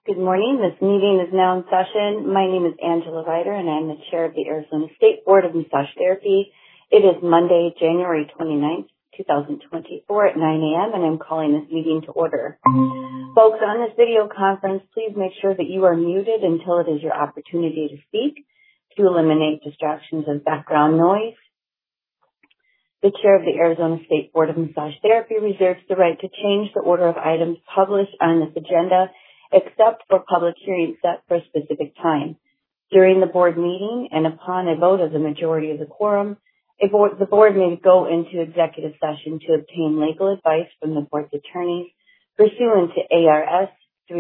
Good morning. This meeting is now in session. My name is Angela Ryder, and I'm the chair of the Arizona State Board of Massage Therapy. It is Monday, January 29th, 2024 at 9 a.m., and I'm calling this meeting to order. Folks, on this video conference, please make sure that you are muted until it is your opportunity to speak to eliminate distractions and background noise. The chair of the Arizona State Board of Massage Therapy reserves the right to change the order of items published on this agenda, except for public hearings set for a specific time. During the board meeting and upon a vote of the majority of the quorum, the board may go into executive session to obtain legal advice from the board's attorneys pursuant to ARS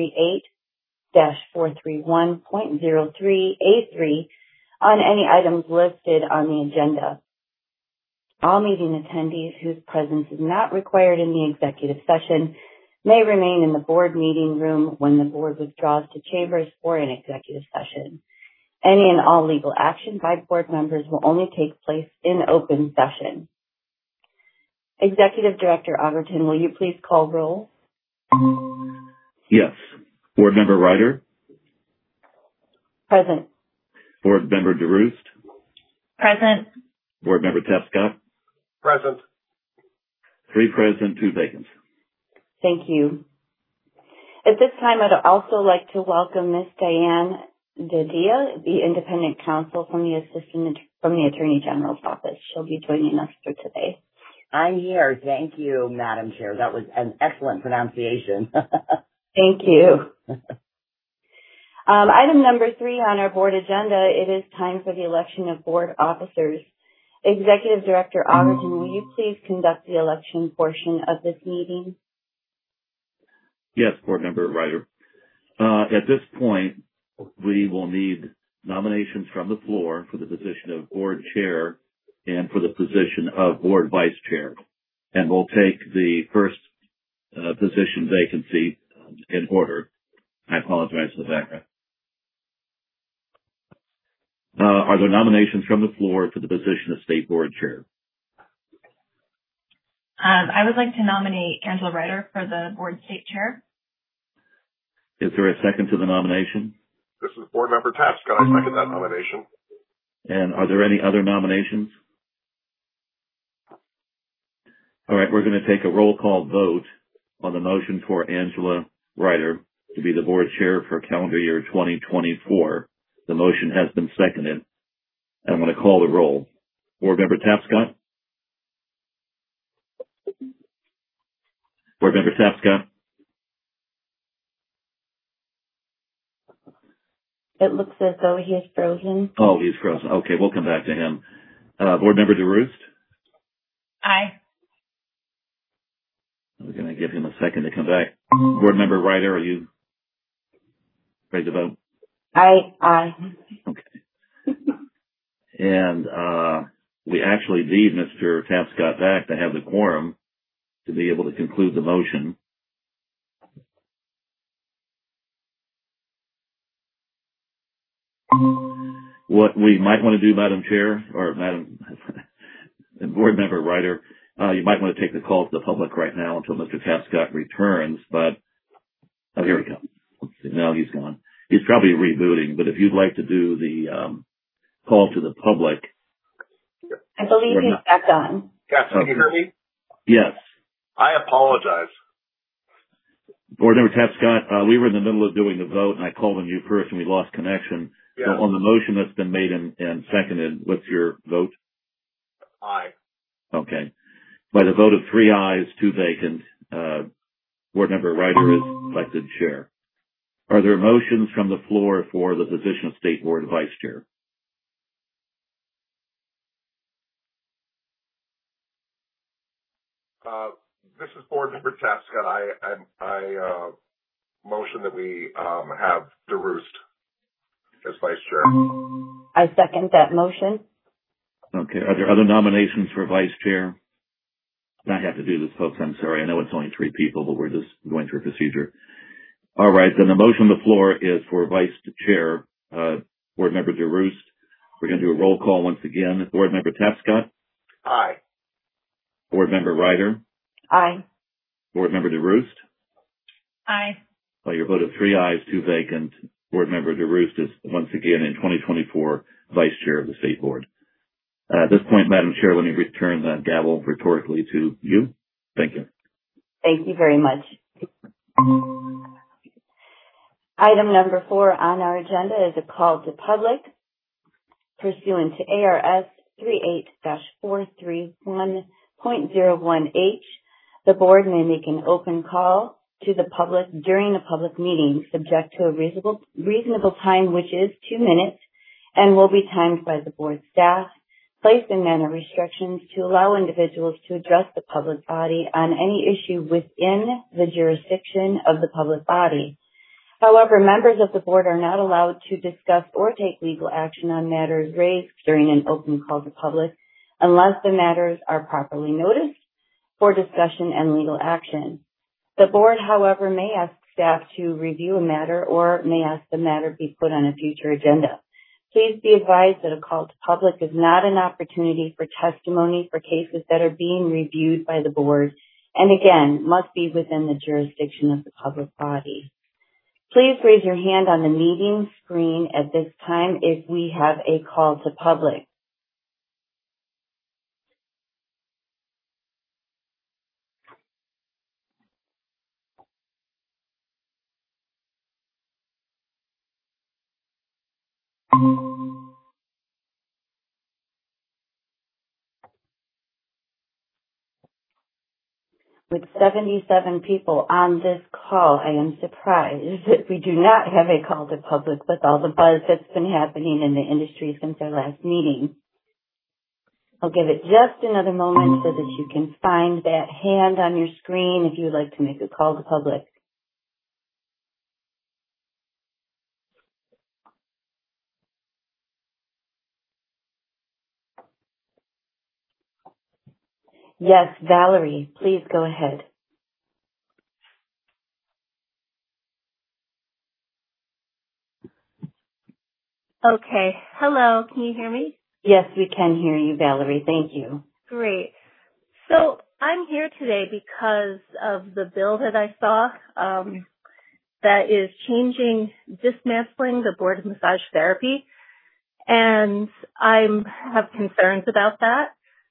38-431.03A3 on any items listed on the agenda. All meeting attendees whose presence is not required in the executive session may remain in the board meeting room when the board withdraws to chambers for an executive session. Any and all legal action by board members will only take place in open session. Executive Director Augerton, will you please call roll? Yes. Board Member Ryder? Present. Board Member DeRoost? Present. Board Member Tapscott? Present. 3 present, 2 vacant. Thank you. At this time, I'd also like to welcome Ms. Diane Dadia, the independent counsel from the Attorney General's office. She'll be joining us for today. I'm here. Thank you, Madam Chair. That was an excellent pronunciation. Thank you. Item number 3 on our board agenda, it is time for the election of board officers. Executive Director Augerton, will you please conduct the election portion of this meeting? Yes, Board Member Ryder. At this point, we will need nominations from the floor for the position of board chair and for the position of board vice chair. And we'll take the first position vacancy in order. I apologize for the background. Are there nominations from the floor for the position of state board chair? I would like to nominate Angela Ryder for the board state chair. Is there a second to the nomination? This is Board Member Tapscott. I second that nomination. And are there any other nominations? All right, we're going to take a roll call vote on the motion for Angela Ryder to be the board chair for calendar year 2024. The motion has been seconded. I'm going to call the roll. Board Member Tapscott? Board Member Tapscott? It looks as though he is frozen. Oh, he's frozen. Okay, we'll come back to him. Board Member DeRoost? Aye. We're going to give him a second to come back. Board Member Ryder, are you ready to vote? Aye. Okay. And we actually need Mr. Tapscott back to have the quorum to be able to conclude the motion. What we might want to do, Madam Chair, or Madam Board Member Ryder, you might want to take the call to the public right now until Mr. Tapscott returns, but, oh, here we go. Let's see, no, he's gone. He's probably rebooting, but if you'd like to do the call to the public. I believe he's back on. Yes, can you hear me? Yes. I apologize. Board Member Tapscott, we were in the middle of doing the vote, and I called on you first, and we lost connection. Yes. So on the motion that's been made and seconded, what's your vote? Aye. Okay. By the vote of 3 ayes, 2 vacant, Board Member Ryder is elected chair. Are there motions from the floor for the position of State Board Vice Chair? This is Board Member Tapscott. I motion that we have DeRoost as Vice Chair. I second that motion. Okay. Are there other nominations for Vice Chair? I have to do this, folks. I'm sorry. I know it's only 3 people, but we're just going through procedure. All right. Then the motion on the floor is for Vice Chair, Board Member DeRoost. We're going to do a roll call once again. Board Member Tapscott? Aye. Board Member Ryder? Aye. Board Member DeRoost? Aye. By your vote of 3 ayes, 2 vacant, Board Member DeRoost is once again in 2024 Vice Chair of the State Board. At this point, Madam Chair, let me return the gavel rhetorically to you. Thank you. Thank you very much. Item number 4 on our agenda is a call to public. Pursuant to ARS 38-431.01H, the board may make an open call to the public during a public meeting, subject to a reasonable time, which is 2 minutes, and will be timed by the board staff, placed in manner restrictions to allow individuals to address the public body on any issue within the jurisdiction of the public body. However, members of the board are not allowed to discuss or take legal action on matters raised during an open call to public unless the matters are properly noticed for discussion and legal action. The board, however, may ask staff to review a matter or may ask the matter be put on a future agenda. Please be advised that a call to public is not an opportunity for testimony for cases that are being reviewed by the board and, again, must be within the jurisdiction of the public body. Please raise your hand on the meeting screen at this time if we have a call to public. With 77 people on this call, I am surprised that we do not have a call to public with all the buzz that's been happening in the industry since our last meeting. I'll give it just another moment so that you can find that hand on your screen if you would like to make a call to public. Yes, Valerie, please go ahead. Okay. Hello. Can you hear me? Yes, we can hear you, Valerie. Thank you. Great. So I'm here today because of the bill that I saw that is dismantling the Board of Massage Therapy. And I have concerns about that.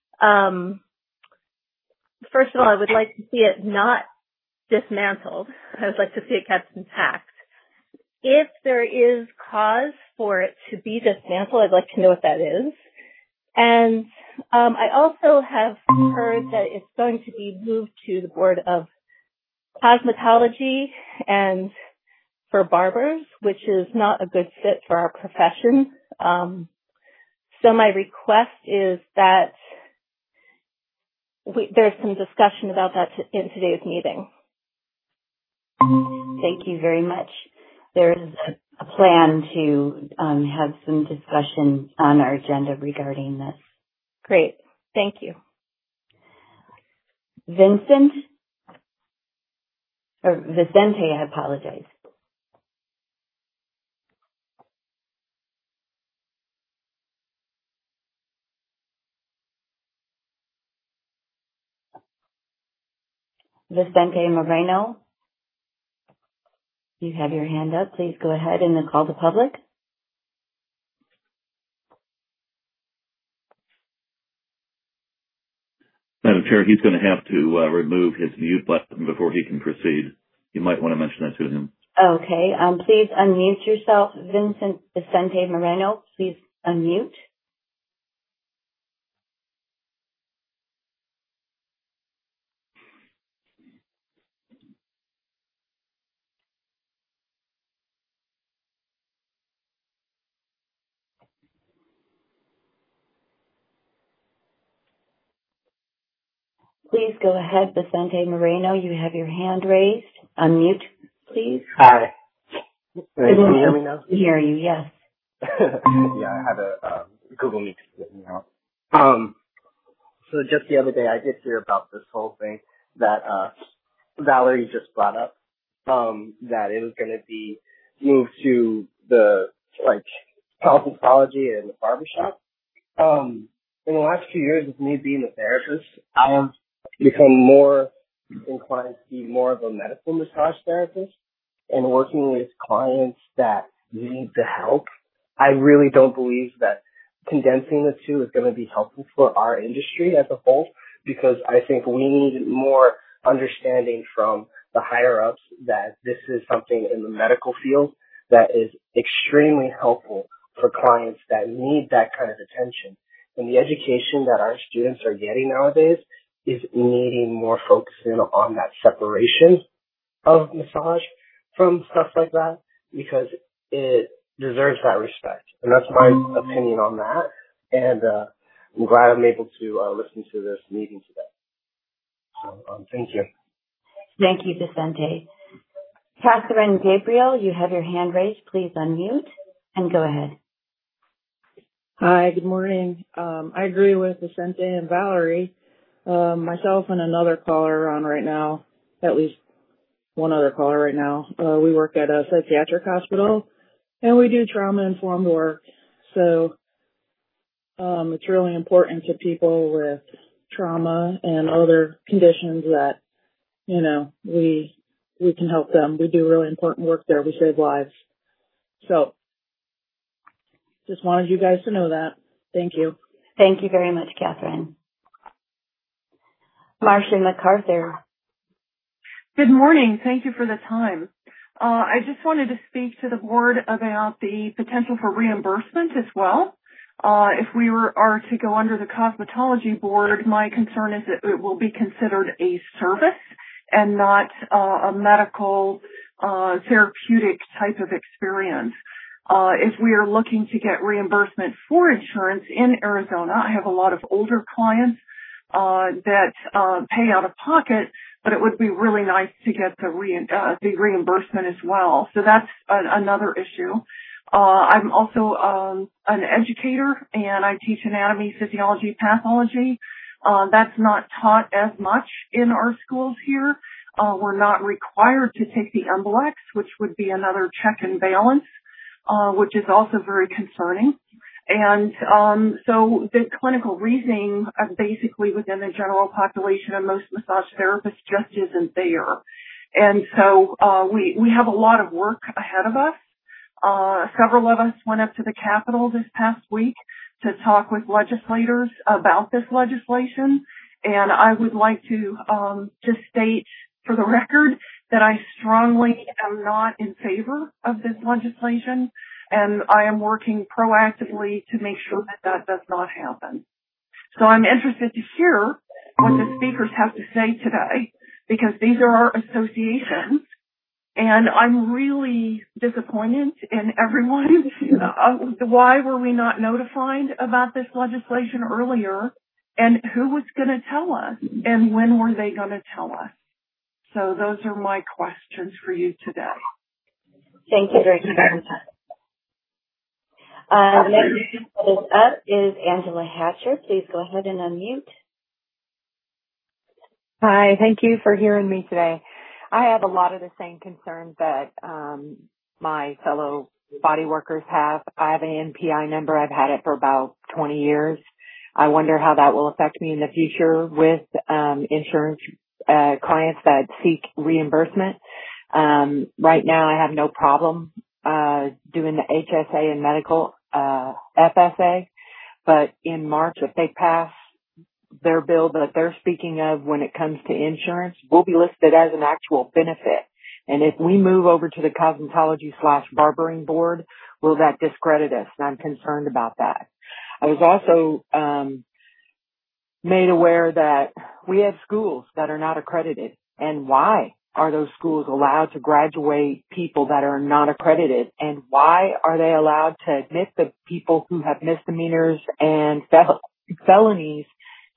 First of all, I would like to see it not dismantled. I would like to see it kept intact. If there is cause for it to be dismantled, I'd like to know what that is. And I also have heard that it's going to be moved to the Board of Cosmetology and for barbers, which is not a good fit for our profession. So my request is that there's some discussion about that in today's meeting. Thank you very much. There is a plan to have some discussion on our agenda regarding this. Great. Thank you. Vicente, I apologize. Vicente Moreno, you have your hand up. Please go ahead in the call to public. Madam Chair, he's going to have to remove his mute button before he can proceed. You might want to mention that to him. Okay. Please unmute yourself, Vicente Moreno. Please unmute. Please go ahead, Vicente Moreno. You have your hand raised. Unmute, please. Hi. Can you hear me now? I hear you, yes. Yeah, I had a Google Meet to get me out. So just the other day, I did hear about this whole thing that Valerie just brought up, that it was going to be moved to the, cosmetology and the barbershop. In the last few years of me being a therapist, I have become more inclined to be more of a medical massage therapist. and working with clients that need the help, I really don't believe that condensing the two is going to be helpful for our industry as a whole, because I think we need more understanding from the higher ups that this is something in the medical field that is extremely helpful for clients that need that kind of attention. And the education that our students are getting nowadays is needing more focusing on that separation of massage from stuff like that, because it deserves that respect. And that's my opinion on that. And I'm glad I'm able to listen to this meeting today. So thank you. Thank you, Vicente. Catherine Gabriel, you have your hand raised. Please unmute and go ahead. Hi, good morning. I agree with Vicente and Valerie. Myself and another caller on right now, at least one other caller right now. We work at a psychiatric hospital and we do trauma-informed work. So it's really important to people with trauma and other conditions that, you know, we can help them. We do really important work there. We save lives. So just wanted you guys to know that. Thank you. Thank you very much, Catherine. Marcia MacArthur. Good morning. Thank you for the time. I just wanted to speak to the board about the potential for reimbursement as well. If we are to go under the cosmetology board, my concern is that it will be considered a service and not a medical therapeutic type of experience. If we are looking to get reimbursement for insurance in Arizona, I have a lot of older clients that pay out of pocket, but it would be really nice to get the reimbursement as well. So that's another issue. I'm also an educator, and I teach anatomy, physiology, pathology. That's not taught as much in our schools here. We're not required to take the MBLEX, which would be another check and balance, which is also very concerning. And so the clinical reasoning basically within the general population of most massage therapists just isn't there. And so we have a lot of work ahead of us. Several of us went up to the Capitol this past week to talk with legislators about this legislation. And I would like to just state for the record that I strongly am not in favor of this legislation. And I am working proactively to make sure that that does not happen. So I'm interested to hear what the speakers have to say today, because these are our associations. And I'm really disappointed in everyone. Why were we not notified about this legislation earlier? And who was going to tell us? And when were they going to tell us? So those are my questions for you today. Thank you very much. Next up is Angela Hatcher. Please go ahead and unmute. Hi, thank you for hearing me today. I have a lot of the same concerns that my fellow body workers have. I have an NPI number. I've had it for about 20 years. I wonder how that will affect me in the future with insurance clients that seek reimbursement. Right now, I have no problem doing the HSA and medical FSA, but in March, if they pass their bill that they're speaking of when it comes to insurance, we'll be listed as an actual benefit. And if we move over to the cosmetology/barbering board, will that discredit us? And I'm concerned about that. I was also made aware that we have schools that are not accredited. And why are those schools allowed to graduate people that are not accredited? And why are they allowed to admit the people who have misdemeanors and felonies,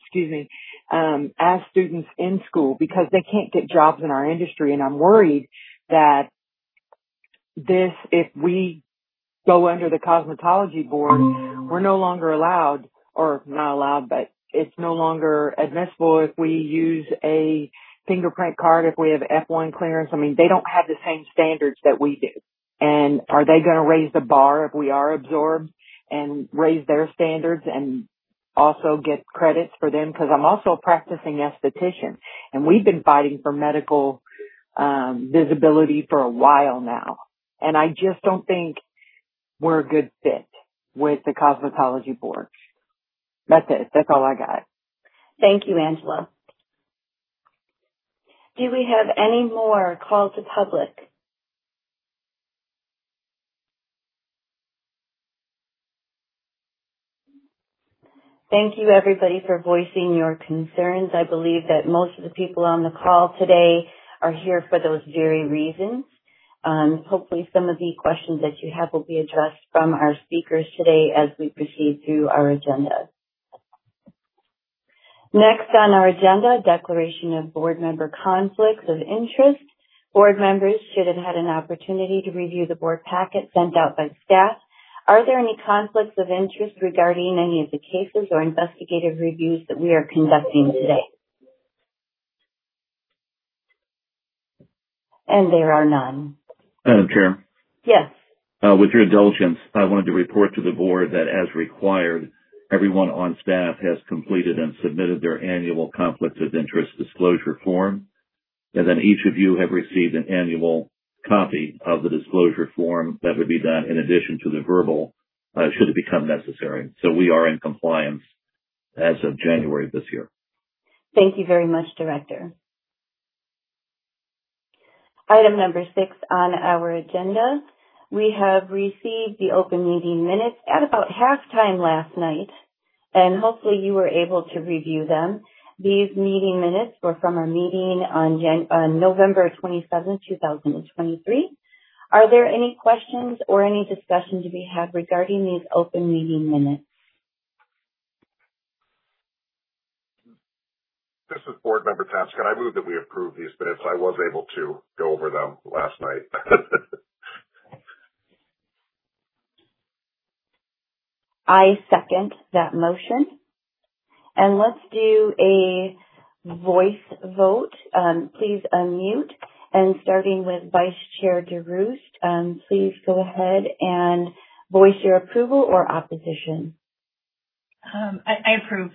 as students in school? Because they can't get jobs in our industry. And I'm worried that if we go under the cosmetology board, we're no longer allowed, or not allowed, but it's no longer admissible if we use a fingerprint card, if we have F1 clearance. I mean, they don't have the same standards that we do. And are they going to raise the bar if we are absorbed and raise their standards and also get credits for them? Because I'm also a practicing esthetician, and we've been fighting for medical visibility for a while now. And I just don't think we're a good fit with the cosmetology board. That's it. That's all I got. Thank you, Angela. Do we have any more call to public? Thank you, everybody, for voicing your concerns. I believe that most of the people on the call today are here for those very reasons. Hopefully some of the questions that you have will be addressed from our speakers today as we proceed through our agenda. Next on our agenda, declaration of board member conflicts of interest. Board members should have had an opportunity to review the board packet sent out by staff. Are there any conflicts of interest regarding any of the cases or investigative reviews that we are conducting today? And there are none. Madam Chair. Yes. With your indulgence, I wanted to report to the board that as required, everyone on staff has completed and submitted their annual conflict of interest disclosure form. And then each of you have received an annual copy of the disclosure form that would be done in addition to the verbal, should it become necessary. So we are in compliance as of January of this year. Thank you very much, Director. Item number 6 on our agenda. We have received the open meeting minutes at about halftime last night, and hopefully you were able to review them. These meeting minutes were from our meeting on November 27, 2023. Are there any questions or any discussion to be had regarding these open meeting minutes? This is Board Member Tapscott. I move that we approve these minutes. I was able to go over them last night. I second that motion. And let's do a voice vote. Please unmute. And starting with Vice Chair DeRoost, please go ahead and voice your approval or opposition. I approve.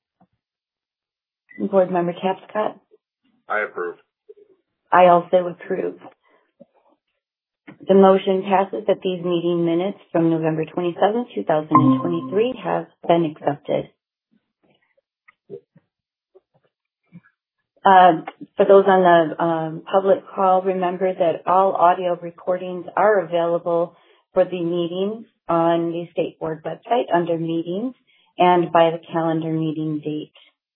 Board Member Tapscott? I approve. I also approve. The motion passes that these meeting minutes from November 27, 2023 have been accepted. For those on the public call, remember that all audio recordings are available for the meetings on the State Board website under meetings and by the calendar meeting date.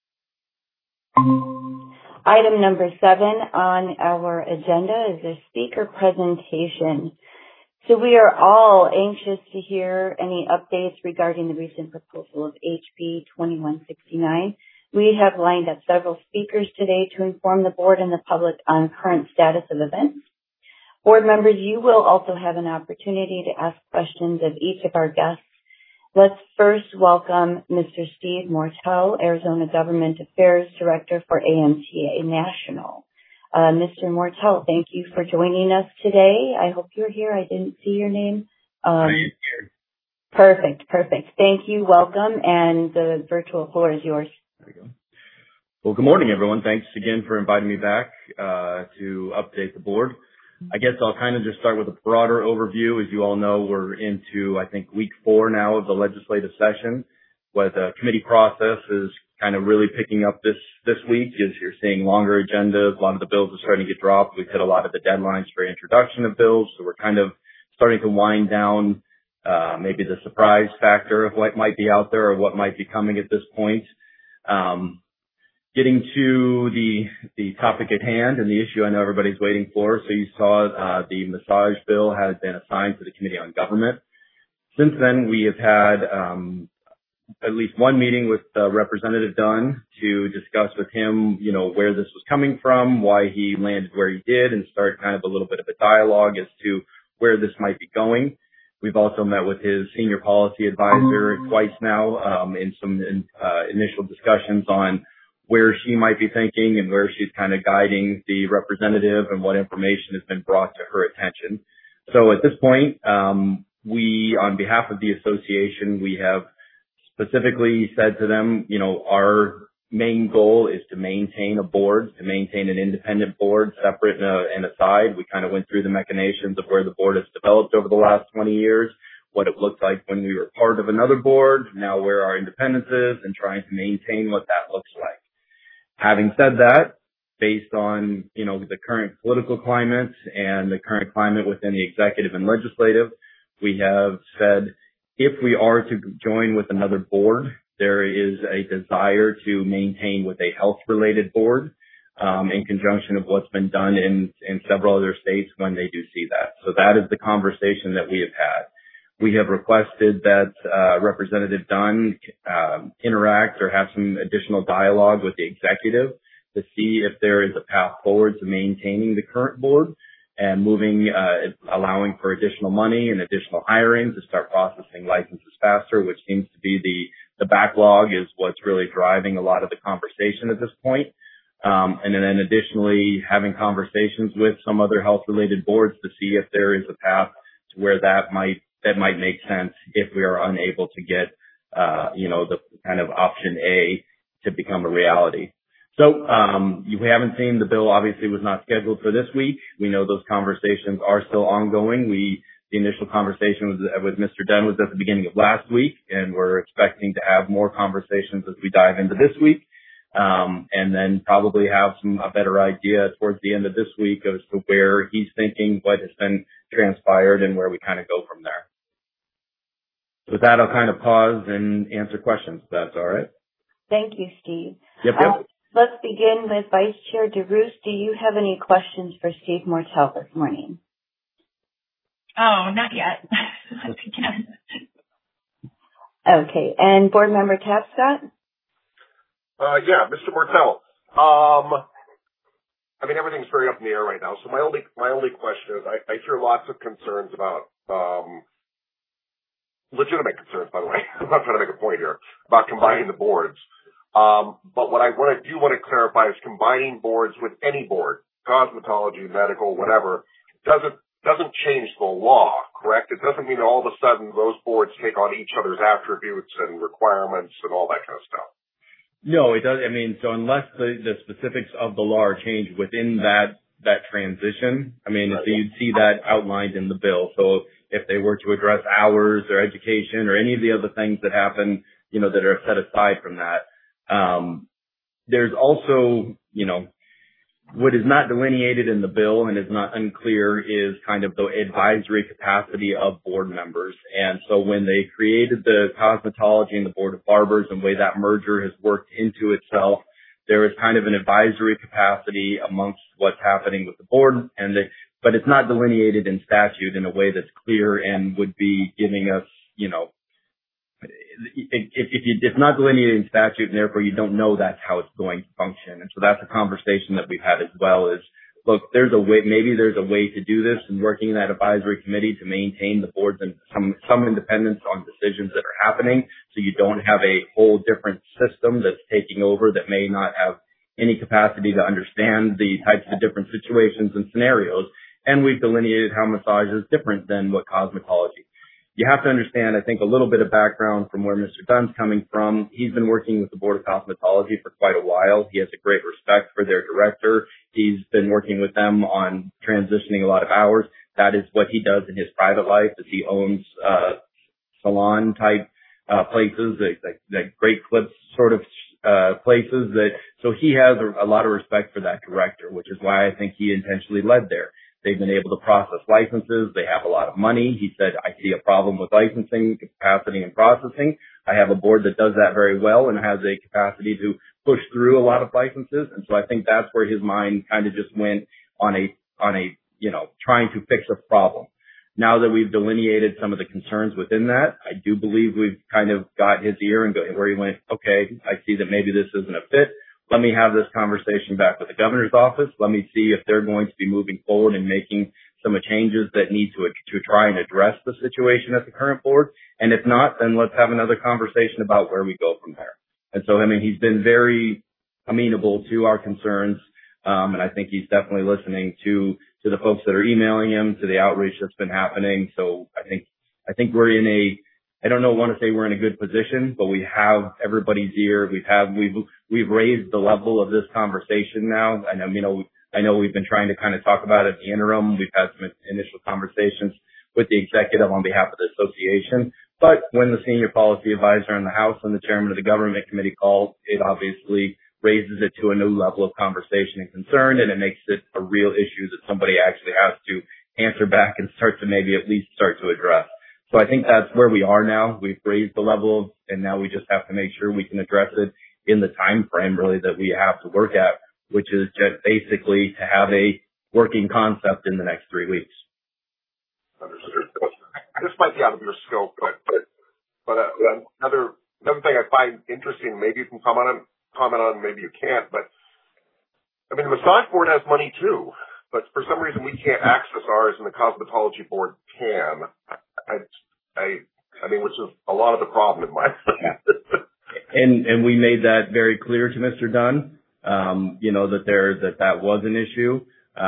Item number 7 on our agenda is a speaker presentation. So we are all anxious to hear any updates regarding the recent proposal of HB 2169. We have lined up several speakers today to inform the board and the public on current status of events. Board members, you will also have an opportunity to ask questions of each of our guests. Let's first welcome Mr. Steve Mortel, Arizona Government Affairs Director for AMTA National. Mr. Mortel, thank you for joining us today. I hope you're here. I didn't see your name. Perfect. Thank you. Welcome. And the virtual floor is yours. There we go. Well, good morning, everyone. Thanks again for inviting me back to update the board. I guess I'll kind of just start with a broader overview. As you all know, we're into, I think, week 4 now of the legislative session, where the committee process is kind of really picking up this week. As you're seeing longer agendas, a lot of the bills are starting to get dropped. We've hit a lot of the deadlines for introduction of bills, so we're kind of starting to wind down maybe the surprise factor of what might be out there or what might be coming at this point. Getting to the topic at hand and the issue I know everybody's waiting for. So you saw the massage bill has been assigned to the Committee on Government. Since then, we have had at least one meeting with Representative Dunn to discuss with him, where this was coming from, why he landed where he did, and start kind of a little bit of a dialogue as to where this might be going. We've also met with his senior policy advisor twice now in some initial discussions on where she might be thinking and where she's kind of guiding the representative and what information has been brought to her attention. So at this point, we, on behalf of the association, we have specifically said to them, our main goal is to maintain a board, to maintain an independent board, separate and aside. We kind of went through the machinations of where the board has developed over the last 20 years, what it looked like when we were part of another board, now where our independence is, and trying to maintain what that looks like. Having said that, based on, the current political climate and the current climate within the executive and legislative, we have said if we are to join with another board, there is a desire to maintain with a health-related board in conjunction of what's been done in several other states when they do see that. So that is the conversation that we have had. We have requested that Representative Dunn interact or have some additional dialogue with the executive to see if there is a path forward to maintaining the current board and allowing for additional money and additional hiring to start processing licenses faster, which seems to be the backlog is what's really driving a lot of the conversation at this point. And then additionally, having conversations with some other health-related boards to see if there is a path to where that might make sense if we are unable to get, the kind of option A to become a reality. So, you haven't seen the bill obviously was not scheduled for this week. We know those conversations are still ongoing. The initial conversation with Mr. Dunn was at the beginning of last week, and we're expecting to have more conversations as we dive into this week. And then probably have a better idea towards the end of this week as to where he's thinking, what has been transpired, and where we kind of go from there. With that, I'll kind of pause and answer questions, if that's all right. Thank you, Steve. Yep. Let's begin with Vice Chair DeRoos. Do you have any questions for Steve Mortel this morning? Oh, not yet. Okay. And Board Member Tapscott? Yeah, Mr. Mortel. Everything's very up in the air right now. So my only question is, I hear lots of concerns about, legitimate concerns, by the way. I'm not trying to make a point here about combining the boards. But what I do want to clarify is combining boards with any board, cosmetology, medical, whatever, doesn't change the law, correct? It doesn't mean all of a sudden those boards take on each other's attributes and requirements and all that kind of stuff. No, it does. So unless the specifics of the law are changed within that transition, so you'd see that outlined in the bill. So if they were to address hours or education or any of the other things that happen, that are set aside from that. There's also, what is not delineated in the bill and is not unclear is kind of the advisory capacity of board members. And so when they created the cosmetology and the Board of Barbers and the way that merger has worked into itself, there is kind of an advisory capacity amongst what's happening with the board, but it's not delineated in statute in a way that's clear and would be giving us, it's not delineated in statute, and therefore you don't know that's how it's going to function. And so that's a conversation that we've had as well is, look, maybe there's a way to do this and working in that advisory committee to maintain the boards and some independence on decisions that are happening. So you don't have a whole different system that's taking over that may not have any capacity to understand the types of different situations and scenarios. And we've delineated how massage is different than what cosmetology. You have to understand, I think, a little bit of background from where Mr. Dunn's coming from. He's been working with the Board of Cosmetology for quite a while. He has a great respect for their director. He's been working with them on transitioning a lot of hours. That is what he does in his private life, is he owns salon-type places, like Great Clips sort of places. So he has a lot of respect for that director, which is why I think he intentionally led there. They've been able to process licenses. They have a lot of money. He said, I see a problem with licensing, capacity, and processing. I have a board that does that very well and has a capacity to push through a lot of licenses. And so I think that's where his mind kind of just went on a trying to fix a problem. Now that we've delineated some of the concerns within that, I do believe we've kind of got his ear and where he went, okay, I see that maybe this isn't a fit. Let me have this conversation back with the governor's office. Let me see if they're going to be moving forward and making some changes that need to try and address the situation at the current board. And if not, then let's have another conversation about where we go from there. And so, he's been very amenable to our concerns. And I think he's definitely listening to the folks that are emailing him, to the outreach that's been happening. So I think we're in I don't want to say we're in a good position, but we have everybody's ear. We've raised the level of this conversation now. And I know we've been trying to kind of talk about it in the interim. We've had some initial conversations with the executive on behalf of the association. But when the senior policy advisor in the House and the chairman of the government committee called, it obviously raises it to a new level of conversation and concern, and it makes it a real issue that somebody actually has to answer back and start to maybe at least start to address. So I think that's where we are now. We've raised the level, and now we just have to make sure we can address it in the time frame really that we have to work at, which is just basically to have a working concept in the next 3 weeks. Understood. This might be out of your scope, but another thing I find interesting, maybe you can comment on, maybe you can't, but I mean, the massage board has money too, but for some reason we can't access ours and the cosmetology board can. I mean, which is a lot of the problem in my opinion. And we made that very clear to Mr. Dunn, that was an issue.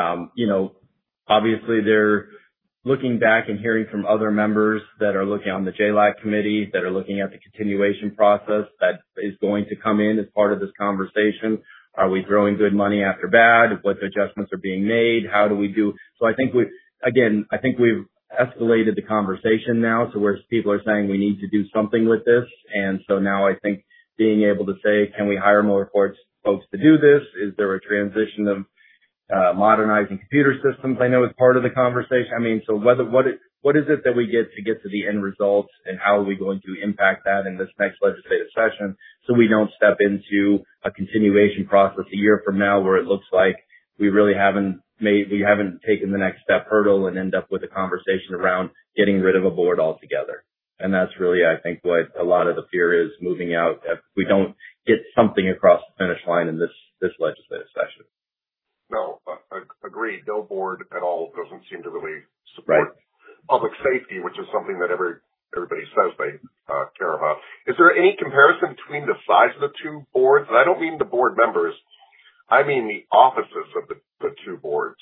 Obviously they're looking back and hearing from other members that are looking on the JLAC committee, that are looking at the continuation process that is going to come in as part of this conversation. Are we throwing good money after bad? What adjustments are being made? How do we do? So I think we've escalated the conversation now to where people are saying we need to do something with this. And so now I think being able to say, can we hire more folks to do this? Is there a transition of modernizing computer systems? I know is part of the conversation. I mean, so what is it that we get to the end results, and how are we going to impact that in this next legislative session, so we don't step into a continuation process a year from now where it looks like we haven't taken the next step hurdle and end up with a conversation around getting rid of a board altogether. And that's really, I think, what a lot of the fear is moving out if we don't get something across the finish line in this legislative session. No, agreed. No board at all doesn't seem to really support public safety, which is something that everybody says they care about. Is there any comparison between the size of the two boards? And I don't mean the board members. I mean the offices of the two boards.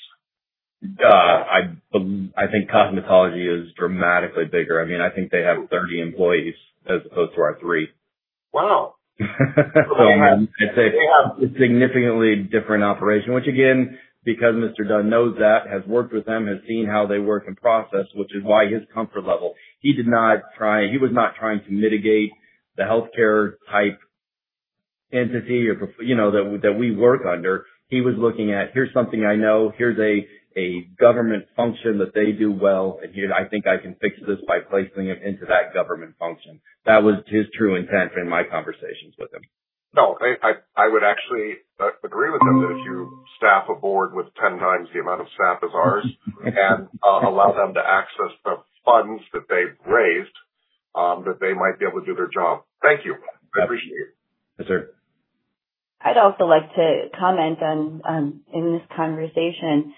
I think cosmetology is dramatically bigger. I mean, I think they have 30 employees as opposed to our 3. Wow. So I'd say it's a significantly different operation, which again, because Mr. Dunn knows that, has worked with them, has seen how they work and process, which is why his comfort level, he was not trying to mitigate the healthcare type entity or, that we work under. He was looking at, here's something I know, here's a government function that they do well, and here I think I can fix this by placing it into that government function. That was his true intent in my conversations with him. No, I would actually agree with him that if you staff a board with 10 times the amount of staff as ours and allow them to access the funds that they've raised, that they might be able to do their job. Thank you. I appreciate it. Yes, sir. I'd also like to comment on in this conversation.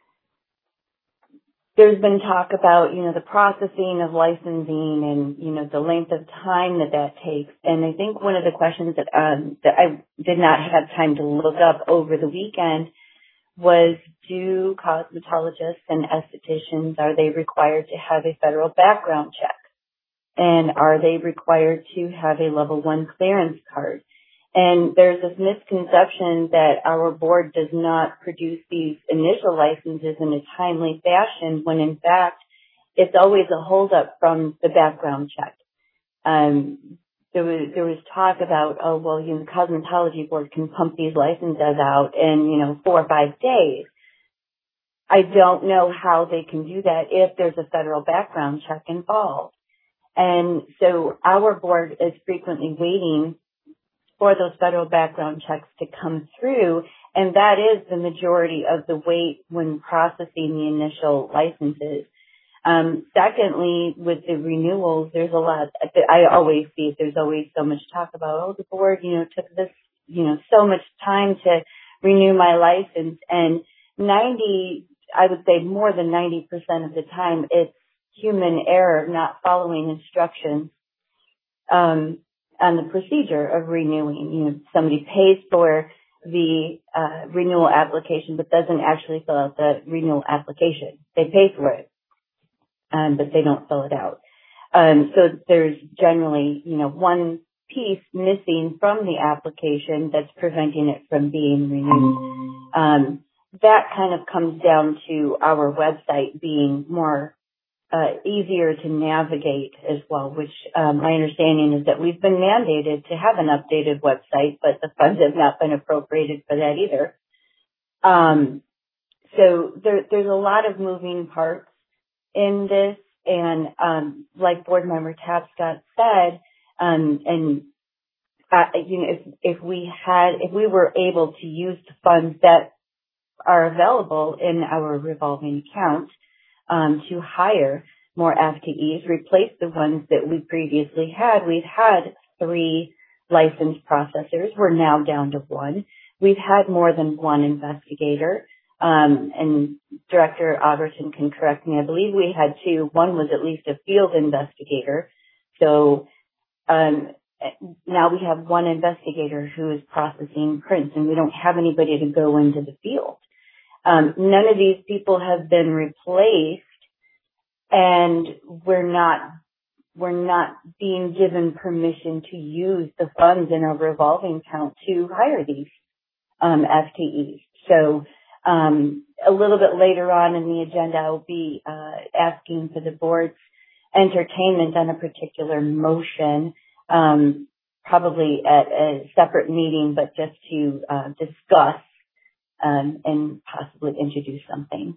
There's been talk about, the processing of licensing and, the length of time that takes. And I think one of the questions that I did not have time to look up over the weekend was, do cosmetologists and estheticians, are they required to have a federal background check? And are they required to have a level 1 clearance card? And there's this misconception that our board does not produce these initial licenses in a timely fashion, when in fact it's always a holdup from the background check. There was talk about, the cosmetology board can pump these licenses out in 4 or 5 days. I don't know how they can do that if there's a federal background check involved. And so our board is frequently waiting for those federal background checks to come through, and that is the majority of the wait when processing the initial licenses. Secondly, with the renewals, there's a lot. I always see there's always so much talk about, the board, took this, so much time to renew my license, and I would say more than 90% of the time, it's human error, not following instructions. On the procedure of renewing. Somebody pays for the renewal application but doesn't actually fill out the renewal application. They pay for it, but they don't fill it out. So there's generally, one piece missing from the application that's preventing it from being renewed. That kind of comes down to our website being more easier to navigate as well, which my understanding is that we've been mandated to have an updated website, but the funds have not been appropriated for that either. So there's a lot of moving parts in this, and like Board Member Tapscott said, if we were able to use the funds that are available in our revolving account to hire more FTEs, replace the ones that we previously had. We've had 3 licensed processors. We're now down to 1. We've had more than 1 investigator. And Director Alberton can correct me. I believe we had 2. One was at least a field investigator. So now we have 1 investigator who is processing prints, and we don't have anybody to go into the field. None of these people have been replaced, and we're not being given permission to use the funds in our revolving account to hire these FTEs. So a little bit later on in the agenda, I'll be asking for the board's entertainment on a particular motion, probably at a separate meeting, but just to discuss and possibly introduce something.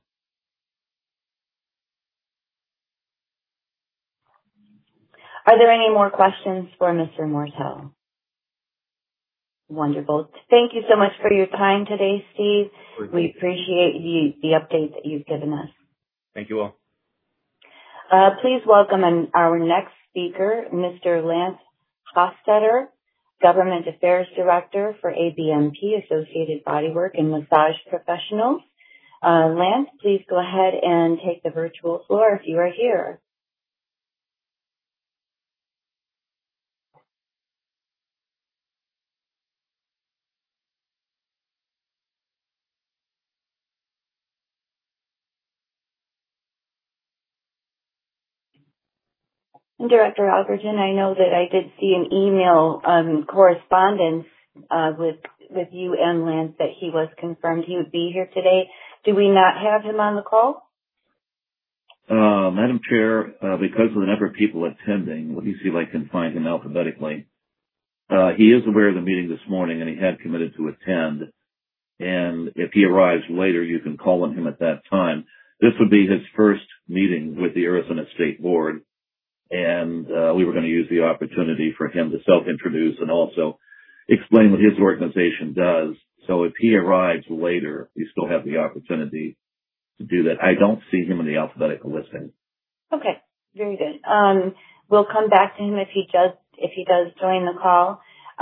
Are there any more questions for Mr. Mortel? Wonderful. Thank you so much for your time today, Steve. We appreciate the update that you've given us. Thank you all. Please welcome our next speaker, Mr. Lance Hofstetter, Government Affairs Director for ABMP, Associated Bodywork and Massage Professionals. Lance, please go ahead and take the virtual floor if you are here. Director Alberton, I know that I did see an email correspondence with you and Lance that he was confirmed he would be here today. Do we not have him on the call? Madam Chair, because of the number of people attending, let me see if I can find him alphabetically. He is aware of the meeting this morning, and he had committed to attend. And if he arrives later, you can call on him at that time. This would be his first meeting with the Arizona State Board. And we were going to use the opportunity for him to self-introduce and also explain what his organization does. So if he arrives later, we still have the opportunity to do that. I don't see him in the alphabetical listing. Okay, very good. We'll come back to him if he does join the call.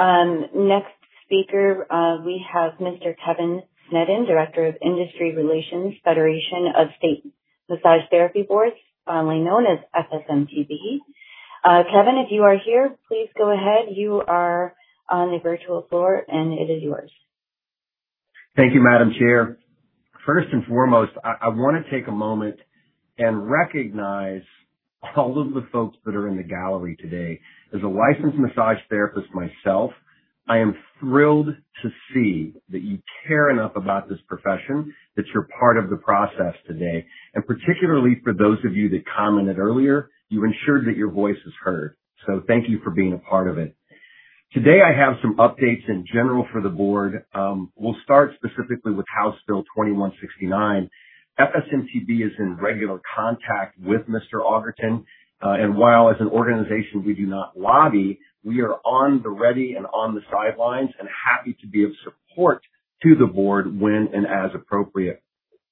Next speaker, we have Mr. Kevin Snedden, Director of Industry Relations, Federation of State Massage Therapy Boards, commonly known as FSMTB. Kevin, if you are here, please go ahead. You are on the virtual floor, and it is yours. Thank you, Madam Chair. First and foremost, I want to take a moment and recognize all of the folks that are in the gallery today. As a licensed massage therapist myself, I am thrilled to see that you care enough about this profession, that you're part of the process today. And particularly for those of you that commented earlier, you ensured that your voice is heard. So thank you for being a part of it. Today I have some updates in general for the board. We'll start specifically with House Bill 2169. FSMTB is in regular contact with Mr. Augerton. And while as an organization we do not lobby, we are on the ready and on the sidelines and happy to be of support to the board when and as appropriate.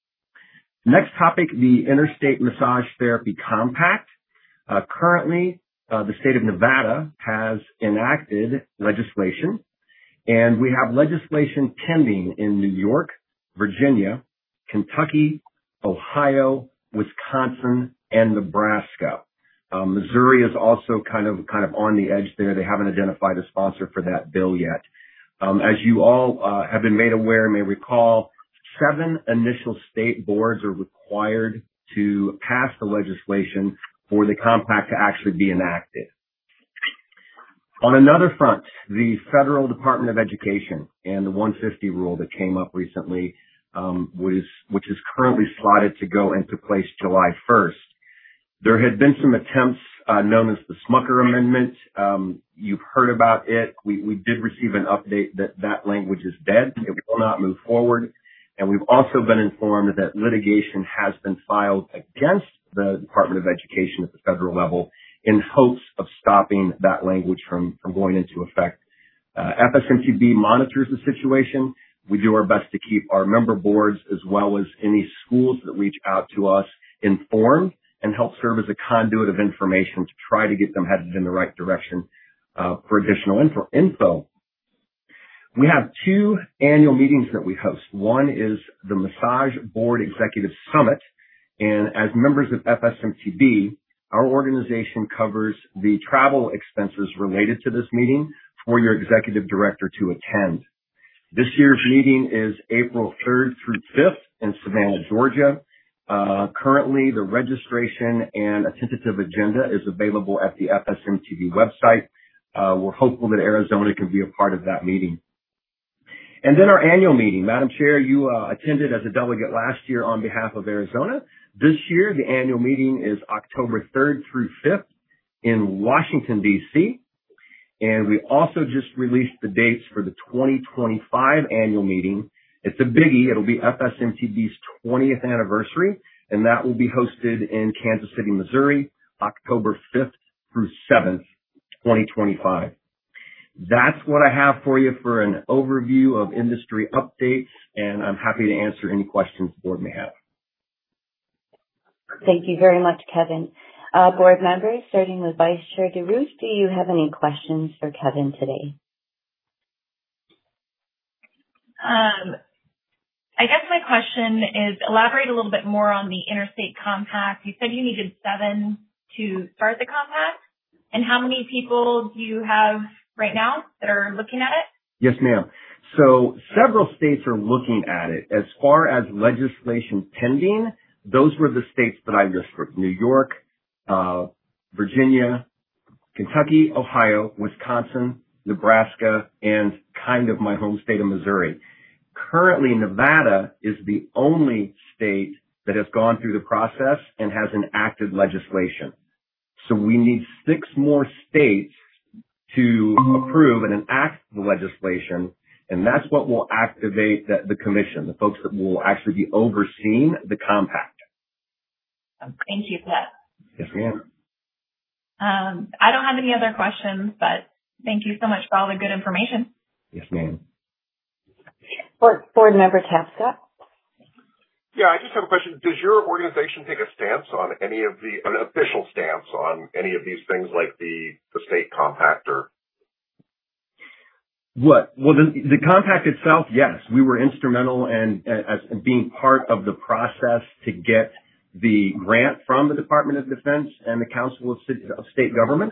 Next topic, the Interstate Massage Therapy Compact. Currently, the state of Nevada has enacted legislation, and we have legislation pending in New York, Virginia, Kentucky, Ohio, Wisconsin, and Nebraska. Missouri is also kind of on the edge there. They haven't identified a sponsor for that bill yet. As you all have been made aware, may recall, 7 initial state boards are required to pass the legislation for the compact to actually be enacted. On another front, the Federal Department of Education and the 150 rule that came up recently, which is currently slotted to go into place July 1st. There had been some attempts known as the Smucker Amendment. You've heard about it. We did receive an update that language is dead. It will not move forward. And we've also been informed that litigation has been filed against the Department of Education at the federal level in hopes of stopping that language from going into effect. FSMTB monitors the situation. We do our best to keep our member boards as well as any schools that reach out to us informed and help serve as a conduit of information to try to get them headed in the right direction for additional info. We have 2 annual meetings that we host. One is the Massage Board Executive Summit, and as members of FSMTB, our organization covers the travel expenses related to this meeting for your executive director to attend. This year's meeting is April 3rd through 5th in Savannah, Georgia. Currently, the registration and a tentative agenda is available at the FSMTV website. We're hopeful that Arizona can be a part of that meeting. And then our annual meeting. Madam Chair, you attended as a delegate last year on behalf of Arizona. This year, the annual meeting is October 3rd through 5th in Washington, D.C. And we also just released the dates for the 2025 annual meeting. It's a biggie. It'll be FSMTB's 20th anniversary, and that will be hosted in Kansas City, Missouri, October 5th through 7th, 2025. That's what I have for you for an overview of industry updates, and I'm happy to answer any questions the board may have. Thank you very much, Kevin. Board members, starting with Vice Chair DeRusse, do you have any questions for Kevin today? I guess my question is elaborate a little bit more on the interstate compact. You said you needed 7 to start the compact, and how many people do you have right now that are looking at it? Yes, ma'am. So several states are looking at it. As far as legislation pending, those were the states that I listed: New York, Virginia, Kentucky, Ohio, Wisconsin, Nebraska, and kind of my home state of Missouri. Currently, Nevada is the only state that has gone through the process and has enacted legislation. So we need 6 more states to approve and enact the legislation, and that's what will activate the commission, the folks that will actually be overseeing the compact. Thank you for that. Yes, ma'am. I don't have any other questions, but thank you so much for all the good information. Yes, ma'am. Board Member Tapscott. Yeah, I just have a question. Does your organization take a stance on any of an official stance on any of these things like the state compact or? What? Well, the compact itself, yes. We were instrumental in being part of the process to get the grant from the Department of Defense and the Council of State Governments.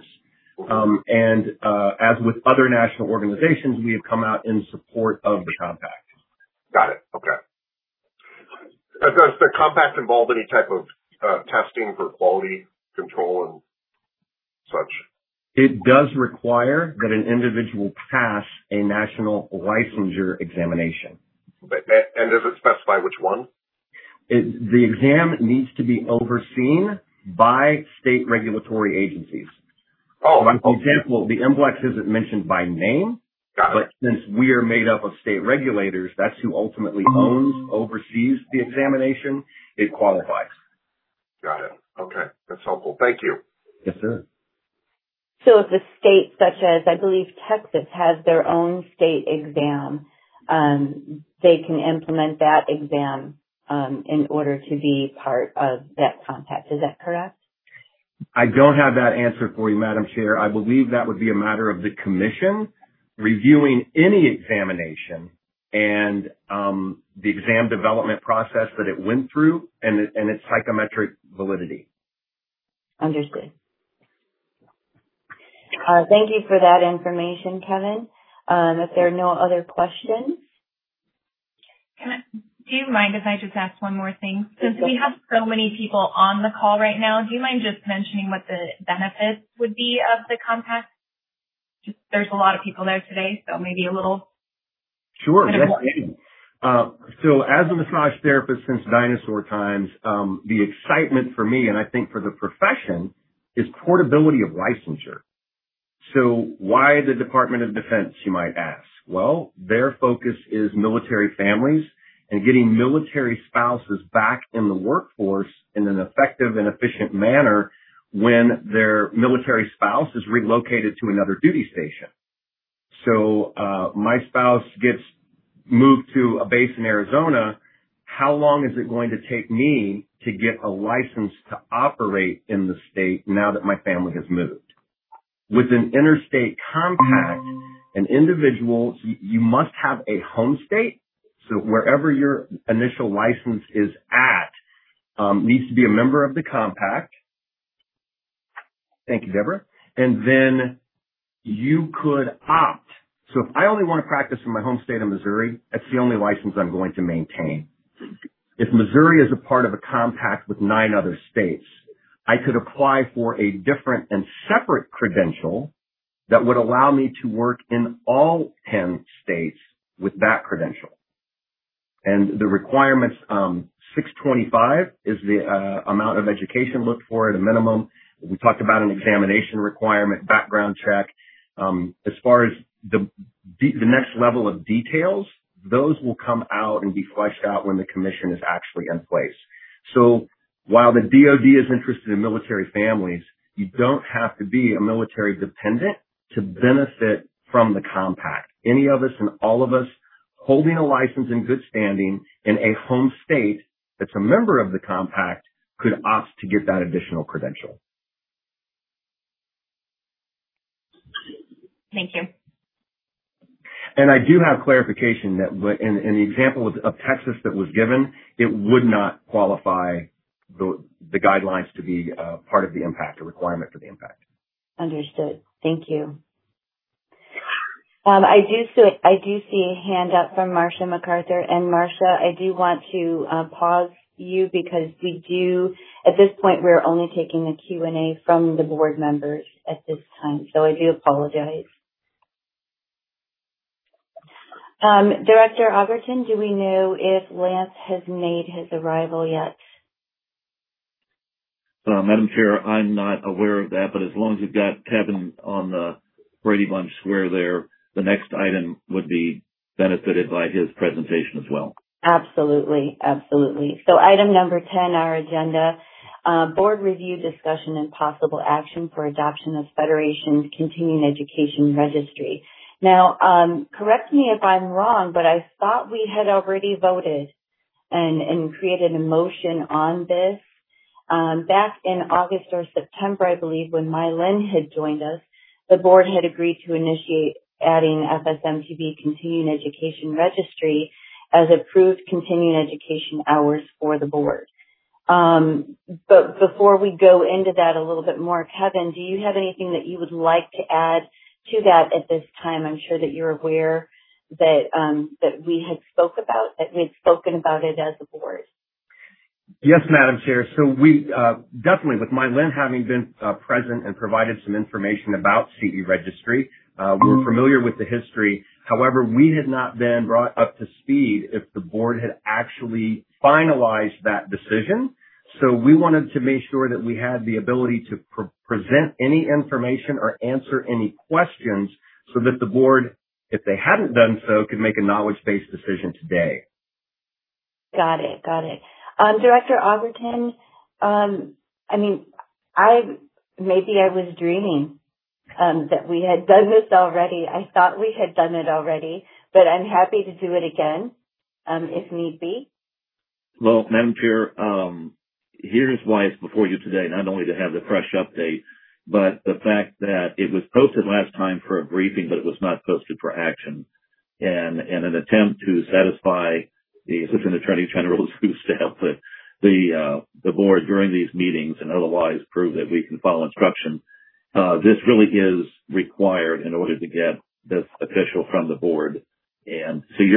As with other national organizations, we have come out in support of the compact. Got it. Okay. Does the compact involve any type of testing for quality control and such? It does require that an individual pass a national licensure examination. And does it specify which one? The exam needs to be overseen by state regulatory agencies. Oh, so for example, the MBLEX isn't mentioned by name, but since we are made up of state regulators, that's who ultimately oversees the examination. It qualifies. Got it. Okay. That's helpful. Thank you. Yes, sir. So if a state such as, I believe, Texas has their own state exam, they can implement that exam in order to be part of that compact. Is that correct? I don't have that answer for you, Madam Chair. I believe that would be a matter of the commission reviewing any examination and the exam development process that it went through and its psychometric validity. Understood. Thank you for that information, Kevin. If there are no other questions. do you mind if I just ask one more thing? Since we have so many people on the call right now, do you mind just mentioning what the benefits would be of the compact? Just there's a lot of people there today, so maybe a little. Sure. Yes, so as a massage therapist since dinosaur times, the excitement for me, and I think for the profession, is portability of licensure. So why the Department of Defense, you might ask? Well, their focus is military families and getting military spouses back in the workforce in an effective and efficient manner when their military spouse is relocated to another duty station. So my spouse gets moved to a base in Arizona. How long is it going to take me to get a license to operate in the state now that my family has moved? With an interstate compact, an individual, you must have a home state. So wherever your initial license is at, needs to be a member of the compact. Thank you, Deborah. And then you could opt. So if I only want to practice in my home state of Missouri, that's the only license I'm going to maintain. If Missouri is a part of a compact with 9 other states, I could apply for a different and separate credential that would allow me to work in all 10 states with that credential. And the requirements, 625 is the amount of education looked for at a minimum. We talked about an examination requirement, background check. As far as the next level of details, those will come out and be fleshed out when the commission is actually in place. So while the DOD is interested in military families, you don't have to be a military dependent to benefit from the compact. Any of us and all of us holding a license in good standing in a home state that's a member of the compact could opt to get that additional credential. Thank you. And I do have clarification that in the example of Texas that was given, it would not qualify the guidelines to be part of the impact, a requirement for the impact. Understood. Thank you. I do see a hand up from Marcia MacArthur. And Marcia, I do want to pause you because we do, at this point, we're only taking the Q&A from the board members at this time. So I do apologize. Director Ogerton, do we know if Lance has made his arrival yet? Madam Chair, I'm not aware of that, but as long as you've got Kevin on the Brady Bunch square there, the next item would be benefited by his presentation as well. Absolutely, absolutely. So item number 10, our agenda, board review, discussion, and possible action for adoption of Federation's continuing education registry. Now, correct me if I'm wrong, but I thought we had already voted and created a motion on this. Back in August or September, I believe, when Mylyn had joined us, the board had agreed to initiate adding FSMTB continuing education registry as approved continuing education hours for the board. But before we go into that a little bit more, Kevin, do you have anything that you would like to add to that at this time? I'm sure that you're aware that that we had spoken about it as a board. Yes, Madam Chair. So we definitely, with Mylyn having been present and provided some information about CE Registry, we're familiar with the history. However, we had not been brought up to speed if the board had actually finalized that decision. So we wanted to make sure that we had the ability to present any information or answer any questions so that the board, if they hadn't done so, could make a knowledge-based decision today. Got it. Director Ogerton, maybe I was dreaming that we had done this already. I thought we had done it already, but I'm happy to do it again if need be. Well, Madam Chair, here's why it's before you today, not only to have the fresh update, but the fact that it was posted last time for a briefing, but it was not posted for action. And in an attempt to satisfy the Assistant Attorney General's who staff the board during these meetings and otherwise prove that we can follow instruction, this really is required in order to get this official from the board. And so your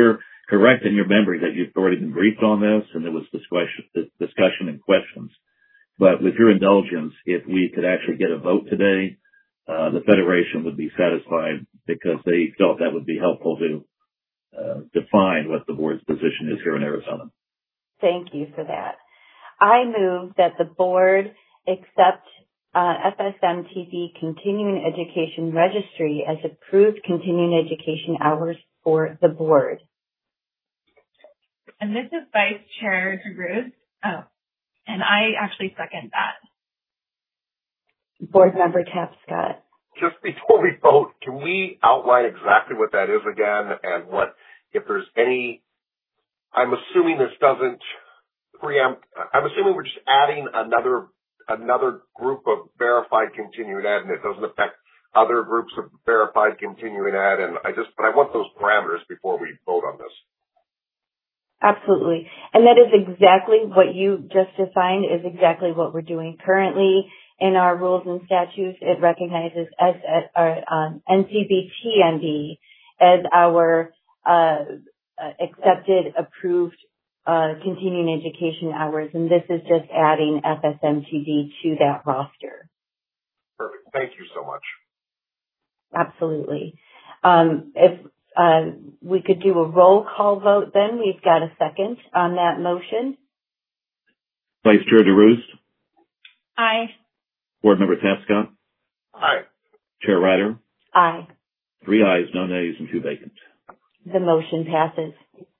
correct in your memory that you've already been briefed on this and there was discussion and questions. But with your indulgence, if we could actually get a vote today, the Federation would be satisfied because they felt that would be helpful to define what the board's position is here in Arizona. Thank you for that. I move that the board accept FSMTV Continuing Education Registry as approved continuing education hours for the board. And this is Vice Chair DeGruz. Oh, and I actually second that. Board Member Tapscott. Just before we vote, can we outline exactly what that is again and what, if there's any, I'm assuming this doesn't preempt, I'm assuming we're just adding another group of verified continuing ed and it doesn't affect other groups of verified continuing ed. And but I want those parameters before we vote on this. Absolutely. And that is exactly what you just defined is exactly what we're doing currently in our rules and statutes. It recognizes as our NCBTND as our accepted, approved continuing education hours, and this is just adding FSMTV to that roster. Perfect. Thank you so much. Absolutely. If we could do a roll call vote then. We've got a second on that motion. Vice Chair DeRoost? Aye. Board Member Tapscott? Aye. Chair Ryder? Aye. 3 ayes, no nays, and 2 vacant. The motion passes.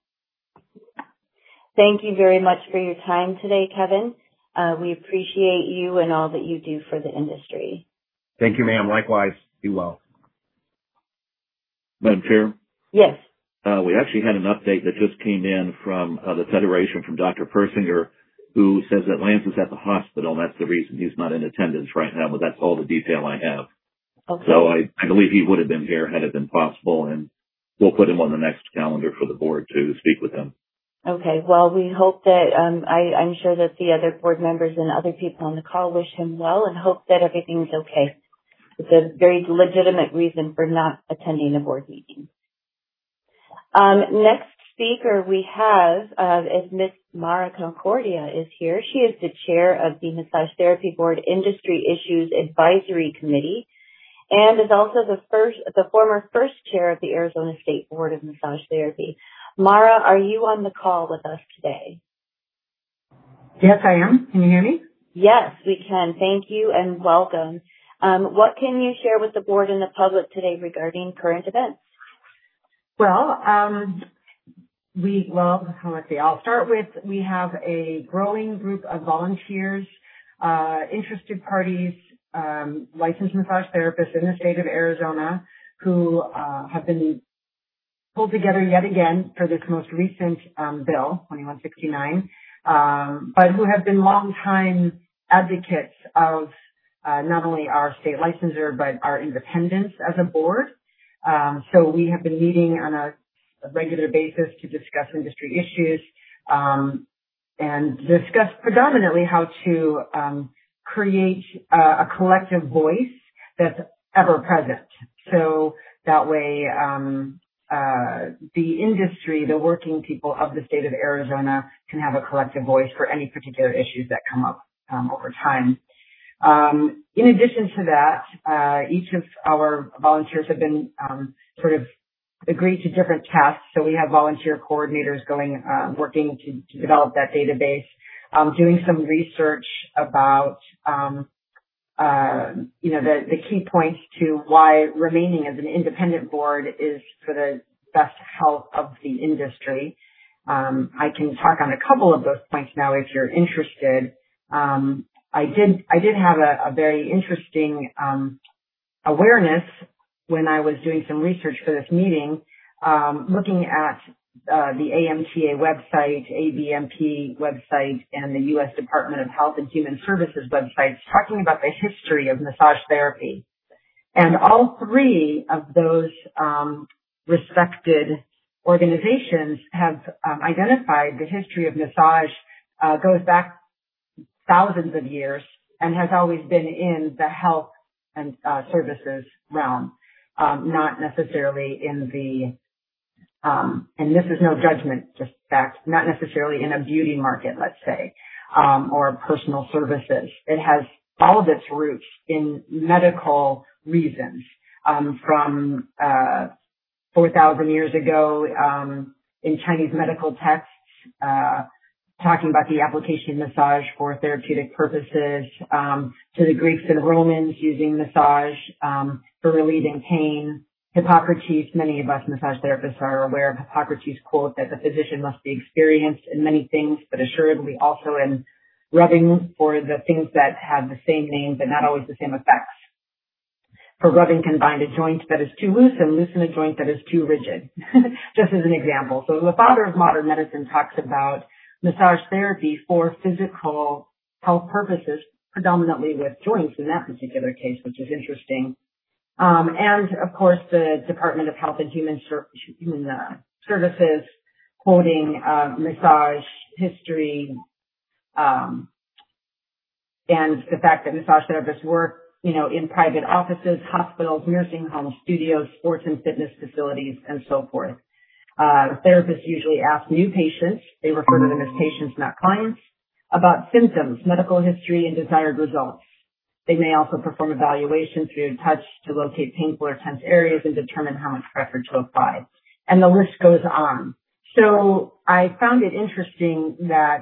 Thank you very much for your time today, Kevin. We appreciate you and all that you do for the industry. Thank you, ma'am. Likewise. Be well. Madam Chair? Yes. We actually had an update that just came in from the Federation from Dr. Persinger, who says that Lance is at the hospital, and that's the reason he's not in attendance right now, but that's all the detail I have. Okay. So I believe he would have been here had it been possible, and we'll put him on the next calendar for the board to speak with him. Okay. Well, we hope that, I'm sure that the other board members and other people on the call wish him well and hope that everything's okay. It's a very legitimate reason for not attending a board meeting. Next speaker we have is Ms. Mara Concordia is here. She is the chair of the Massage Therapy Board Industry Issues Advisory Committee and is also the former first chair of the Arizona State Board of Massage Therapy. Mara, are you on the call with us today? Yes, I am. Can you hear me? Yes, we can. Thank you and welcome. What can you share with the board and the public today regarding current events? Well, let's see. I'll start with, we have a growing group of volunteers, interested parties, licensed massage therapists in the state of Arizona who have been pulled together yet again for this most recent bill, 2169, but who have been longtime advocates of not only our state licensure, but our independence as a board. So we have been meeting on a regular basis to discuss industry issues and discuss predominantly how to create a collective voice that's ever present. So that way the industry, the working people of the state of Arizona can have a collective voice for any particular issues that come up over time. In addition to that, each of our volunteers have been sort of agreed to different tasks. So we have volunteer coordinators working to develop that database, doing some research about, the key points to why remaining as an independent board is for the best health of the industry. I can talk on a couple of those points now if you're interested. I did have a very interesting awareness when I was doing some research for this meeting, looking at the AMTA website, ABMP website, and the U.S. Department of Health and Human Services websites, talking about the history of massage therapy. And all three of those respected organizations have identified the history of massage goes back thousands of years and has always been in the health and services realm, not necessarily in the And this is no judgment, just fact, not necessarily in a beauty market, let's say, or personal services. It has all of its roots in medical reasons, from 4,000 years ago in Chinese medical texts, talking about the application of massage for therapeutic purposes, to the Greeks and Romans using massage for relieving pain. Hippocrates, many of us massage therapists are aware of Hippocrates' quote that the physician must be experienced in many things, but assuredly also in rubbing for the things that have the same name but not always the same effects. For rubbing can bind a joint that is too loose and loosen a joint that is too rigid, just as an example. So the father of modern medicine talks about massage therapy for physical health purposes, predominantly with joints in that particular case, which is interesting. And of course, the Department of Health and Human Services quoting massage history, and the fact that massage therapists work, in private offices, hospitals, nursing homes, studios, sports and fitness facilities, and so forth. Therapists usually ask new patients, they refer to them as patients, not clients, about symptoms, medical history, and desired results. They may also perform evaluation through touch to locate painful or tense areas and determine how much pressure to apply. And the list goes on. So I found it interesting that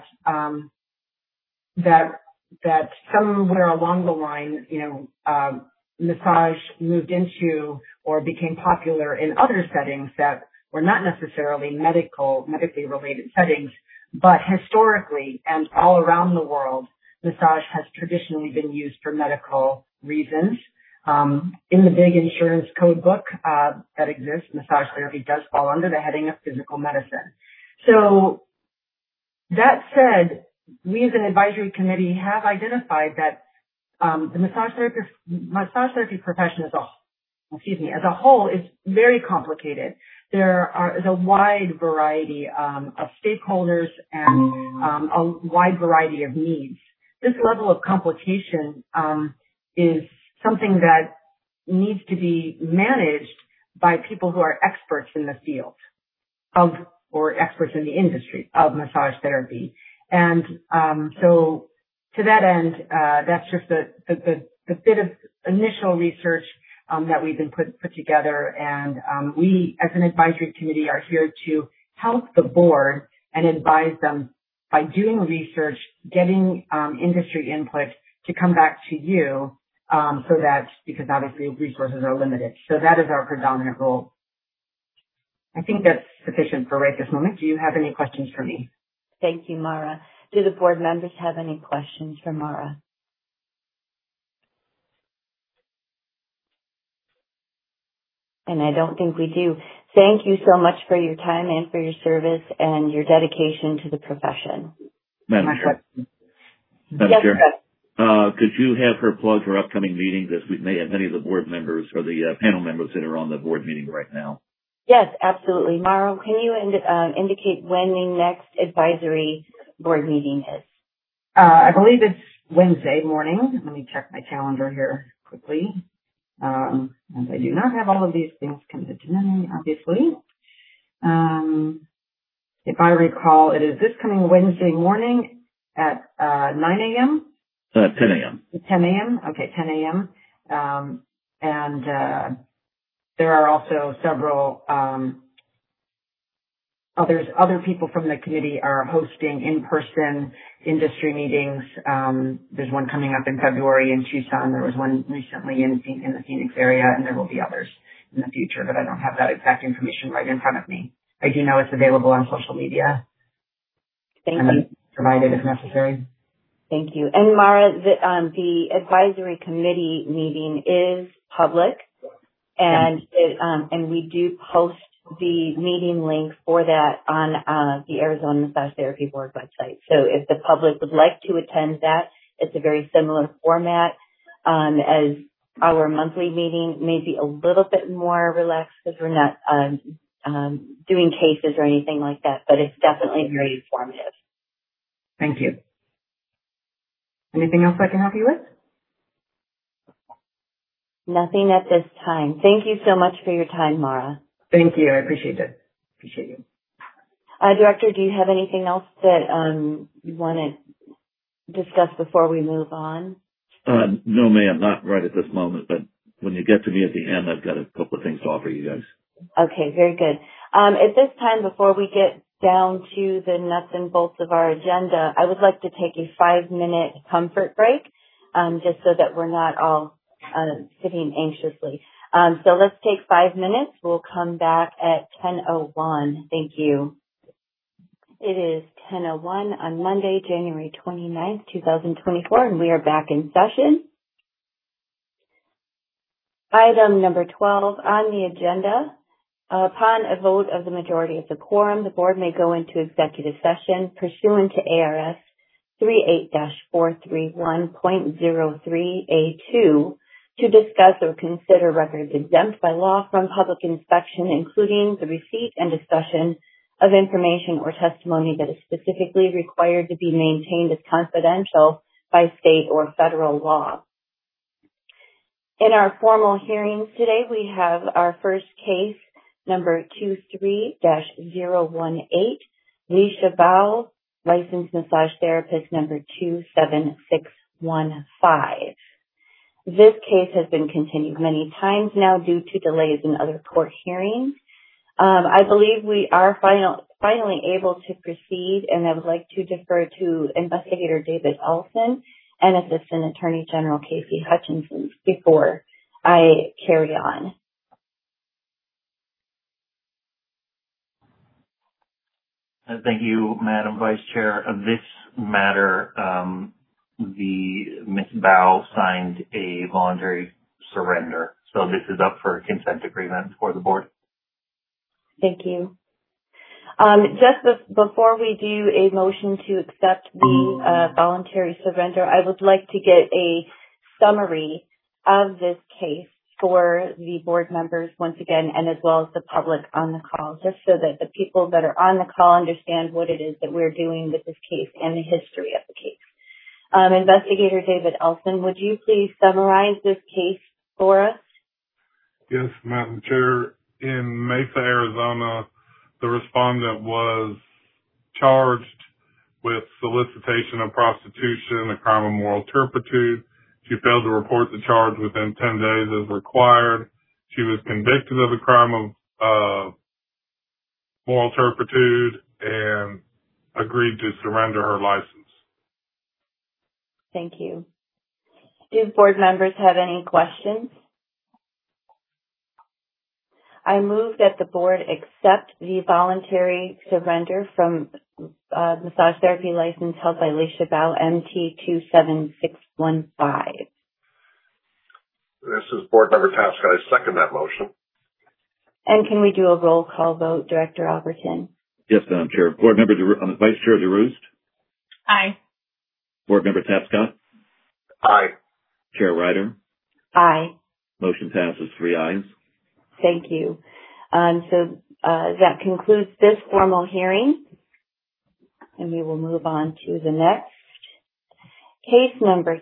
that somewhere along the line, massage moved into or became popular in other settings that were not necessarily medically related settings, but historically and all around the world, massage has traditionally been used for medical reasons. In the big insurance code book that exists, massage therapy does fall under the heading of physical medicine. So that said, we as an advisory committee have identified that the massage therapy profession as a whole is very complicated. There is a wide variety of stakeholders and a wide variety of needs. This level of complication is something that needs to be managed by people who are experts in the field or experts in the industry of massage therapy. And so to that end, that's just the bit of initial research that we've been put together. And we, as an advisory committee, are here to help the board and advise them by doing research, getting industry input to come back to you, so that, because obviously resources are limited. So that is our predominant role. I think that's sufficient for right this moment. Do you have any questions for me? Thank you, Mara. Do the board members have any questions for Mara? And I don't think we do. Thank you so much for your time and for your service and your dedication to the profession. Madam Chair. Yes, Chair. Could you have her plug her upcoming meeting, as we may have many of the board members or the panel members that are on the board meeting right now? Yes, absolutely. Mara, can you indicate when the next advisory board meeting is? I believe it's Wednesday morning. Let me check my calendar here quickly. And I do not have all of these things committed to memory, obviously. If I recall, it is this coming Wednesday morning at 9 a.m.? 10 a.m. 10 a.m.? Okay, 10 a.m. And there are also several other people from the committee are hosting in-person industry meetings. There's one coming up in February in Tucson. There was one recently in the Phoenix area, and there will be others in the future, but I don't have that exact information right in front of me. I do know it's available on social media. Thank you. Provided if necessary. Thank you. And Mara, the advisory committee meeting is public, and and we do post the meeting link for that on the Arizona Massage Therapy Board website. So if the public would like to attend that, it's a very similar format as our monthly meeting, maybe a little bit more relaxed because we're not doing cases or anything like that, but it's definitely very informative. Thank you. Anything else I can help you with? Nothing at this time. Thank you so much for your time, Mara. Thank you. I appreciate it. Appreciate you. Director, do you have anything else that you want to discuss before we move on? No, ma'am, not right at this moment, but when you get to me at the end, I've got a couple of things to offer you guys. Okay, very good. At this time, before we get down to the nuts and bolts of our agenda, I would like to take a 5-minute comfort break, just so that we're not all sitting anxiously. So let's take 5 minutes. We'll come back at 10:01. Thank you. It is 10:01 on Monday, January 29th, 2024, and we are back in session. Item number 12 on the agenda. Upon a vote of the majority of the quorum, the board may go into executive session pursuant to ARS 38-431.03A2 to discuss or consider records exempt by law from public inspection, including the receipt and discussion of information or testimony that is specifically required to be maintained as confidential by state or federal law. In our formal hearings today, we have our first case, number 23-018, Leisha Bao, licensed massage therapist number 27615. This case has been continued many times now due to delays in other court hearings. I believe we are finally able to proceed, and I would like to defer to Investigator David Olson and Assistant Attorney General Casey Hutchinson before I carry on. Thank you, Madam Vice Chair. This matter, Ms. Bao signed a voluntary surrender, so this is up for a consent agreement for the board. Thank you. Just before we do a motion to accept the voluntary surrender, I would like to get a summary of this case for the board members once again, and as well as the public on the call, just so that the people that are on the call understand what it is that we're doing with this case and the history of the case. Investigator David Olson, would you please summarize this case for us? Yes, Madam Chair. In Mesa, Arizona, the respondent was charged with solicitation of prostitution, a crime of moral turpitude. She failed to report the charge within 10 days as required. She was convicted of the crime of moral turpitude and agreed to surrender her license. Thank you. Do board members have any questions? I move that the board accept the voluntary surrender from massage therapy license held by Leisha Bao, MT 27615. This is Board Member Tapscott. I second that motion. And can we do a roll call vote, Director Albertin? Yes, Madam Chair. Board Member Vice Chair DeRoost? Aye. Board Member Tapscott? Aye. Chair Ryder? Aye. Motion passes 3 ayes. Thank you. So that concludes this formal hearing, and we will move on to the next. Case number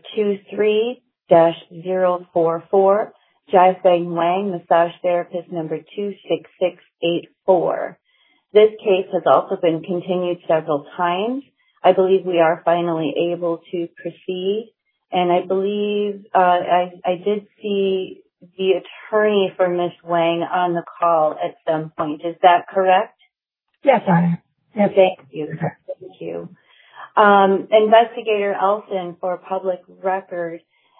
23-044, Jiafeng Wang, massage therapist number 26684. This case has also been continued several times. I believe we are finally able to proceed, and I believe I did see the attorney for Ms. Wang on the call at some point. Is that correct? Yes, I am. Yes. Thank you. Thank you. Investigator Elson, for public record,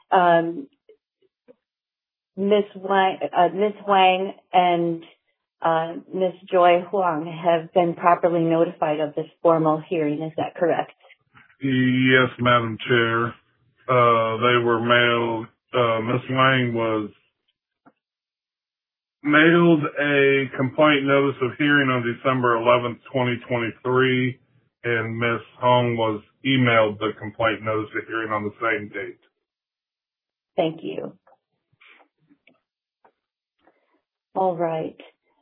Ms. Wang and Ms. Joy Huang have been properly notified of this formal hearing. Is that correct? Yes, Madam Chair. They were mailed. Ms. Wang was mailed a complaint notice of hearing on December 11th, 2023, and Ms. Hong was emailed the complaint notice of hearing on the same date. Thank you. All right.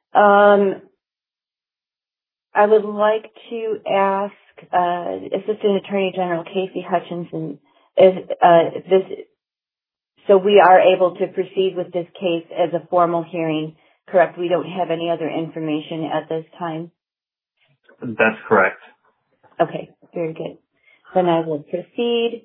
I would like to ask Assistant Attorney General Casey Hutchinson so we are able to proceed with this case as a formal hearing correct? We don't have any other information at this time? That's correct. Okay, very good. Then I will proceed.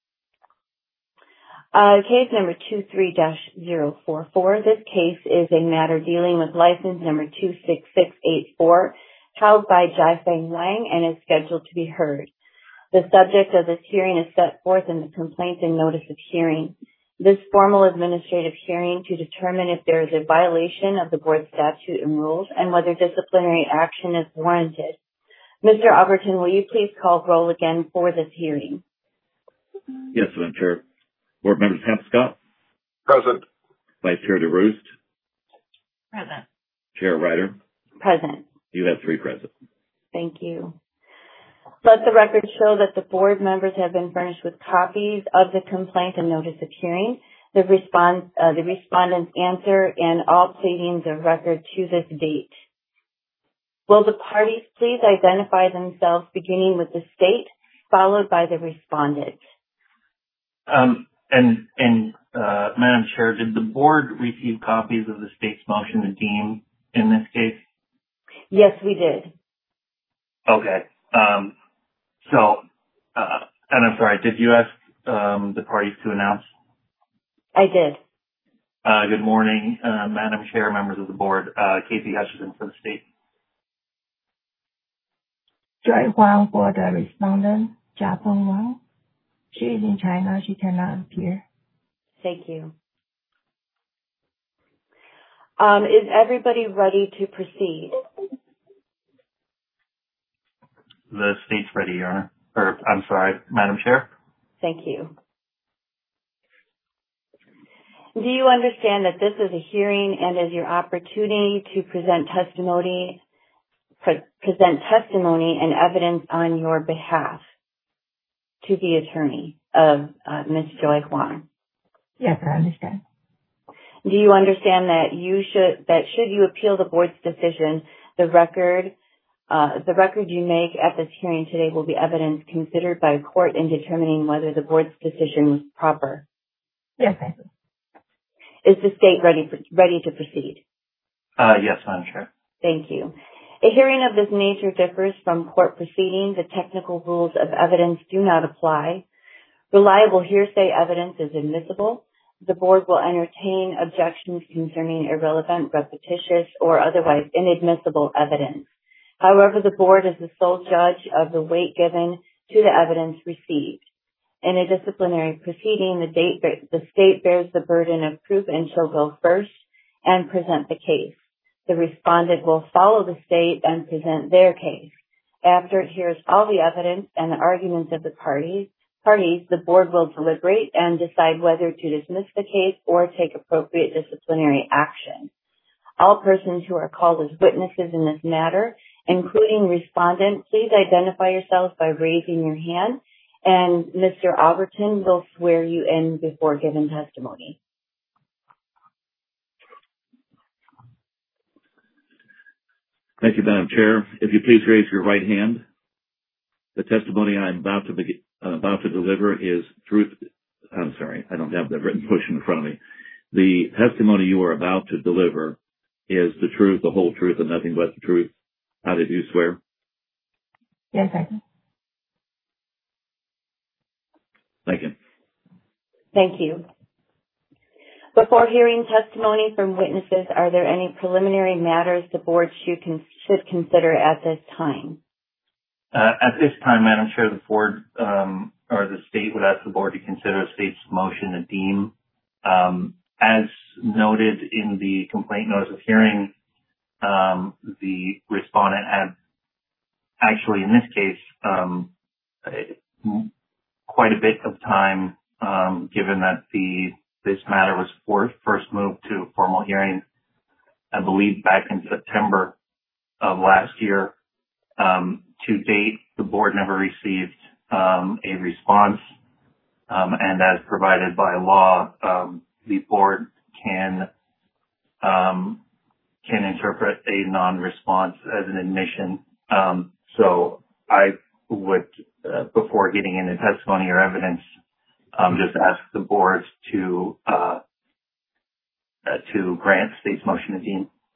Case number 23-044. This case is a matter dealing with license number 26684, held by Jiafeng Wang, and is scheduled to be heard. The subject of this hearing is set forth in the complaint and notice of hearing. This formal administrative hearing to determine if there is a violation of the board statute and rules and whether disciplinary action is warranted. Mr. Alberton, will you please call roll again for this hearing? Yes, Madam Chair. Board members Hampscott? Present. Vice Chair DeRoost? Present. Chair Ryder? Present. You have 3 present. Thank you. Let the record show that the board members have been furnished with copies of the complaint and notice of hearing, the respondent's answer, and all pleadings of record to this date. Will the parties please identify themselves, beginning with the state, followed by the respondent? Madam Chair, did the board receive copies of the state's motion to deem in this case? Yes, we did. Okay. And I'm sorry, did you ask the parties to announce? I did. Good morning, Madam Chair, members of the board. Casey Hutchison for the state. Joy Huang for the respondent, Jiafeng Wang. She is in China. She cannot appear. Thank you. Is everybody ready to proceed? The state's ready, Your Honor. Or, I'm sorry, Madam Chair. Thank you. Do you understand that this is a hearing and is your opportunity to present testimony and evidence on your behalf to the attorney of Ms. Joy Huang? Yes, I understand. Do you understand that should you appeal the board's decision, the record you make at this hearing today will be evidence considered by a court in determining whether the board's decision was proper? Yes, I do. Is the state ready to proceed? Yes, Madam Chair. Thank you. A hearing of this nature differs from court proceedings. The technical rules of evidence do not apply. Reliable hearsay evidence is admissible. The board will entertain objections concerning irrelevant, repetitious, or otherwise inadmissible evidence. However, the board is the sole judge of the weight given to the evidence received. In a disciplinary proceeding, the state bears the burden of proof and shall go first and present the case. The respondent will follow the state and present their case. After it hears all the evidence and the arguments of the parties, the board will deliberate and decide whether to dismiss the case or take appropriate disciplinary action. All persons who are called as witnesses in this matter, including respondent, please identify yourselves by raising your hand, and Mr. Alberton will swear you in before giving testimony. Thank you, Madam Chair. If you please raise your right hand. The testimony I'm about to deliver is truth. I'm sorry, I don't have the written portion in front of me. The testimony you are about to deliver is the truth, the whole truth, and nothing but the truth. How did you swear? Yes, I do. Thank you. Thank you. Before hearing testimony from witnesses, are there any preliminary matters the board should consider at this time? At this time, Madam Chair, the board or the state would ask the board to consider the state's motion to deem. As noted in the complaint notice of hearing, the respondent had actually, in this case, quite a bit of time, given that this matter was first moved to formal hearing, I believe, back in September of last year. To date, the board never received a response, and as provided by law, the board can interpret a non-response as an admission. So I would, before getting into testimony or evidence, just ask the board to grant state's motion to deem.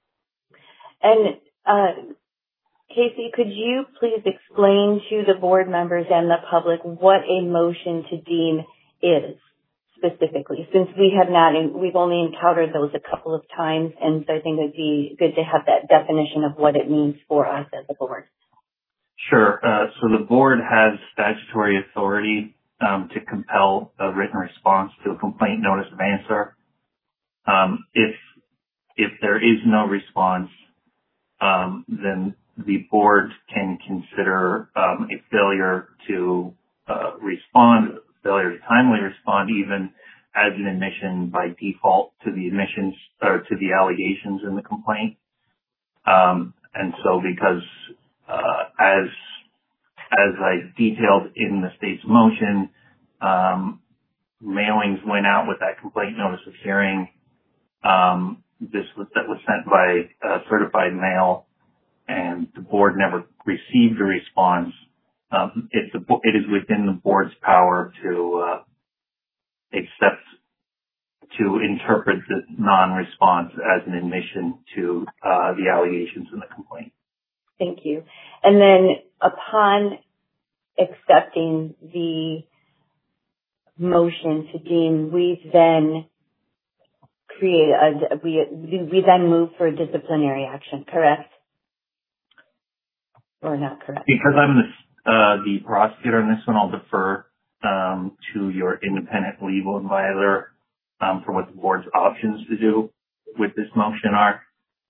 And Casey, could you please explain to the board members and the public what a motion to deem is specifically, since we've only encountered those a couple of times, and so I think it'd be good to have that definition of what it means for us as a board. Sure. So the board has statutory authority to compel a written response to a complaint notice of answer. If there is no response, then the board can consider a failure to respond, failure to timely respond, even as an admission by default to the admissions or to the allegations in the complaint. And so because as I detailed in the state's motion, mailings went out with that complaint notice of hearing. That was sent by certified mail, and the board never received a response. It is within the board's power to interpret the non-response as an admission to the allegations in the complaint. Thank you. And then upon accepting the motion to deem, we then we then move for disciplinary action, correct? Or not correct? Because I'm the prosecutor on this one, I'll defer to your independent legal advisor for what the board's options to do with this motion are.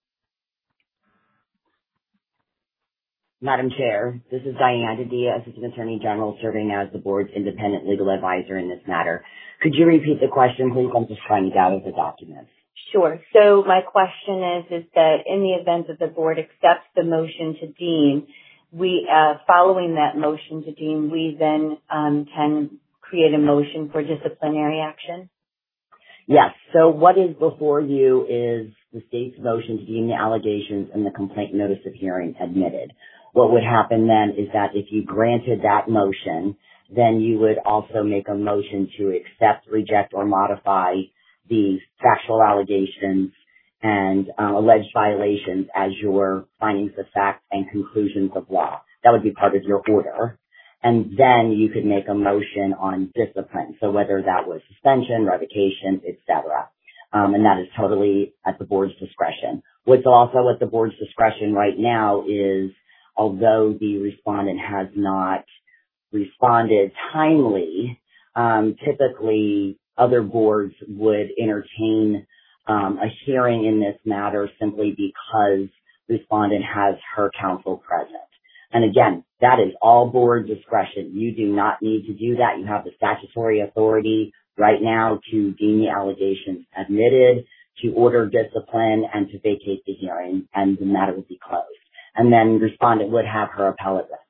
Madam Chair, this is Diane Dedea, Assistant Attorney General, serving as the board's independent legal advisor in this matter. Could you repeat the question, please? I'm just trying to gather the documents. Sure. So my question is that in the event that the board accepts the motion to deem, we, following that motion to deem, we then can create a motion for disciplinary action? Yes. So what is before you is the state's motion to deem the allegations in the complaint notice of hearing admitted. What would happen then is that if you granted that motion, then you would also make a motion to accept, reject, or modify the factual allegations and alleged violations as your findings of fact and conclusions of law. That would be part of your order. And then you could make a motion on discipline. So whether that was suspension, revocation, etc. And that is totally at the board's discretion. What's also at the board's discretion right now is, although the respondent has not responded timely, typically other boards would entertain a hearing in this matter simply because the respondent has her counsel present. And again, that is all board discretion. You do not need to do that. You have the statutory authority right now to deem the allegations admitted, to order discipline, and to vacate the hearing, and the matter would be closed. And then the respondent would have her appellate rights.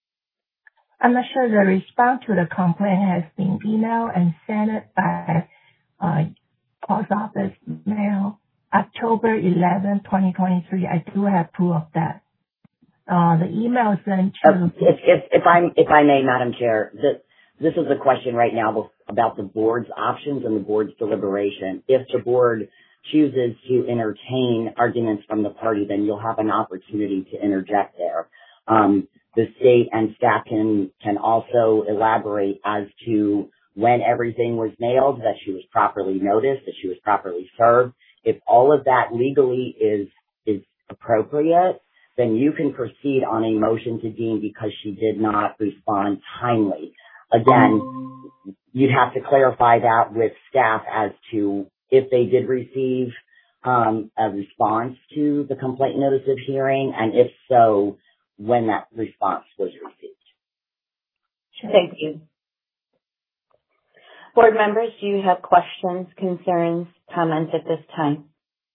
I'm not sure the response to the complaint has been emailed and sent by post office mail October 11, 2023. I do have proof of that. The email sent to... If I may, Madam Chair, this is a question right now about the board's options and the board's deliberation. If the board chooses to entertain arguments from the party, then you'll have an opportunity to interject there. The state and staff can also elaborate as to when everything was mailed, that she was properly noticed, that she was properly served. If all of that legally is appropriate, then you can proceed on a motion to deem because she did not respond timely. Again, you'd have to clarify that with staff as to if they did receive a response to the complaint notice of hearing, and if so, when that response was received. Thank you. Board members, do you have questions, concerns, comments at this time?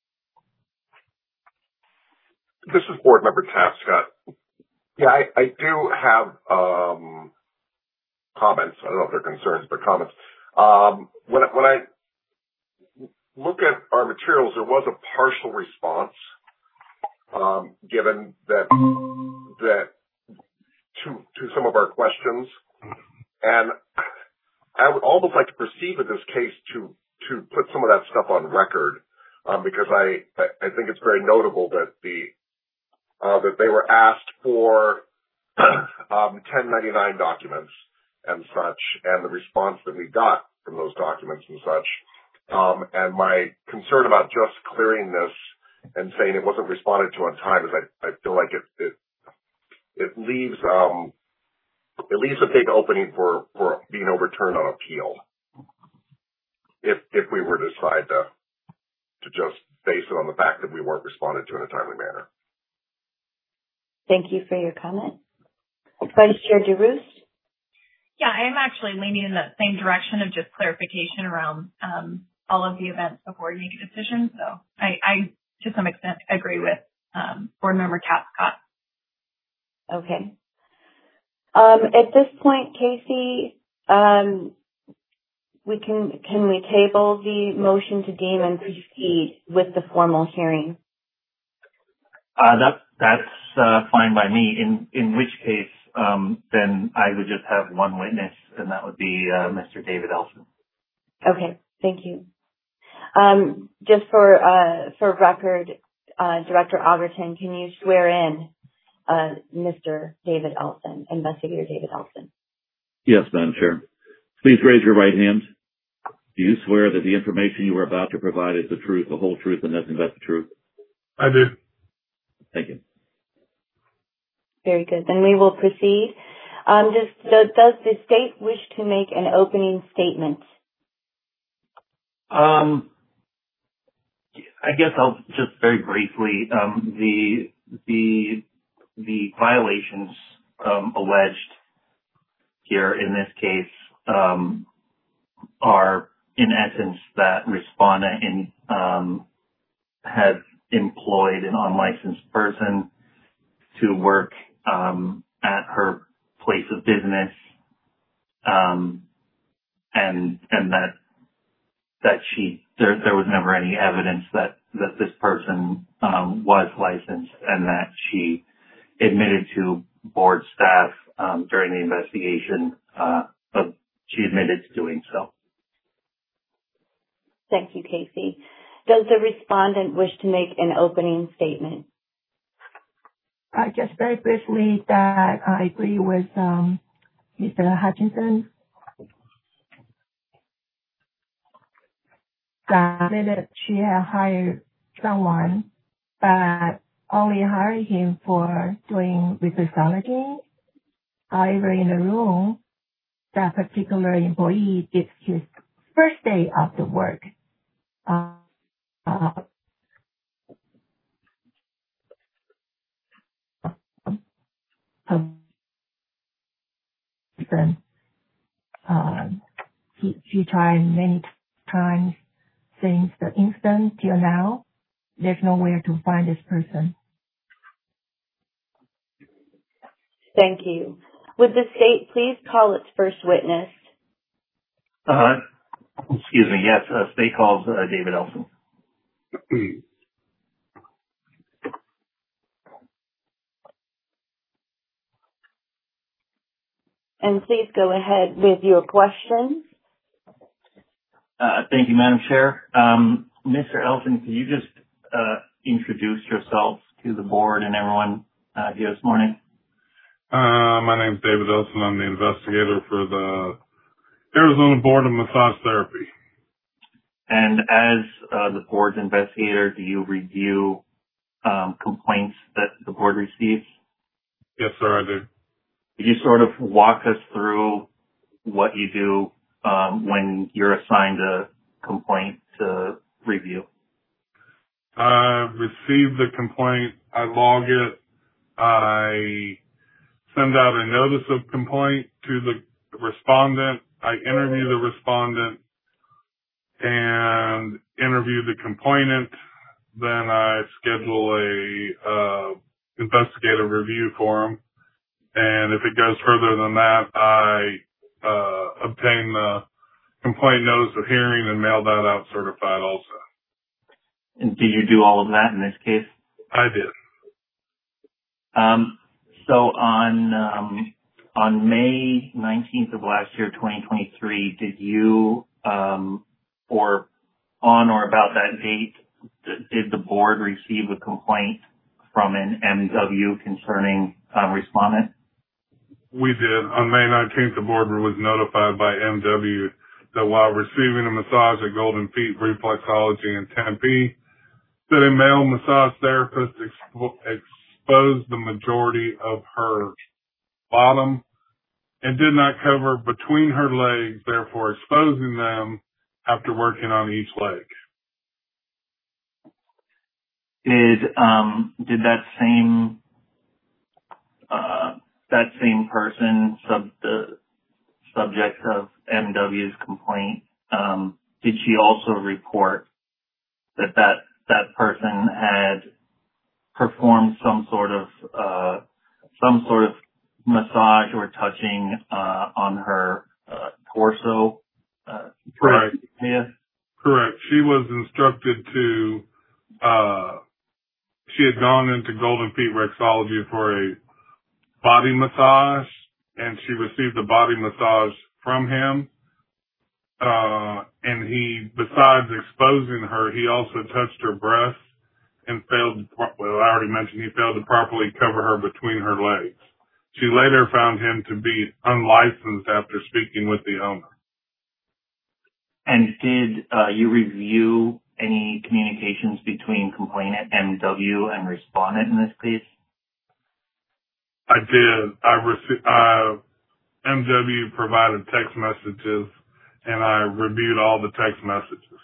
This is Board Member Tapscott. Yeah, I do have comments. I don't know if they're concerns, but comments. When I look at our materials, there was a partial response given that to some of our questions, and I would almost like to proceed with this case to put some of that stuff on record because I think it's very notable that the that they were asked for 1099 documents and such, and the response that we got from those documents and such. And my concern about just clearing this and saying it wasn't responded to on time is I feel like it leaves a big opening for being overturned on appeal if we were to decide to just base it on the fact that we weren't responded to in a timely manner. Thank you for your comment. Vice Chair DeRoost? Yeah, I am actually leaning in that same direction of just clarification around all of the events before you make a decision. So I to some extent, agree with Board Member Tapscott. Okay. At this point, Casey, can we table the motion to deem and proceed with the formal hearing? That's fine by me. In which case, then I would just have one witness, and that would be Mr. David Elson. Okay, thank you. Just for record, Director Algerton, can you swear in Mr. David Elson, Investigator David Elson? Yes, Madam Chair. Please raise your right hand. Do you swear that the information you are about to provide is the truth, the whole truth, and nothing but the truth? I do. Thank you. Very good. Then we will proceed. Does the state wish to make an opening statement? I guess I'll just very briefly, the violations alleged here in this case are in essence that respondent had employed an unlicensed person to work at her place of business, and that there was never any evidence that this person was licensed, and that she admitted to board staff during the investigation she admitted to doing so. Thank you, Casey. Does the respondent wish to make an opening statement? Just very briefly that I agree with Mr. Hutchinson. That she had hired someone, but only hired him for doing reflexology. However, in the room, that particular employee did his first day of the work. He tried many times since the incident till now. There's nowhere to find this person. Thank you. Would the state please call its first witness? Excuse me. Yes, state calls David Elson. And please go ahead with your questions. Thank you, Madam Chair. Mr. Elson, could you just introduce yourself to the board and everyone here this morning? My name's David Elson. I'm the investigator for the Arizona Board of Massage Therapy. And as the board's investigator, do you review complaints that the board receives? Yes, sir, I do. Could you sort of walk us through what you do when you're assigned a complaint to review? I receive the complaint, I log it, I send out a notice of complaint to the respondent, I interview the respondent and interview the complainant, then I schedule a investigative review for them, and if it goes further than that, I obtain the complaint notice of hearing and mail that out certified also. And did you do all of that in this case? I did. So on May 19th of last year, 2023, did you, or on or about that date, did the board receive a complaint from an MW concerning respondent? We did. On May 19th, the board was notified by MW that while receiving a massage at Golden Feet Reflexology in Tempe, that a male massage therapist exposed the majority of her bottom and did not cover between her legs, therefore exposing them after working on each leg. Did that same person, the subject of MW's complaint, did she also report that person had performed some sort of massage or touching on her torso? Correct. Yeah. Correct. She was instructed to. She had gone into Golden Feet Reflexology for a body massage, and she received a body massage from him. And he, besides exposing her, he also touched her breasts and failed, well, I already mentioned he failed to properly cover her between her legs. She later found him to be unlicensed after speaking with the owner. And did you review any communications between complainant MW and respondent in this case? I did. MW provided text messages, and I reviewed all the text messages.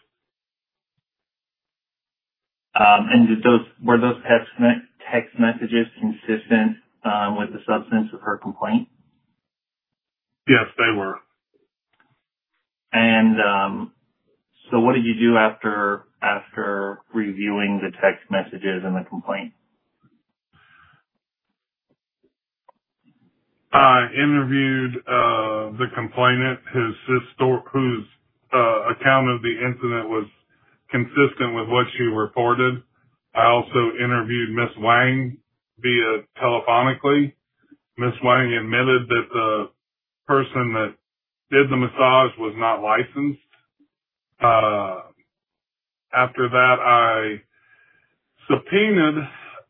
And were those text messages consistent with the substance of her complaint? Yes, they were. And so what did you do after reviewing the text messages and the complaint? I interviewed the complainant, whose account of the incident was consistent with what she reported. I also interviewed Ms. Wang via telephonically. Ms. Wang admitted that the person that did the massage was not licensed. After that, I subpoenaed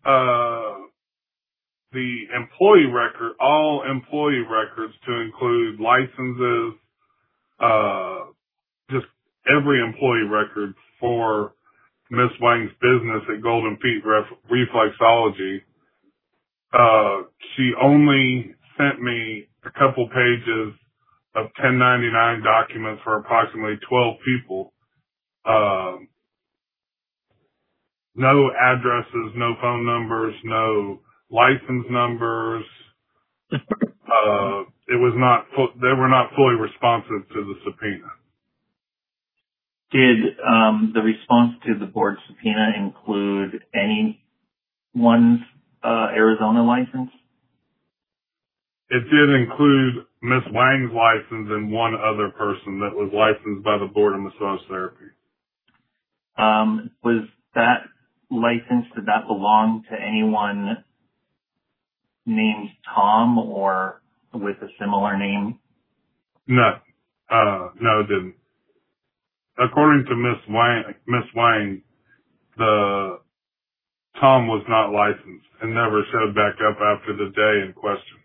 the employee record, all employee records to include licenses, just every employee record for Ms. Wang's business at Golden Feet Reflexology. She only sent me a couple pages of 1099 documents for approximately 12 people. No addresses, no phone numbers, no license numbers. They were not fully responsive to the subpoena. Did the response to the board subpoena include anyone's Arizona license? It did include Ms. Wang's license and one other person that was licensed by the Board of Massage Therapy. Was that license, did that belong to anyone named Tom or with a similar name? No, it didn't. According to Miss Wang, the Tom was not licensed and never showed back up after the day in question.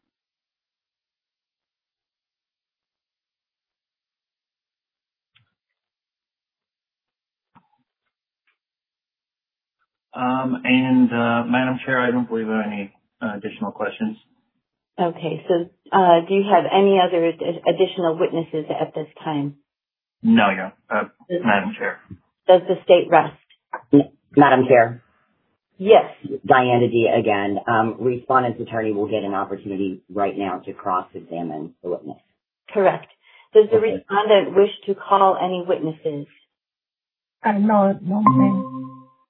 Madam Chair, I don't believe I have any additional questions. Okay, so do you have any other additional witnesses at this time? No, Madam Chair. Does the state rest? Madam Chair. Yes. Diana D. again. Respondent's attorney will get an opportunity right now to cross-examine the witness. Correct. Does the respondent wish to call any witnesses? No, ma'am.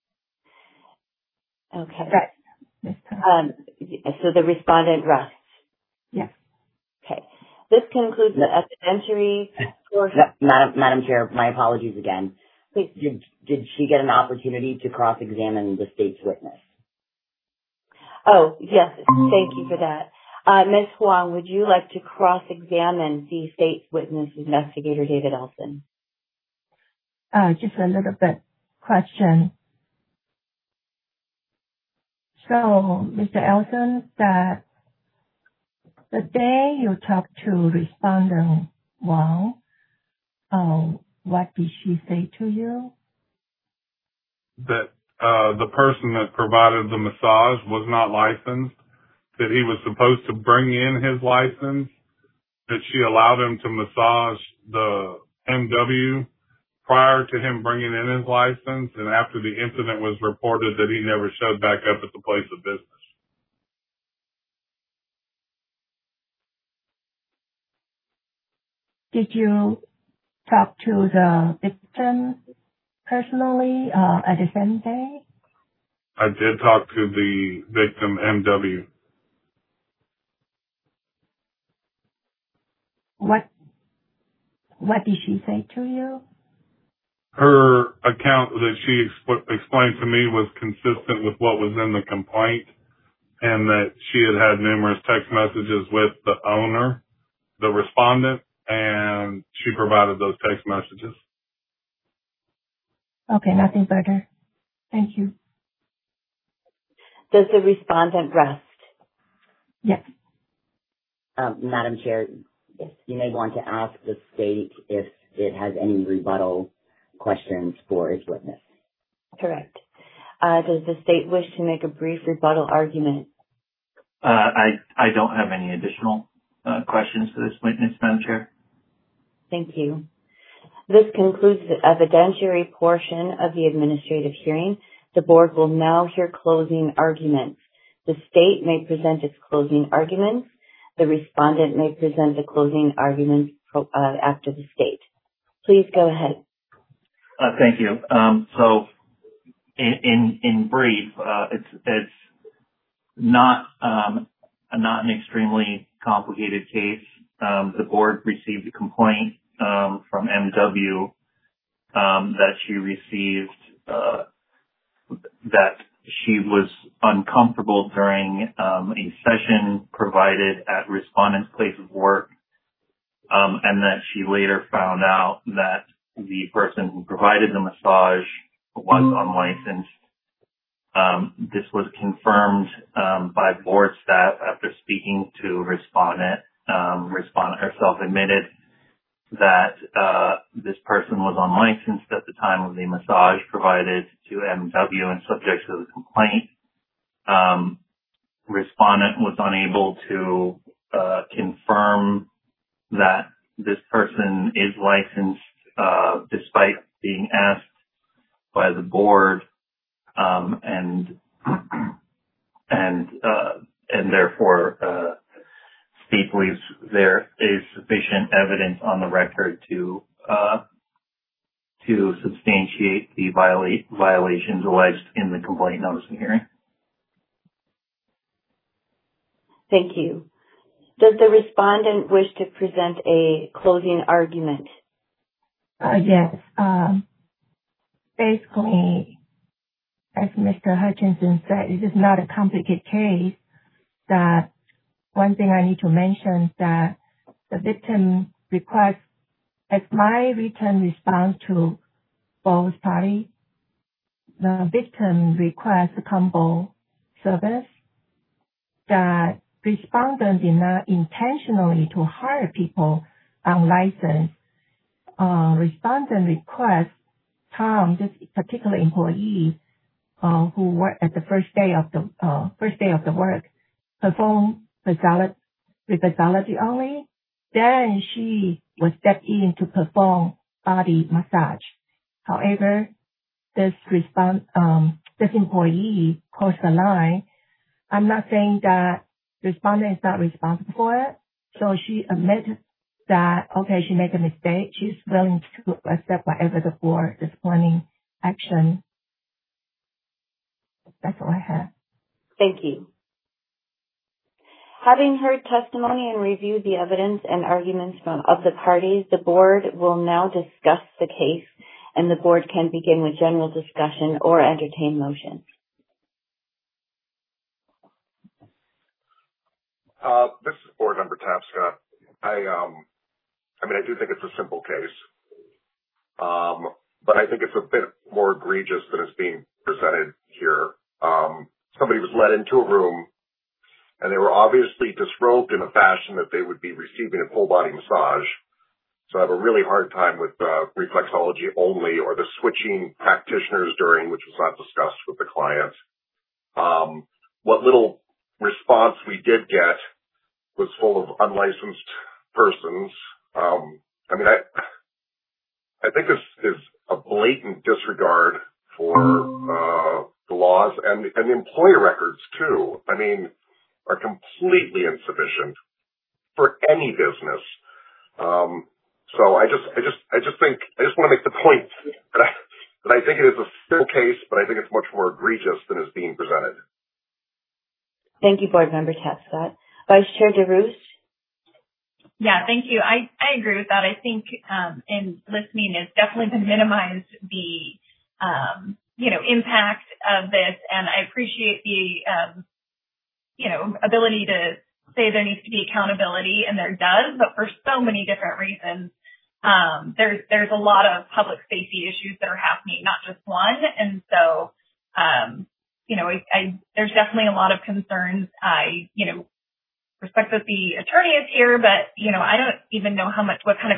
Okay. Right. So the respondent rests? Yes. Okay. This concludes the evidentiary portion. Madam Chair, my apologies again. Please. Did she get an opportunity to cross-examine the state's witness? Oh, yes. Thank you for that. Ms. Huang, would you like to cross-examine the state's witness, Investigator David Elson? Just a little bit question. So, Mr. Elson, that the day you talked to respondent Wang, what did she say to you? That the person that provided the massage was not licensed, that he was supposed to bring in his license, that she allowed him to massage the MW prior to him bringing in his license, and after the incident was reported that he never showed back up at the place of business. Did you talk to the victim personally at the same day? I did talk to the victim, MW. What did she say to you? Her account that she explained to me was consistent with what was in the complaint, and that she had numerous text messages with the owner, the respondent, and she provided those text messages. Okay, nothing further. Thank you. Does the respondent rest? Yes. Madam Chair, you may want to ask the state if it has any rebuttal questions for its witness. Correct. Does the state wish to make a brief rebuttal argument? I don't have any additional questions for this witness, Madam Chair. Thank you. This concludes the evidentiary portion of the administrative hearing. The board will now hear closing arguments. The state may present its closing arguments. The respondent may present the closing arguments after the state. Please go ahead. Thank you. So, in brief, it's not an extremely complicated case. The board received a complaint from MW that she received that she was uncomfortable during a session provided at respondent's place of work, and that she later found out that the person who provided the massage was unlicensed. This was confirmed by board staff after speaking to respondent. Respondent herself admitted that this person was unlicensed at the time of the massage provided to MW and subject to the complaint. Respondent was unable to confirm that this person is licensed despite being asked by the board, and therefore state believes there is sufficient evidence on the record to substantiate the violations alleged in the complaint notice of hearing. Thank you. Does the respondent wish to present a closing argument? Yes. Basically, as Mr. Hutchinson said, it is not a complicated case. That one thing I need to mention that the victim requests, as my written response to both parties, the victim requests a combo service that respondent did not intentionally to hire people unlicensed. Respondent requests Tom, this particular employee, who worked at the first day of the work, perform reflexology only. Then she was stepped in to perform body massage. However, this employee crossed the line. I'm not saying that respondent is not responsible for it. So she admitted that, okay, she made a mistake. She's willing to accept whatever the board disciplining action. That's all I have. Thank you. Having heard testimony and reviewed the evidence and arguments of the parties, the board will now discuss the case, and the board can begin with general discussion or entertain motions. This is Board Member Tapscott. I do think it's a simple case, but I think it's a bit more egregious than is being presented here. Somebody was let into a room, and they were obviously disrobed in a fashion that they would be receiving a full body massage. So I have a really hard time with reflexology only, or the switching practitioners during, which was not discussed with the client. What little response we did get was full of unlicensed persons. I mean, I think this is a blatant disregard for the laws, and the employer records too. I mean, are completely insufficient for any business. So I just want to make the point that I think it is a simple case, but I think it's much more egregious than is being presented. Thank you, Board Member Tapscott. Vice Chair DeRoost? Yeah, thank you. I agree with that. I think in listening, it's definitely been minimized the impact of this, and I appreciate the ability to say there needs to be accountability, and there does, but for so many different reasons. There's a lot of public safety issues that are happening, not just one, and so there's definitely a lot of concerns. I respect that the attorney is here, but I don't even know how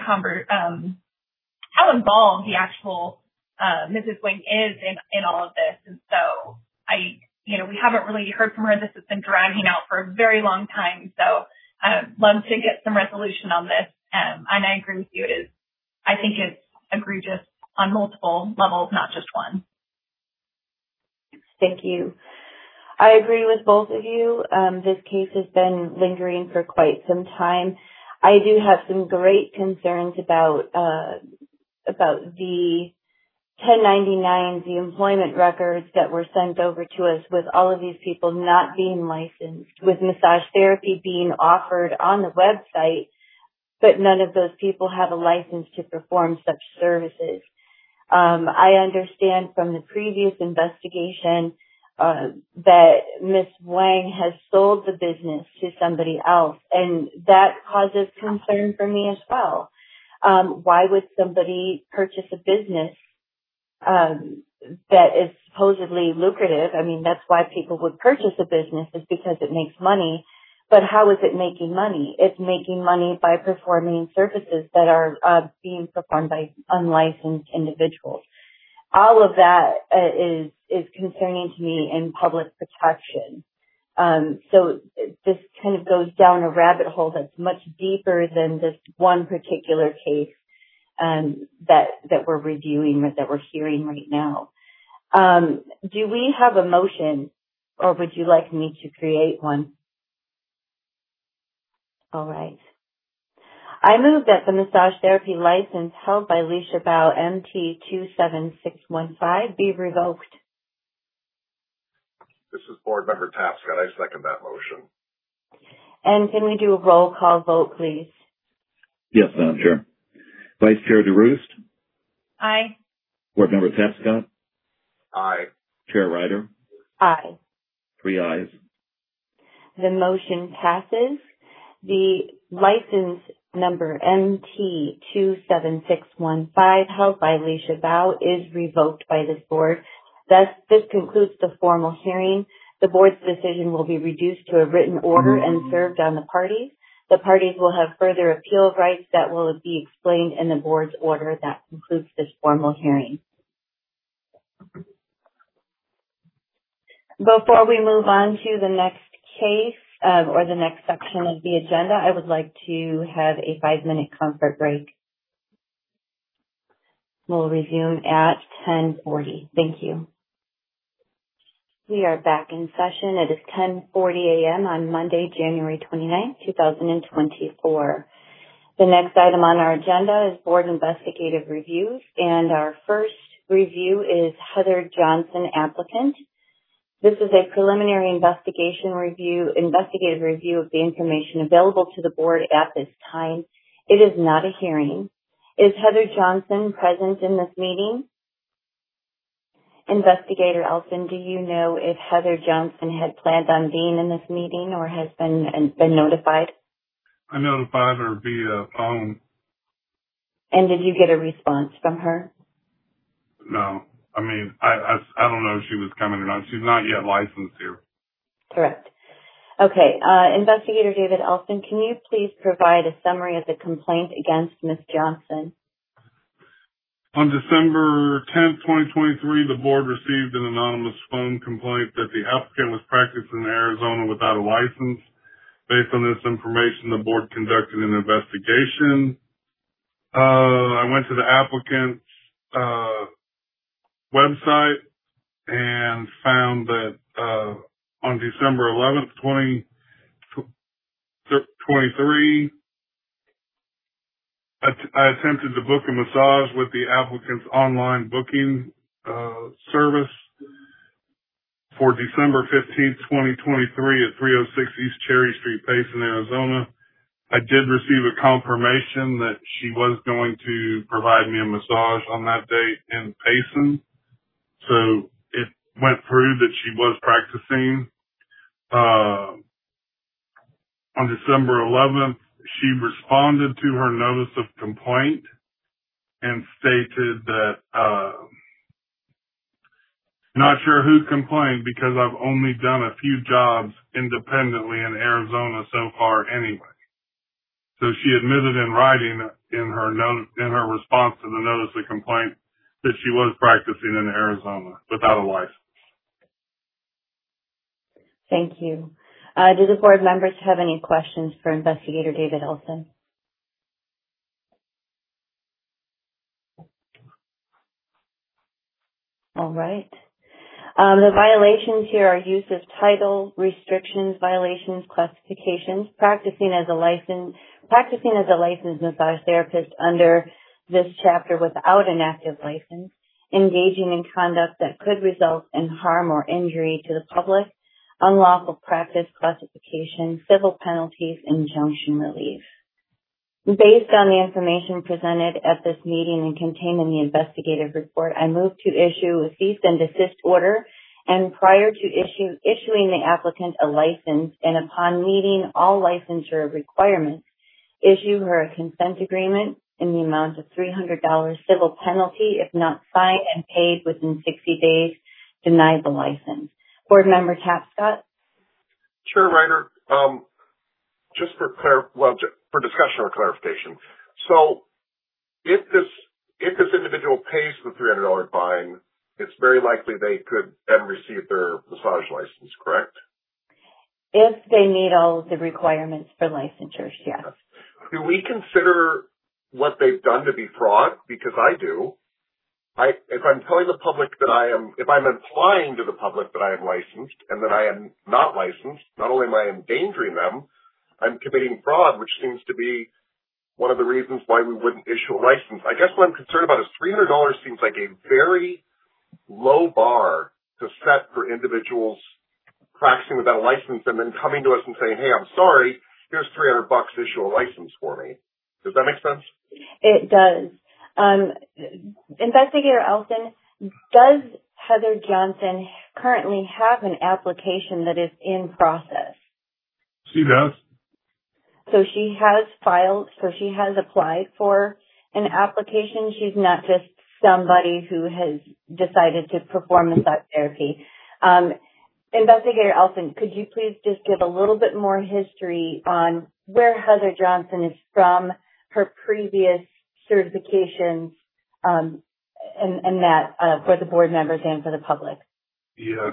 involved the actual Mrs. Wing is in all of this, and so we haven't really heard from her. This has been dragging out for a very long time, so I'd love to get some resolution on this. And I agree with you. I think it's egregious on multiple levels, not just one. Thank you. I agree with both of you. This case has been lingering for quite some time. I do have some great concerns about the 1099s, the employment records that were sent over to us with all of these people not being licensed, with massage therapy being offered on the website, but none of those people have a license to perform such services. I understand from the previous investigation that Ms. Wang has sold the business to somebody else, and that causes concern for me as well. Why would somebody purchase a business that is supposedly lucrative? I mean, that's why people would purchase a business, is because it makes money. But how is it making money? It's making money by performing services that are being performed by unlicensed individuals. All of that is concerning to me in public protection. So this kind of goes down a rabbit hole that's much deeper than this one particular case that we're reviewing, that we're hearing right now. Do we have a motion, or would you like me to create one? All right. I move that the massage therapy license held by Alicia Bao, MT 27615, be revoked. This is Board Member Tapscott. I second that motion. And can we do a roll call vote, please? Yes, Madam Chair. Vice Chair DeRoost? Aye. Board Member Tapscott? Aye. Chair Ryder? Aye. 3 ayes. The motion passes. The license number MT 27615 held by Alicia Bao is revoked by this board. Thus, this concludes the formal hearing. The board's decision will be reduced to a written order and served on the parties. The parties will have further appeal rights that will be explained in the board's order. That concludes this formal hearing. Before we move on to the next case, or the next section of the agenda, I would like to have a 5-minute comfort break. We'll resume at 10:40. Thank you. We are back in session. It is 10:40 a.m. on Monday, January 29th, 2024. The next item on our agenda is board investigative reviews, and our first review is Heather Johnson, applicant. This is a preliminary investigative review of the information available to the board at this time. It is not a hearing. Is Heather Johnson present in this meeting? Investigator Elson, do you know if Heather Johnson had planned on being in this meeting or has been notified? I notified her via phone. And did you get a response from her? No. I mean, I don't know if she was coming or not. She's not yet licensed here. Correct. Okay. Investigator David Elston, can you please provide a summary of the complaint against Ms. Johnson? On December 10th, 2023, the board received an anonymous phone complaint that the applicant was practicing in Arizona without a license. Based on this information, the board conducted an investigation. I went to the applicant's website and found that on December 11th, 2023, I attempted to book a massage with the applicant's online booking service for December 15th, 2023 at 306 East Cherry Street, Payson, Arizona. I did receive a confirmation that she was going to provide me a massage on that date in Payson. So it went through that she was practicing. On December 11th, she responded to her notice of complaint and stated that, not sure who complained because I've only done a few jobs independently in Arizona so far anyway. So she admitted in writing in her response to the notice of complaint that she was practicing in Arizona without a license. Thank you. Do the board members have any questions for Investigator David Elston? All right. The violations here are use of title, restrictions, violations, classifications, practicing as a licensed massage therapist under this chapter without an active license, engaging in conduct that could result in harm or injury to the public, unlawful practice classification, civil penalties, injunction relief. Based on the information presented at this meeting and contained in the investigative report, I move to issue a cease and desist order, and prior to issuing the applicant a license, and upon meeting all licensure requirements, issue her a consent agreement in the amount of $300 civil penalty if not signed and paid within 60 days, denied the license. Board Member Tapscott? Chair Ryder, just for discussion or clarification. So if this individual pays the $300 fine, it's very likely they could then receive their massage license, correct? If they meet all of the requirements for licensure, yes. Do we consider what they've done to be fraud? Because I do. If I'm telling the public that if I'm implying to the public that I am licensed and that I am not licensed, not only am I endangering them, I'm committing fraud, which seems to be one of the reasons why we wouldn't issue a license. I guess what I'm concerned about is $300 seems like a very low bar to set for individuals practicing without a license and then coming to us and saying, hey, I'm sorry, here's $300, issue a license for me. Does that make sense? It does. Investigator Elston, does Heather Johnson currently have an application that is in process? She does. So she has applied for an application. She's not just somebody who has decided to perform massage therapy. Investigator Elston, could you please just give a little bit more history on where Heather Johnson is from, her previous certifications, and that for the board members and for the public? Yes.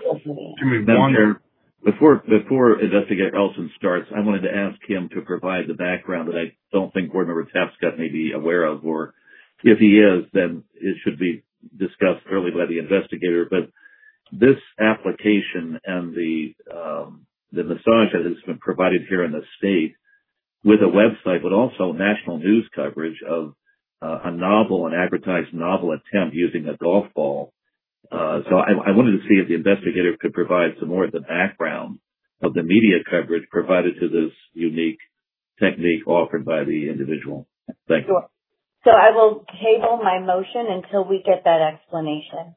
Before Investigator Elston starts, I wanted to ask him to provide the background that I don't think Board Member Tapscott may be aware of, or if he is, then it should be discussed early by the investigator. But this application and the massage that has been provided here in the state with a website, but also national news coverage of an advertised novel attempt using a golf ball. So I wanted to see if the investigator could provide some more of the background of the media coverage provided to this unique technique offered by the individual. Thank you. Sure. So I will table my motion until we get that explanation.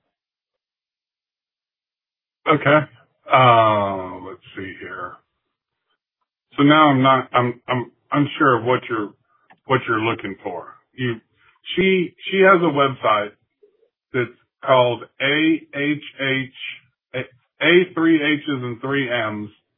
Okay. Let's see here. So now I'm unsure of what you're looking for. She has a website that's called A3 H's and 3 M's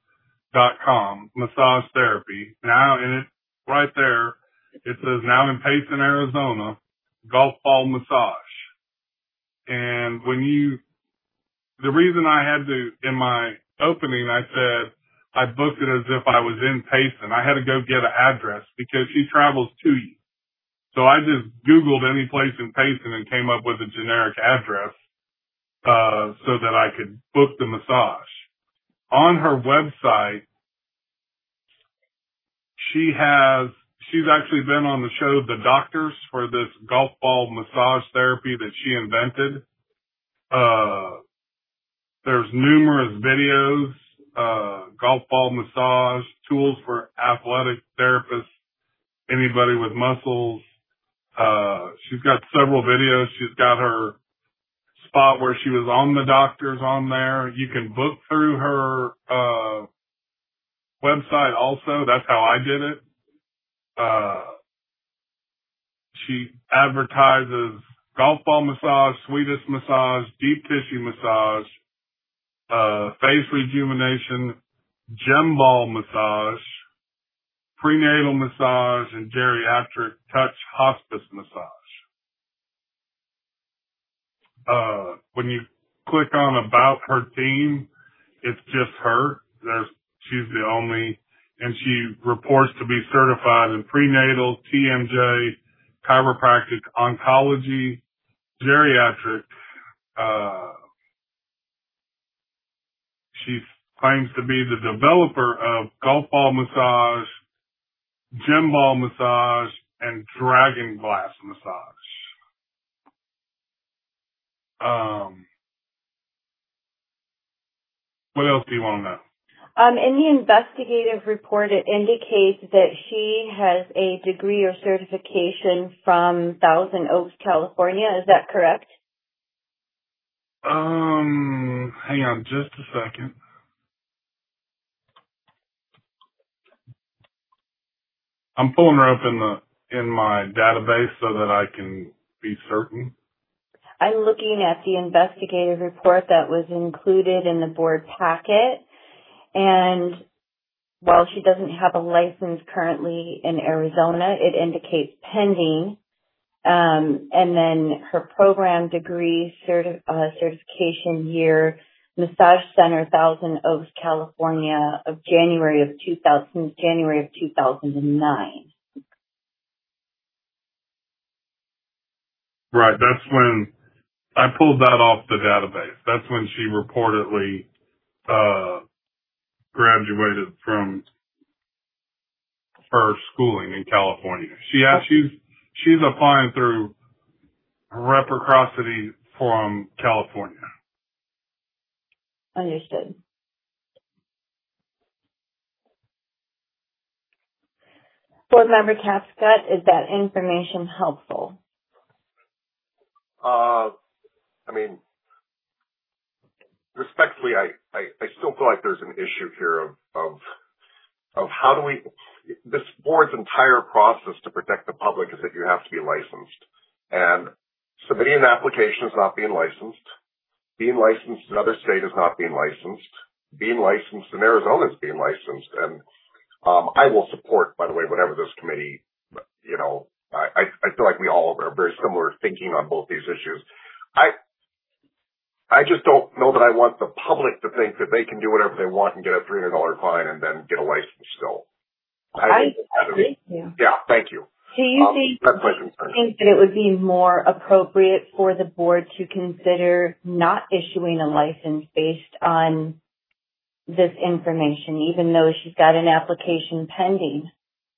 facebook.com, massage therapy. Now, and it right there, it says now in Payson, Arizona, golf ball massage. And the reason I had to, in my opening, I said I booked it as if I was in Payson. I had to go get an address because she travels to you. So I just Googled any place in Payson and came up with a generic address, so that I could book the massage. On her website, she's actually been on the show The Doctors for this golf ball massage therapy that she invented. There's numerous videos, golf ball massage, tools for athletic therapists, anybody with muscles. She's got several videos. She's got her spot where she was on The Doctors on there. You can book through her website also. That's how I did it. She advertises golf ball massage, Swedish massage, deep tissue massage, face rejuvenation, gem ball massage, prenatal massage, and geriatric touch hospice massage. When you click on about her team, it's just her. She's the only, and she reports to be certified in prenatal, TMJ, chiropractic, oncology, geriatric. She claims to be the developer of golf ball massage, gem ball massage, and dragon glass massage. What else do you want to know? In the investigative report, it indicates that she has a degree or certification from Thousand Oaks, California. Is that correct? Hang on just a second. I'm pulling her up in my database so that I can be certain. I'm looking at the investigative report that was included in the board packet. And while she doesn't have a license currently in Arizona, it indicates pending. And then her program degree certification year, Massage Center, Thousand Oaks, California, of January of 2009. Right, that's when I pulled that off the database. That's when she reportedly graduated from her schooling in California. She's applying through reciprocity from California. Understood. Board Member Tapscott, is that information helpful? I mean, respectfully, I still feel like there's an issue here of how do we, this board's entire process to protect the public is that you have to be licensed. And submitting an application is not being licensed. Being licensed in another state is not being licensed. Being licensed in Arizona is being licensed. And I will support, by the way, whatever this committee, I feel like we all are very similar thinking on both these issues. I just don't know that I want the public to think that they can do whatever they want and get a $300 fine and then get a license still. I agree with you. Yeah, thank you. Do you think that it would be more appropriate for the board to consider not issuing a license based on this information, even though she's got an application pending?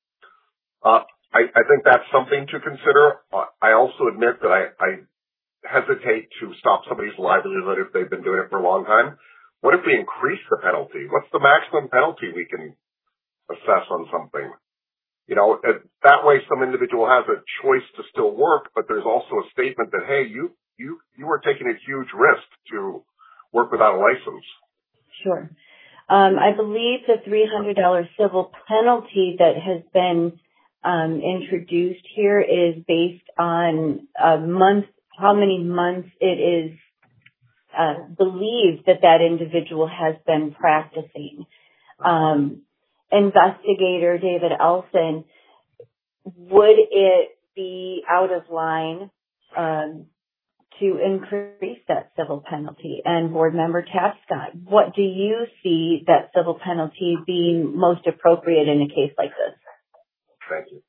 I think that's something to consider. I also admit that I hesitate to stop somebody's livelihood if they've been doing it for a long time. What if we increase the penalty? What's the maximum penalty we can assess on something? That way some individual has a choice to still work, but there's also a statement that, hey, you are taking a huge risk to work without a license. Sure. I believe the $300 civil penalty that has been introduced here is based on how many months it is believed that individual has been practicing. Investigator David Elson, would it be out of line to increase that civil penalty? And Board Member Tapscott, what do you see that civil penalty being most appropriate in a case like this? Thank you.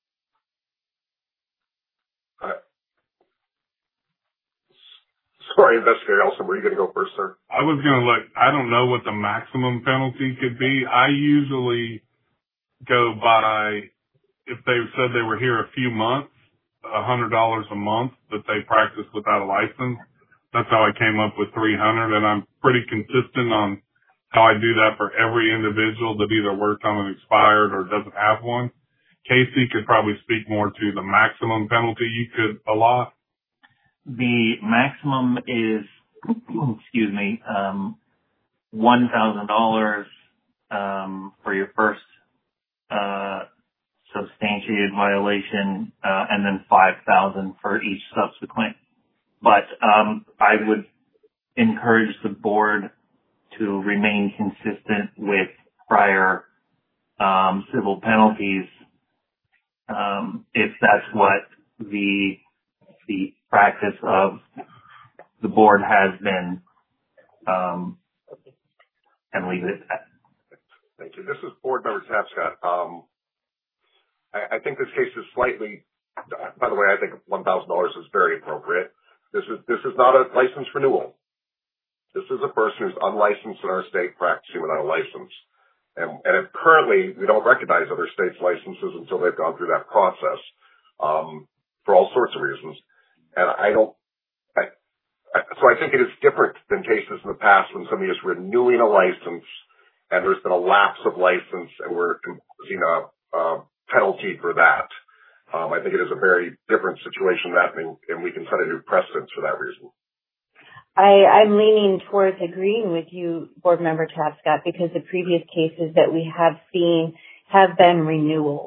Sorry, Investigator Elson, were you going to go first, sir? I was going to look. I don't know what the maximum penalty could be. I usually go by, if they said they were here a few months, $100 a month that they practiced without a license. That's how I came up with 300, and I'm pretty consistent on how I do that for every individual that either worked on an expired or doesn't have one. Casey could probably speak more to the maximum penalty you could allot. The maximum is, $1,000 for your first substantiated violation, and then $5,000 for each subsequent. But I would encourage the board to remain consistent with prior civil penalties, if that's what the practice of the board has been, and leave it at that. Thank you. This is Board Member Tapscott. I think this case is slightly, by the way, I think $1,000 is very appropriate. This is not a license renewal. This is a person who's unlicensed in our state practicing without a license. And if currently we don't recognize other states' licenses until they've gone through that process, for all sorts of reasons. And so I think it is different than cases in the past when somebody is renewing a license and there's been a lapse of license and we're imposing a penalty for that. I think it is a very different situation than that, and we can set a new precedent for that reason. I'm leaning towards agreeing with you, Board Member Tapscott, because the previous cases that we have seen have been renewals.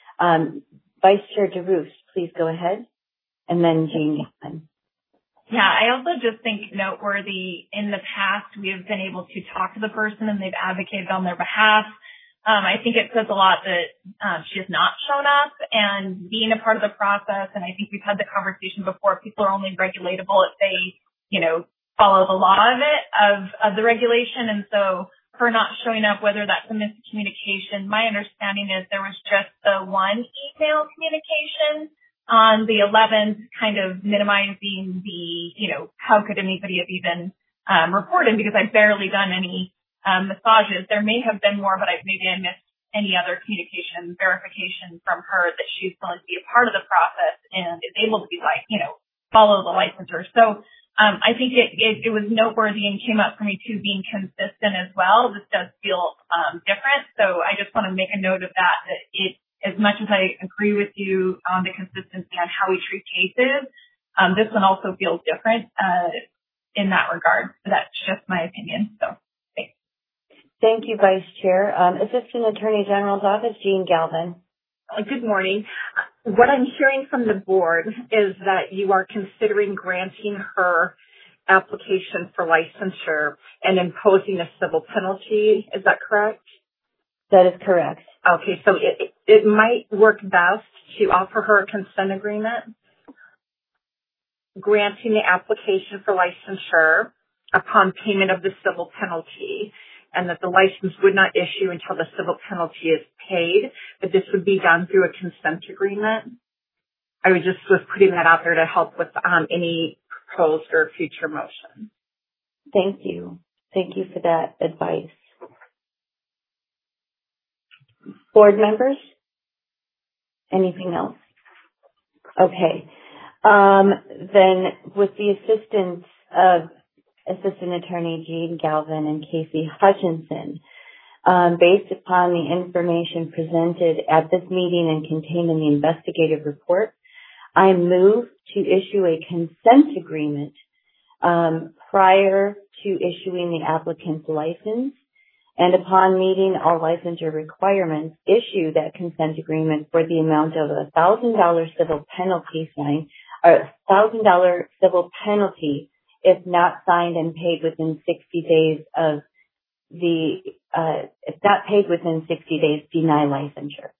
Vice Chair DeRoos, please go ahead. And then Jean Galvin. Yeah, I also just think noteworthy, in the past, we have been able to talk to the person and they've advocated on their behalf. I think it says a lot that she has not shown up and being a part of the process. And I think we've had the conversation before. People are only regulatable if they, follow the law of the regulation. And so her not showing up, whether that's a miscommunication, my understanding is there was just the one email communication on the 11th, kind of minimizing the, how could anybody have even reported, because I've barely done any massages. There may have been more, but maybe I missed any other communication verification from her that she's willing to be a part of the process and is able to be follow the licensure. So I think it was noteworthy and came up for me too, being consistent as well. This does feel different. So I just want to make a note of that it, as much as I agree with you on the consistency on how we treat cases, this one also feels different in that regard. So that's just my opinion. So thanks. Thank you, Vice Chair. Assistant Attorney General's Office, Jean Galvin. Good morning. What I'm hearing from the board is that you are considering granting her application for licensure and imposing a civil penalty. Is that correct? That is correct. Okay, so it might work best to offer her a consent agreement, granting the application for licensure upon payment of the civil penalty, and that the license would not issue until the civil penalty is paid, but this would be done through a consent agreement. I was putting that out there to help with any proposed or future motion. Thank you. Thank you for that advice. Board members? Anything else? Okay. Then with the assistance of Assistant Attorney Jean Galvin and Casey Hutchinson, based upon the information presented at this meeting and contained in the investigative report, I move to issue a consent agreement prior to issuing the applicant's license, and upon meeting all licensure requirements, issue that consent agreement for the amount of $1,000 civil penalty fine, or $1,000 civil penalty if not signed and paid within 60 days of if not paid within 60 days, deny licensure.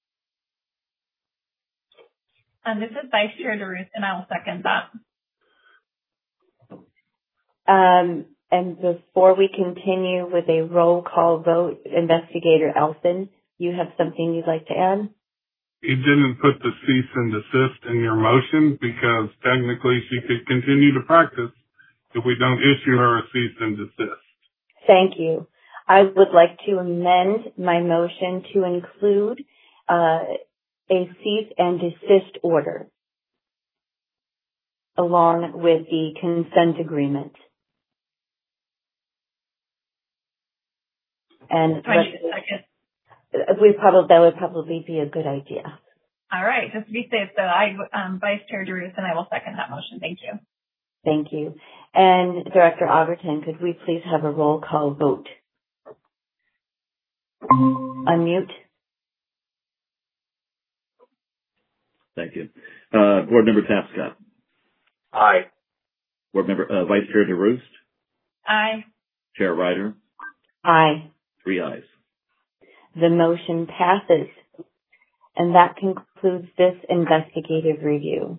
This is Vice Chair DeRusse, and I will second that. And before we continue with a roll call vote, Investigator Elson, you have something you'd like to add? You didn't put the cease and desist in your motion because technically she could continue to practice if we don't issue her a cease and desist. Thank you. I would like to amend my motion to include a cease and desist order along with the consent agreement. And that would probably be a good idea. All right, just to be safe, so Vice Chair DeRusse, and I will second that motion. Thank you. Thank you. And Director Overton, could we please have a roll call vote? Unmute. Thank you. Board Member Tapscott. Aye. Board Member Vice Chair DeRusse. Aye. Chair Ryder. Aye. 3 ayes. The motion passes. And that concludes this investigative review.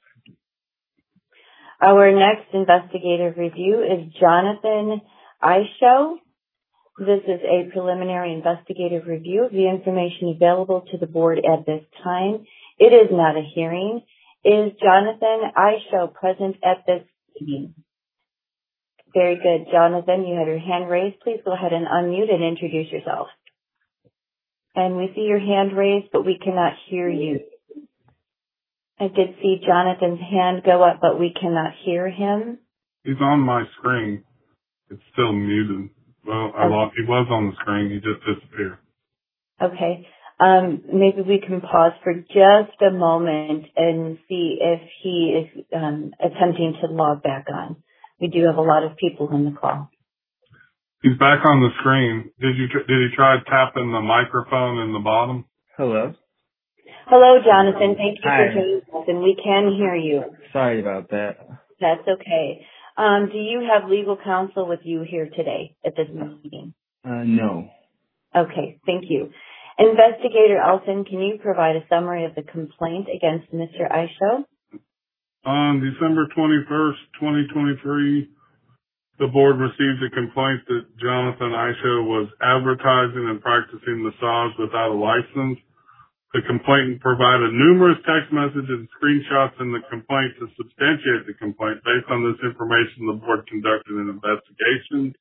Our next investigative review is Jonathan Aisho. This is a preliminary investigative review of the information available to the board at this time. It is not a hearing. Is Jonathan Aisho present at this meeting? Very good. Jonathan, you had your hand raised. Please go ahead and unmute and introduce yourself. And we see your hand raised, but we cannot hear you. I did see Jonathan's hand go up, but we cannot hear him. He's on my screen. It's still muted. Well, he was on the screen. He just disappeared. Okay. Maybe we can pause for just a moment and see if he is attempting to log back on. We do have a lot of people on the call. He's back on the screen. Did he try tapping the microphone in the bottom? Hello. Hello, Jonathan. Thank you for joining us, and we can hear you. Sorry about that. That's okay. Do you have legal counsel with you here today at this meeting? No. Okay, thank you. Investigator Elson, can you provide a summary of the complaint against Mr. Aisho? On December 21st, 2023, the board received a complaint that Jonathan Aisho was advertising and practicing massage without a license. The complainant provided numerous text messages and screenshots in the complaint to substantiate the complaint. Based on this information, the board conducted an investigation.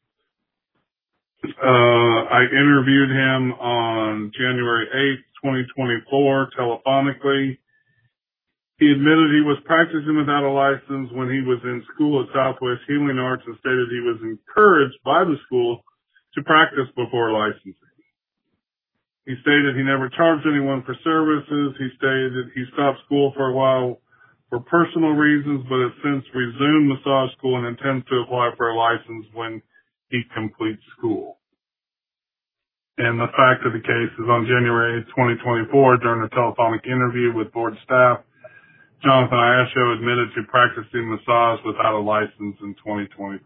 I interviewed him on January 8th, 2024, telephonically. He admitted he was practicing without a license when he was in school at Southwest Healing Arts and stated he was encouraged by the school to practice before licensing. He stated he never charged anyone for services. He stated he stopped school for a while for personal reasons, but has since resumed massage school and intends to apply for a license when he completes school. And the fact of the case is on January 2024, during a telephonic interview with board staff, Jonathan Aisho admitted to practicing massage without a license in 2023.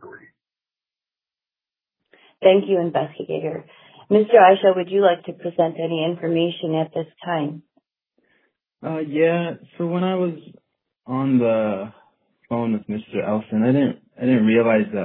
Thank you, investigator. Mr. Aisho, would you like to present any information at this time? Yeah. So when I was on the phone with Mr. Elson, I didn't realize that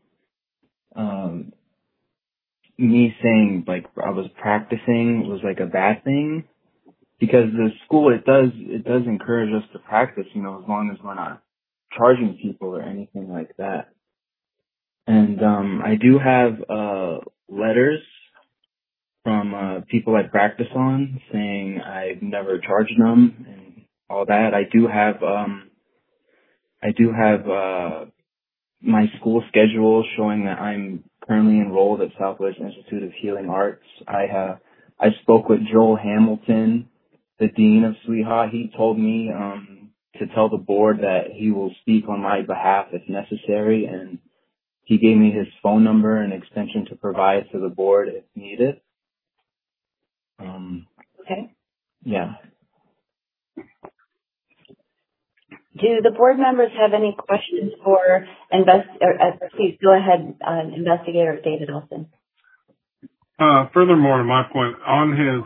me saying I was practicing was a bad thing, because the school it does encourage us to practice, as long as we're not charging people or anything like that. And I do have letters from people I practice on saying I've never charged them and all that. I do have my school schedule showing that I'm currently enrolled at Southwest Institute of Healing Arts. I spoke with Joel Hamilton, the dean of SWIHA. He told me to tell the board that he will speak on my behalf if necessary, and he gave me his phone number and extension to provide to the board if needed. Okay. Yeah. Do the board members have any questions for please go ahead, Investigator David Elson. Furthermore, to my point, on his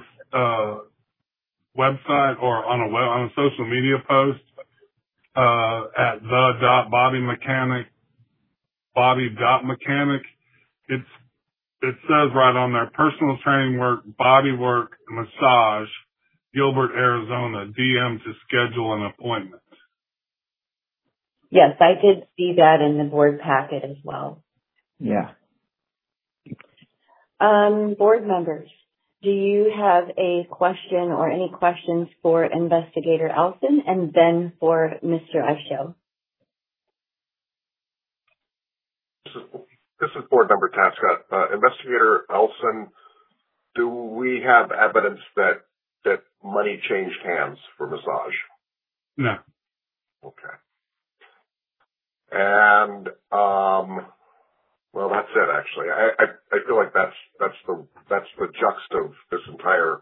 website or on a social media post at body.mechanic, it says right on there, personal training work, body work, massage, Gilbert, Arizona, DM to schedule an appointment. Yes, I did see that in the board packet as well. Yeah. Board members, do you have a question or any questions for Investigator Elson and then for Mr. Eichel? This is Board Member Tapscott. Investigator Elson, do we have evidence that money changed hands for massage? No. Okay. And well, that's it. Actually, I feel like that's the gist of this entire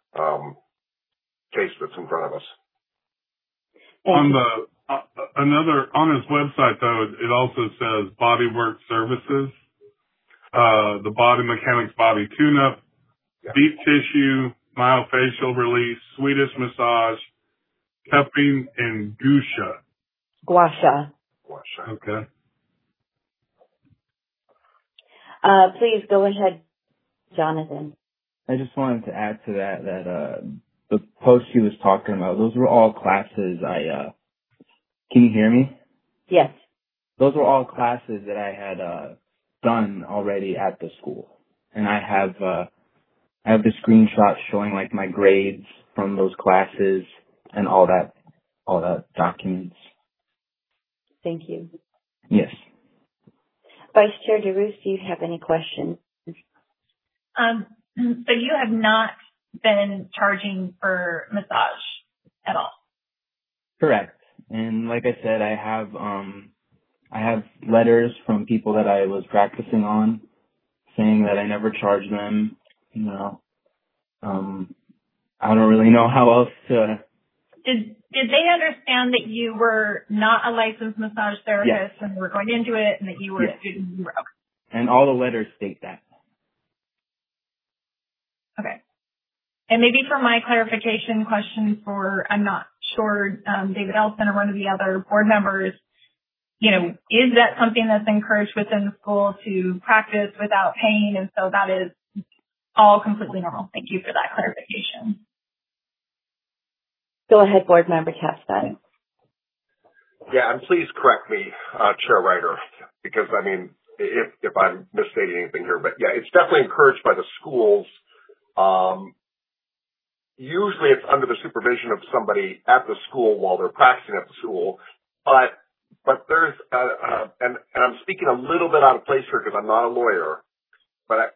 case that's in front of us. On his website though, it also says Body Work Services, the Body Mechanics Body Tune-Up, Deep Tissue, Myofacial Release, Swedish Massage, Cupping, and Gua Sha. Okay. Please go ahead, Jonathan. I just wanted to add to that the post he was talking about, those were all classes can you hear me? Yes. Those were all classes that I had done already at the school. And I have the screenshots showing like my grades from those classes and all that documents. Thank you. Yes. Vice Chair DeRoos, do you have any questions? So you have not been charging for massage at all? Correct. And like I said, I have letters from people that I was practicing on saying that I never charged them. You know, I don't really know how else to. Did they understand that you were not a licensed massage therapist and were going into it, and that you were a student? Okay. And all the letters state that. Okay. And maybe for my clarification question for, I'm not sure, David Elson or one of the other board members, you know, is that something that's encouraged within the school to practice without pain? And so that is all completely normal. Thank you for that clarification. Go ahead, Board Member Tapscott. Yeah, and please correct me, Chair Ryder, because I mean, if I'm misstating anything here, but yeah, it's definitely encouraged by the schools. Usually it's under the supervision of somebody at the school while they're practicing at the school, but there's, and I'm speaking a little bit out of place here because I'm not a lawyer, but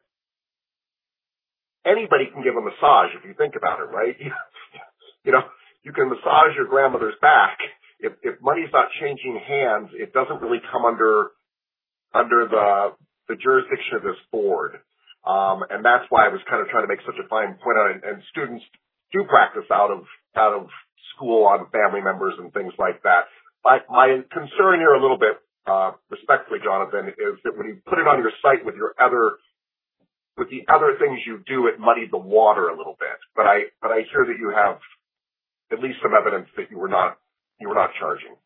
anybody can give a massage if you think about it, right? You know, you can massage your grandmother's back. If money's not changing hands, it doesn't really come under the jurisdiction of this board. And that's why I was kind of trying to make such a fine point on it. And students do practice out of school on family members and things like that. My concern here a little bit, respectfully, Jonathan, is that when you put it on your site with the other things you do, it muddied the water a little bit. But I hear that you have at least some evidence that you were not charging.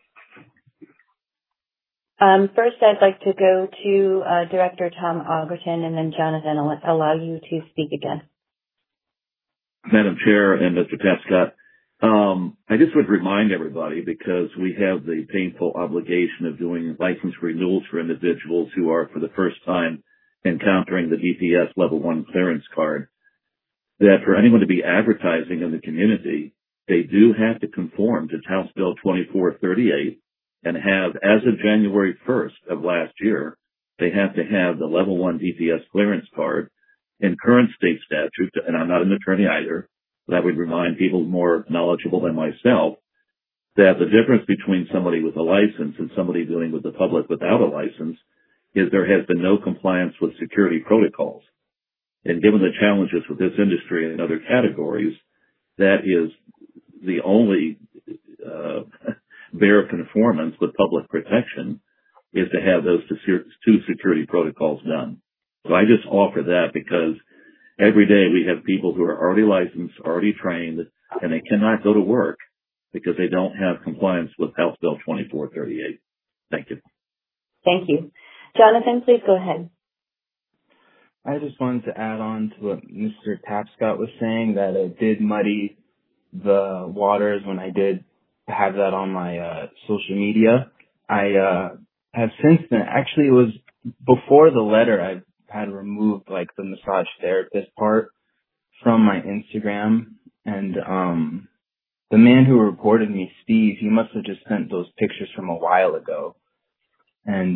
First, I'd like to go to Director Tom Algerton, and then Jonathan, I'll allow you to speak again. Madam Chair and Mr. Tapscott, I just would remind everybody, because we have the painful obligation of doing license renewals for individuals who are for the first time encountering the DPS Level 1 clearance card, that for anyone to be advertising in the community, they do have to conform to House Bill 2438 and have, as of January 1st of last year, they have to have the Level 1 DPS clearance card. In current state statute, and I'm not an attorney either, but I would remind people more knowledgeable than myself that the difference between somebody with a license and somebody dealing with the public without a license is there has been no compliance with security protocols. And given the challenges with this industry and other categories, that is the only bare conformance with public protection is to have those two security protocols done. So I just offer that because every day we have people who are already licensed, already trained, and they cannot go to work because they don't have compliance with House Bill 2438. Thank you. Thank you. Jonathan, please go ahead. I just wanted to add on to what Mr. Tapscott was saying, that it did muddy the waters when I did have that on my social media. I have since then, actually it was before the letter, I had removed like the massage therapist part from my Instagram, and the man who reported me, Steve, he must have just sent those pictures from a while ago. And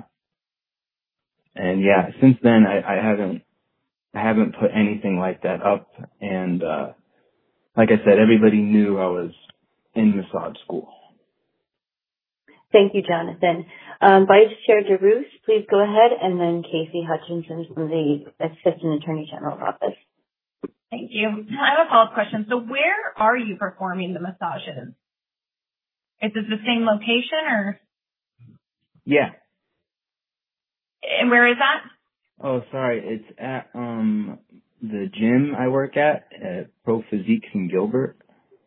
yeah, since then I haven't put anything like that up. And like I said, everybody knew I was in massage school. Thank you, Jonathan. Vice Chair DeRoos, please go ahead, and then Casey Hutchinson from the Assistant Attorney General's office. Thank you. I have a follow-up question. So where are you performing the massages? Is it the same location or? Yeah. And where is that? Oh, sorry. It's at the gym I work at Pro Physiques in Gilbert.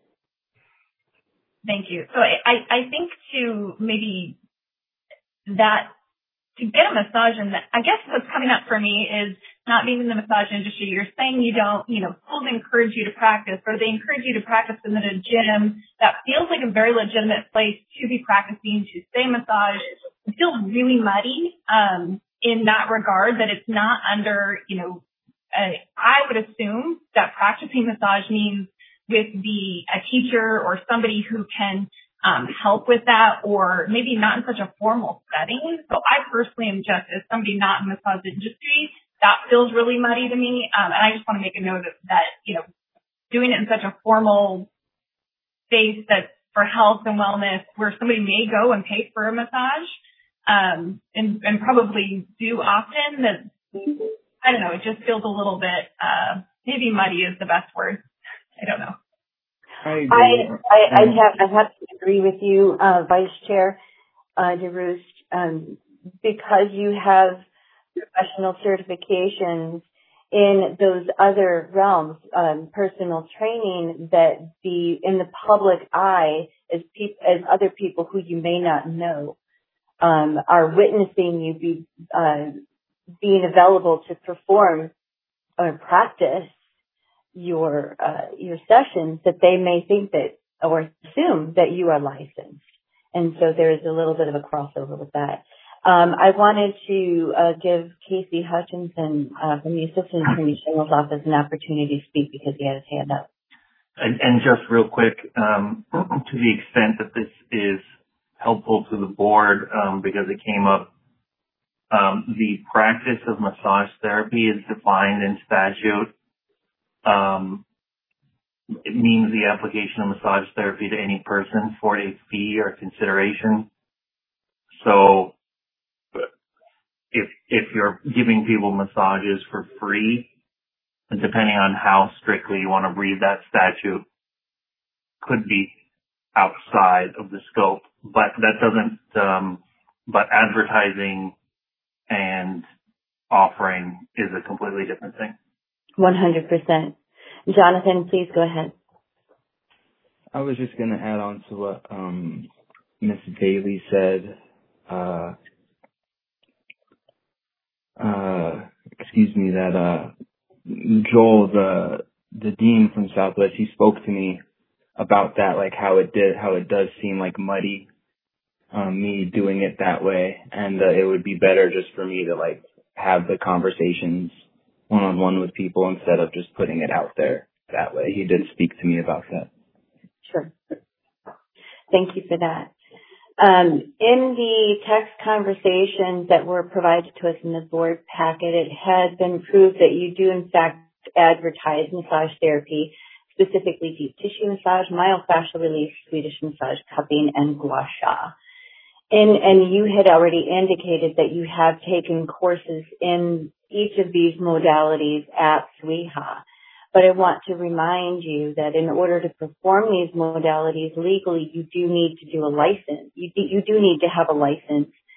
Thank you. So I think to maybe that, to get a massage, and I guess what's coming up for me is not being in the massage industry. You're saying you don't, schools encourage you to practice, or they encourage you to practice in a gym that feels like a very legitimate place to be practicing, to say massage. It feels really muddy in that regard, that it's not under, I would assume that practicing massage means with a teacher or somebody who can help with that, or maybe not in such a formal setting. So I personally am just, as somebody not in the massage industry, that feels really muddy to me. And I just want to make a note of that, doing it in such a formal space that's for health and wellness, where somebody may go and pay for a massage, and probably do often, that, I don't know, it just feels a little bit, maybe muddy is the best word. I don't know. I have to agree with you, Vice Chair DeRoos, because you have professional certifications in those other realms, personal training, that in the public eye, as other people who you may not know are witnessing you being available to perform or practice your sessions, that they may think that, or assume that you are licensed. And so there is a little bit of a crossover with that. I wanted to give Casey Hutchinson from the Assistant Attorney General's office an opportunity to speak because he had his hand up. And just real quick, to the extent that this is helpful to the board, because it came up, the practice of massage therapy is defined in statute. It means the application of massage therapy to any person for a fee or consideration. So if you're giving people massages for free, depending on how strictly you want to read that statute, could be outside of the scope. But that doesn't, but advertising and offering is a completely different thing. 100%. Jonathan, please go ahead. I was just going to add on to what Ms. Bailey said. That Joel, the dean from Southwest, he spoke to me about that, like how it does seem like muddy, me doing it that way, and it would be better just for me to like have the conversations one-on-one with people instead of just putting it out there that way. He did speak to me about that. Sure. Thank you for that. In the text conversations that were provided to us in the board packet, it has been proved that you do in fact advertise massage therapy, specifically deep tissue massage, myofascial release, Swedish massage cupping, and gua sha. And you had already indicated that you have taken courses in each of these modalities at SWIHA. But I want to remind you that in order to perform these modalities legally, you do need to do a license. You do need to have a license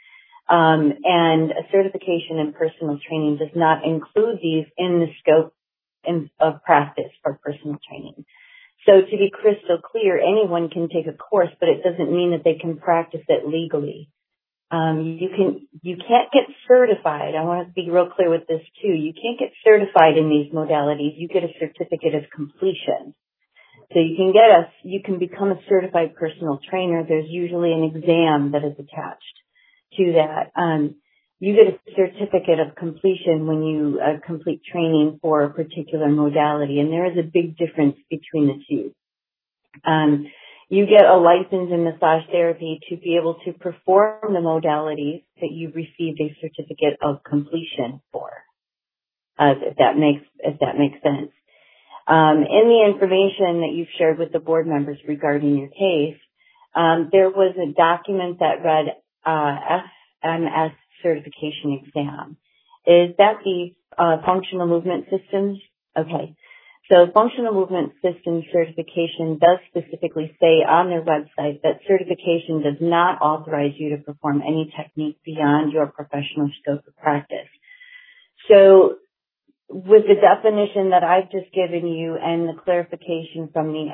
And a certification in personal training does not include these in the scope of practice for personal training. So to be crystal clear, anyone can take a course, but it doesn't mean that they can practice it legally. You can't get certified. I want to be real clear with this too. You can't get certified in these modalities. You get a certificate of completion. So you can become a certified personal trainer. There's usually an exam that is attached to that. You get a certificate of completion when you complete training for a particular modality, and there is a big difference between the two. You get a license in massage therapy to be able to perform the modalities that you received a certificate of completion for, if that makes sense. In the information that you've shared with the board members regarding your case, there was a document that read FMS certification exam. Is that the functional movement systems? Okay. So functional movement system certification does specifically say on their website that certification does not authorize you to perform any technique beyond your professional scope of practice. So with the definition that I've just given you and the clarification from the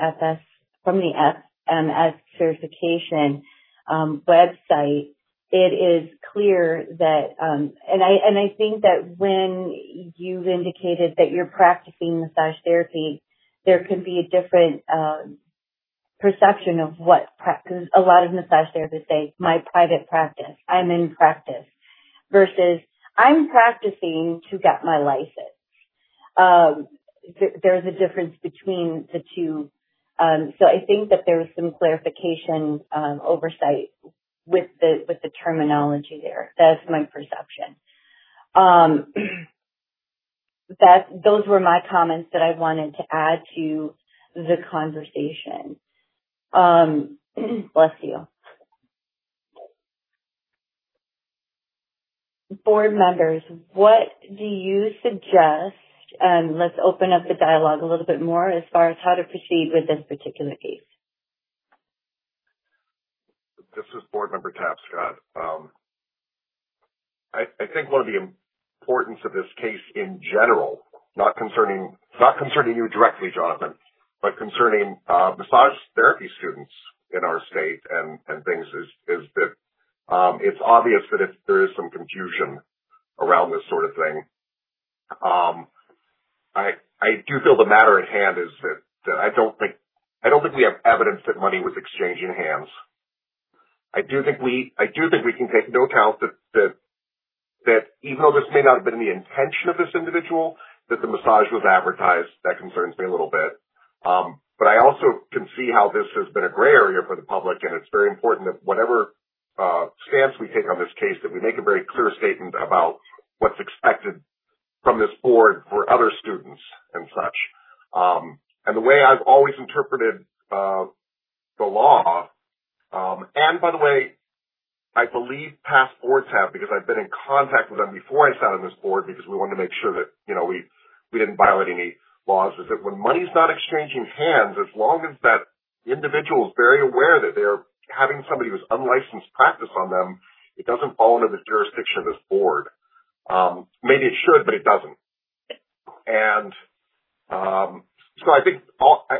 FMS certification website, it is clear that, and I think that when you've indicated that you're practicing massage therapy, there can be a different perception of what practice. A lot of massage therapists say, my private practice, I'm in practice, versus I'm practicing to get my license. There's a difference between the two. So I think that there was some clarification, oversight with the terminology there. That's my perception. Those were my comments that I wanted to add to the conversation. Bless you. Board members, what do you suggest? Let's open up the dialogue a little bit more as far as how to proceed with this particular case. This is Board Member Tapscott. I think one of the importance of this case in general, not concerning you directly, Jonathan, but concerning massage therapy students in our state and things is that it's obvious that if there is some confusion around this sort of thing, I do feel the matter at hand is that I don't think we have evidence that money was exchanging hands. I do think we can take into account that even though this may not have been the intention of this individual, that the massage was advertised. That concerns me a little bit. But I also can see how this has been a gray area for the public, and it's very important that whatever stance we take on this case, that we make a very clear statement about what's expected from this board for other students and such. And the way I've always interpreted the law, and by the way, I believe past boards have, because I've been in contact with them before I sat on this board, because we wanted to make sure that, we didn't violate any laws, is that when money's not exchanging hands, as long as that individual is very aware that they're having somebody who's unlicensed practice on them, it doesn't fall under the jurisdiction of this board. Maybe it should, but it doesn't. And so I think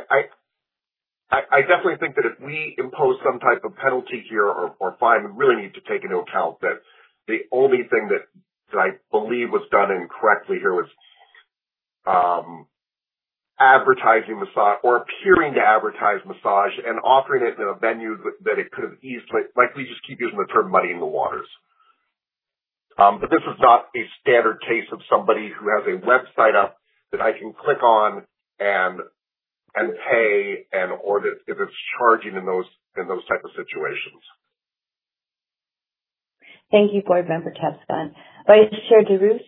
I definitely think that if we impose some type of penalty here or fine, we really need to take into account that the only thing that I believe was done incorrectly here was advertising massage or appearing to advertise massage and offering it in a venue that it could have easily, like we just keep using the term muddy in the waters. But this is not a standard case of somebody who has a website up that I can click on and pay, or that if it's charging in those type of situations. Thank you, Board Member Tapscott. Vice Chair DeRoost?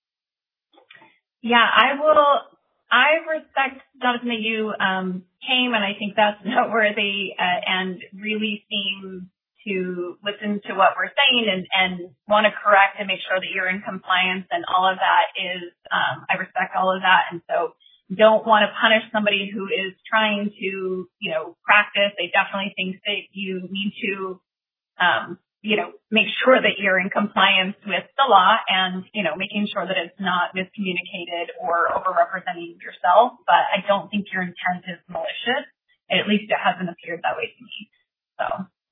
Yeah, I respect, Jonathan, that you came, and I think that's noteworthy, and really seem to listen to what we're saying and want to correct and make sure that you're in compliance, and all of that is, I respect all of that, and so don't want to punish somebody who is trying to, practice. I definitely think that you need to make sure that you're in compliance with the law and, making sure that it's not miscommunicated or overrepresenting yourself. But I don't think your intent is malicious. At least it hasn't appeared that way to me. So.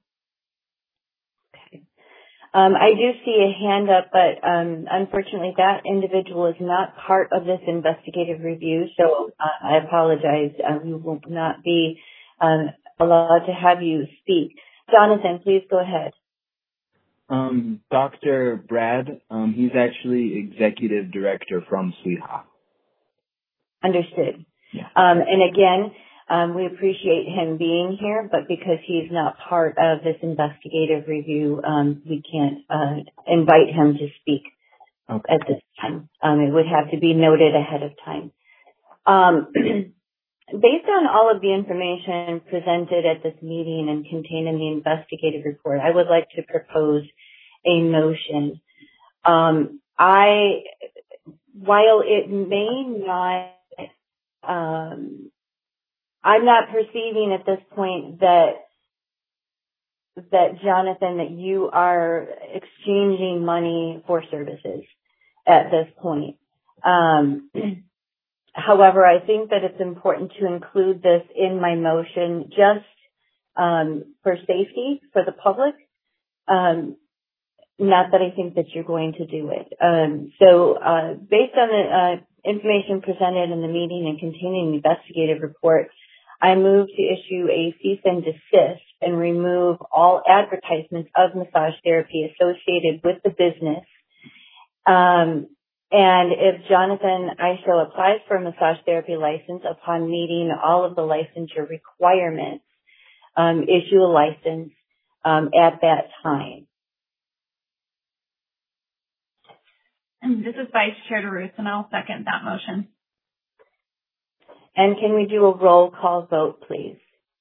Okay. I do see a hand up, but unfortunately that individual is not part of this investigative review, so I apologize. We will not be allowed to have you speak. Jonathan, please go ahead. Dr. Brad, he's actually executive director from SWEHA. Understood. Yeah. And again, we appreciate him being here, but because he's not part of this investigative review, we can't invite him to speak at this time. It would have to be noted ahead of time. Based on all of the information presented at this meeting and contained in the investigative report, I would like to propose a motion. While it may not, I'm not perceiving at this point that Jonathan, that you are exchanging money for services at this point. However, I think that it's important to include this in my motion just for safety for the public. Not that I think that you're going to do it. So based on the information presented in the meeting and containing the investigative report, I move to issue a cease and desist and remove all advertisements of massage therapy associated with the business. And if Jonathan Aisho applies for a massage therapy license upon meeting all of the licensure requirements, issue a license at that time. This is Vice Chair DeRusse, and I'll second that motion. And can we do a roll call vote, please?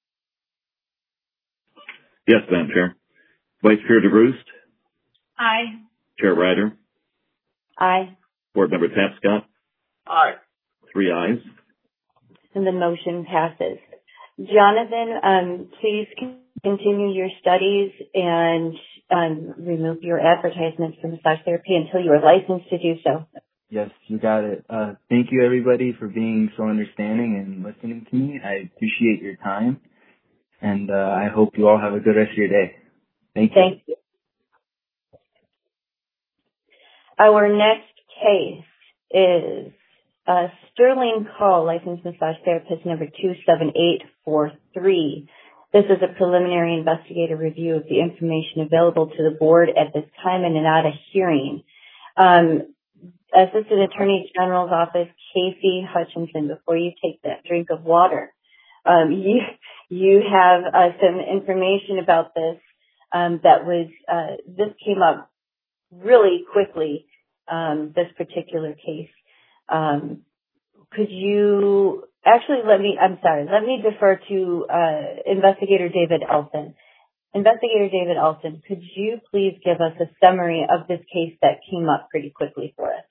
Yes, Madam Chair. Vice Chair DeRusse? Aye. Chair Ryder? Aye. Board Member Tapscott? Aye. 3 ayes. And the motion passes. Jonathan, please continue your studies and remove your advertisements for massage therapy until you are licensed to do so. Yes, you got it. Thank you, everybody, for being so understanding and listening to me. I appreciate your time, and I hope you all have a good rest of your day. Thank you. Thank you. Our next case is Sterling Call, licensed massage therapist number 27843. This is a preliminary investigative review of the information available to the board at this time and not a hearing. Assistant Attorney General's Office, Casey Hutchinson, before you take that drink of water, you have some information about this that was, this came up really quickly, this particular case. Could you actually let me defer to Investigator David Elson. Investigator David Elson, could you please give us a summary of this case that came up pretty quickly for us?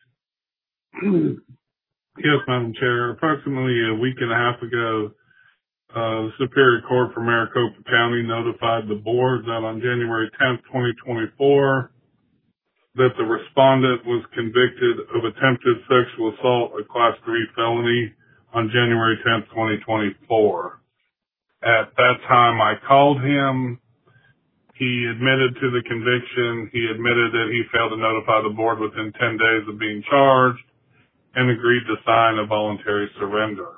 Yes, Madam Chair. Approximately a week and a half ago, the Superior Court for Maricopa County notified the board that on January 10th, 2024, that the respondent was convicted of attempted sexual assault, a Class 3 felony, on January 10th, 2024. At that time, I called him. He admitted to the conviction. He admitted that he failed to notify the board within 10 days of being charged and agreed to sign a voluntary surrender.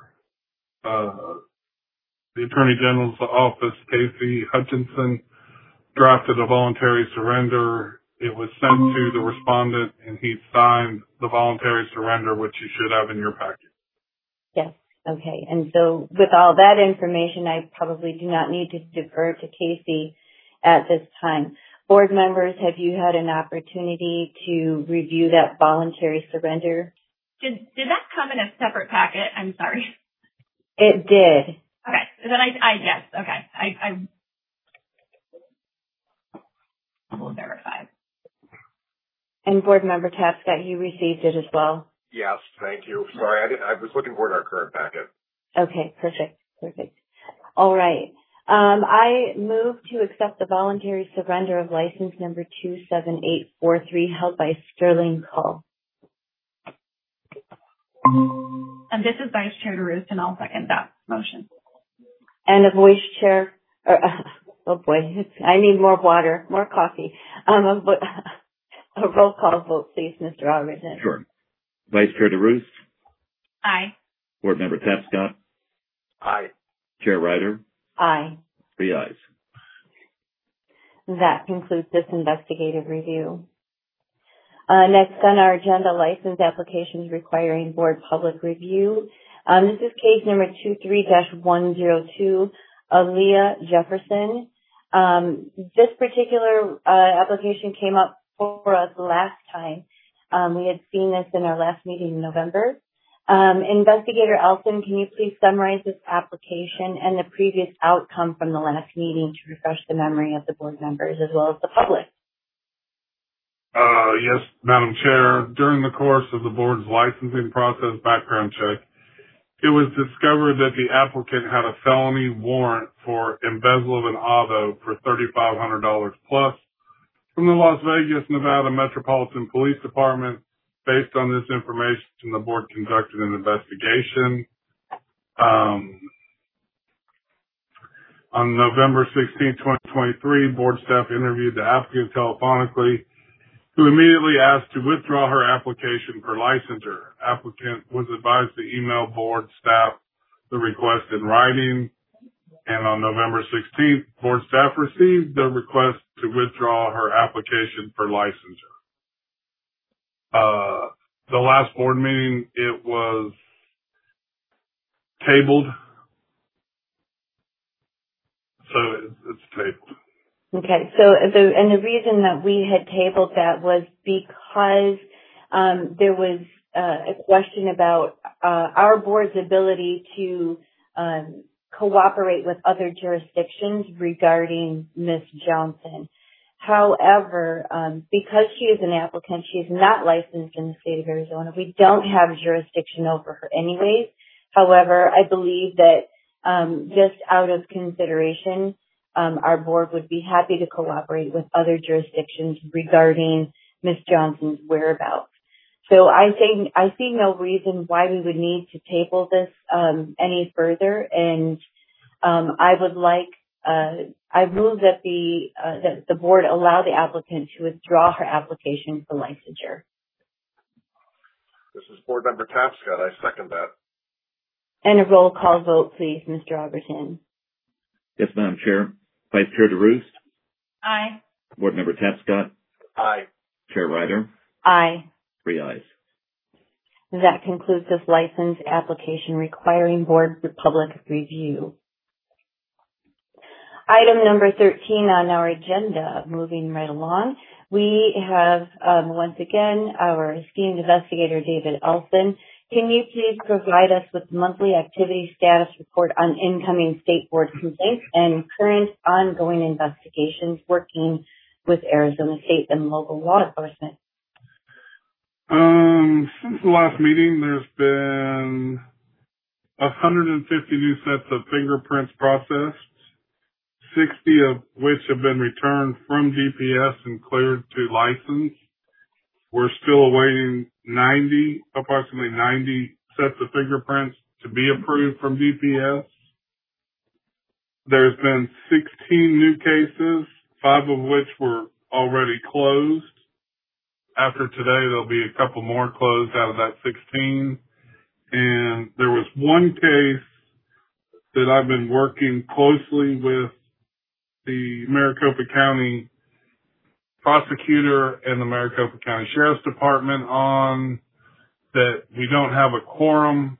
The Attorney General's Office, Casey Hutchinson, drafted a voluntary surrender. It was sent to the respondent, and he signed the voluntary surrender, which you should have in your packet. Yes. Okay. And so with all that information, I probably do not need to defer to Casey at this time. Board members, have you had an opportunity to review that voluntary surrender? Did that come in a separate packet? I'm sorry. It did. Okay. Then yes. Okay. I will verify. And Board Member Tapscott, you received it as well? Yes, thank you. Sorry, I was looking for it in our current packet. Okay, perfect. All right. I move to accept the voluntary surrender of license number 27843 held by Sterling Cull. And this is Vice Chair DeRoost, and I'll second that motion. And a voice chair, oh boy, I need more water, more coffee. A roll call vote, please, Mr. Alderson. Sure. Vice Chair DeRoost. Aye. Board Member Tapscott. Aye. Chair Ryder. Aye. 3 ayes. That concludes this investigative review. Next on our agenda, license applications requiring board public review. This is case number 23-102, Aaliyah Jefferson. This particular application came up for us last time. We had seen this in our last meeting in November. Investigator Elson, can you please summarize this application and the previous outcome from the last meeting to refresh the memory of the board members as well as the public? Yes, Madam Chair. During the course of the board's licensing process background check, it was discovered that the applicant had a felony warrant for embezzle of an auto for $3,500 plus from the Las Vegas, Nevada Metropolitan Police Department. Based on this information, the board conducted an investigation. On November 16, 2023, board staff interviewed the applicant telephonically, who immediately asked to withdraw her application for licensure. Applicant was advised to email board staff the request in writing, and on November 16th, board staff received the request to withdraw her application for licensure. The last board meeting, it was tabled. So it's tabled. Okay, so the reason that we had tabled that was because there was a question about our board's ability to cooperate with other jurisdictions regarding Ms. Johnson. However, because she is an applicant, she is not licensed in the state of Arizona. We don't have jurisdiction over her anyways. However, I believe that just out of consideration, our board would be happy to cooperate with other jurisdictions regarding Ms. Johnson's whereabouts. So I see no reason why we would need to table this any further, and I move that the board allow the applicant to withdraw her application for licensure. This is Board Member Tapscott. I second that. And a roll call vote, please, Mr. Albertin. Yes, Madam Chair. Vice Chair DeRoost. Aye. Board Member Tapscott. Aye. Chair Ryder. Aye. 3 ayes. That concludes this license application requiring board public review. Item number 13 on our agenda, moving right along, we have once again our esteemed investigator David Elson. Can you please provide us with monthly activity status report on incoming state board complaints and current ongoing investigations working with Arizona state and local law enforcement? Since the last meeting, there's been 150 new sets of fingerprints processed, 60 of which have been returned from DPS and cleared to license. We're still awaiting approximately 90 sets of fingerprints to be approved from DPS. There's been 16 new cases, 5 of which were already closed. After today, there'll be a couple more closed out of that 16. And there was one case that I've been working closely with the Maricopa County prosecutor and the Maricopa County Sheriff's Department on, that we don't have a quorum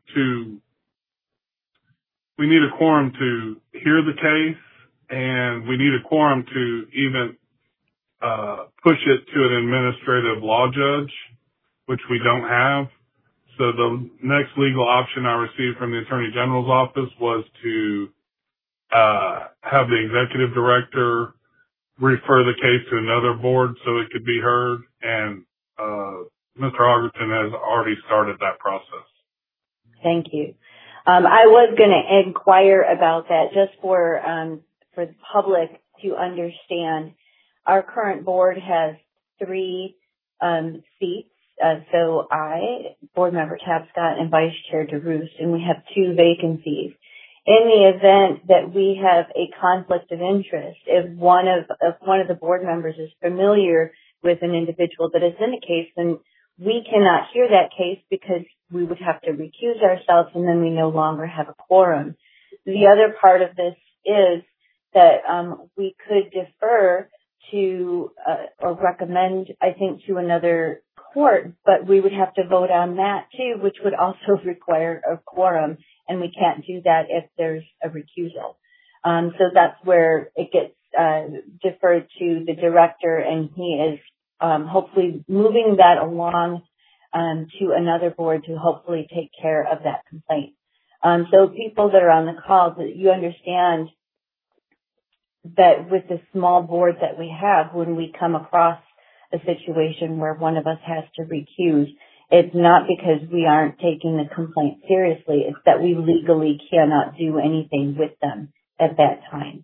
we need a quorum to hear the case, and we need a quorum to even push it to an administrative law judge, which we don't have. So the next legal option I received from the Attorney General's office was to have the executive director refer the case to another board so it could be heard, and Mr. Augerton has already started that process. Thank you. I was going to inquire about that just for for the public to understand. Our current board has 3 seats. So I, Board Member Tapscott, and Vice Chair DeRoost, and we have 2 vacancies. In the event that we have a conflict of interest, if one of the board members is familiar with an individual that is in a case, then we cannot hear that case because we would have to recuse ourselves, and then we no longer have a quorum. The other part of this is that we could defer to or recommend, I think, to another court, but we would have to vote on that too, which would also require a quorum, and we can't do that if there's a recusal. So that's where it gets deferred to the director, and he is hopefully moving that along to another board to hopefully take care of that complaint. So people that are on the call, that you understand that with the small board that we have, when we come across a situation where one of us has to recuse, it's not because we aren't taking the complaint seriously. It's that we legally cannot do anything with them at that time.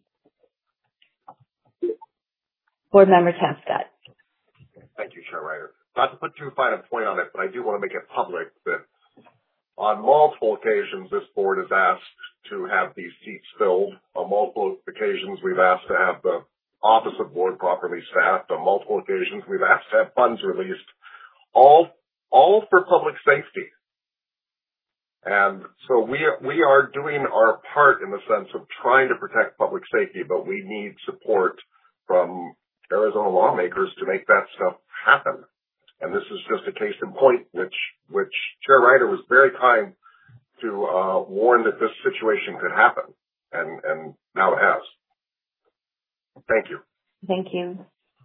Board Member Tapscott. Thank you, Chair Ryder. Not to put too fine a point on it, but I do want to make it public that on multiple occasions this board has asked to have these seats filled. On multiple occasions we've asked to have the office of board properly staffed. On multiple occasions we've asked to have funds released, all for public safety. And so we are doing our part in the sense of trying to protect public safety, but we need support from Arizona lawmakers to make that stuff happen. And this is just a case in point, which Chair Ryder was very kind to warn that this situation could happen, and now it has. Thank you. Thank you.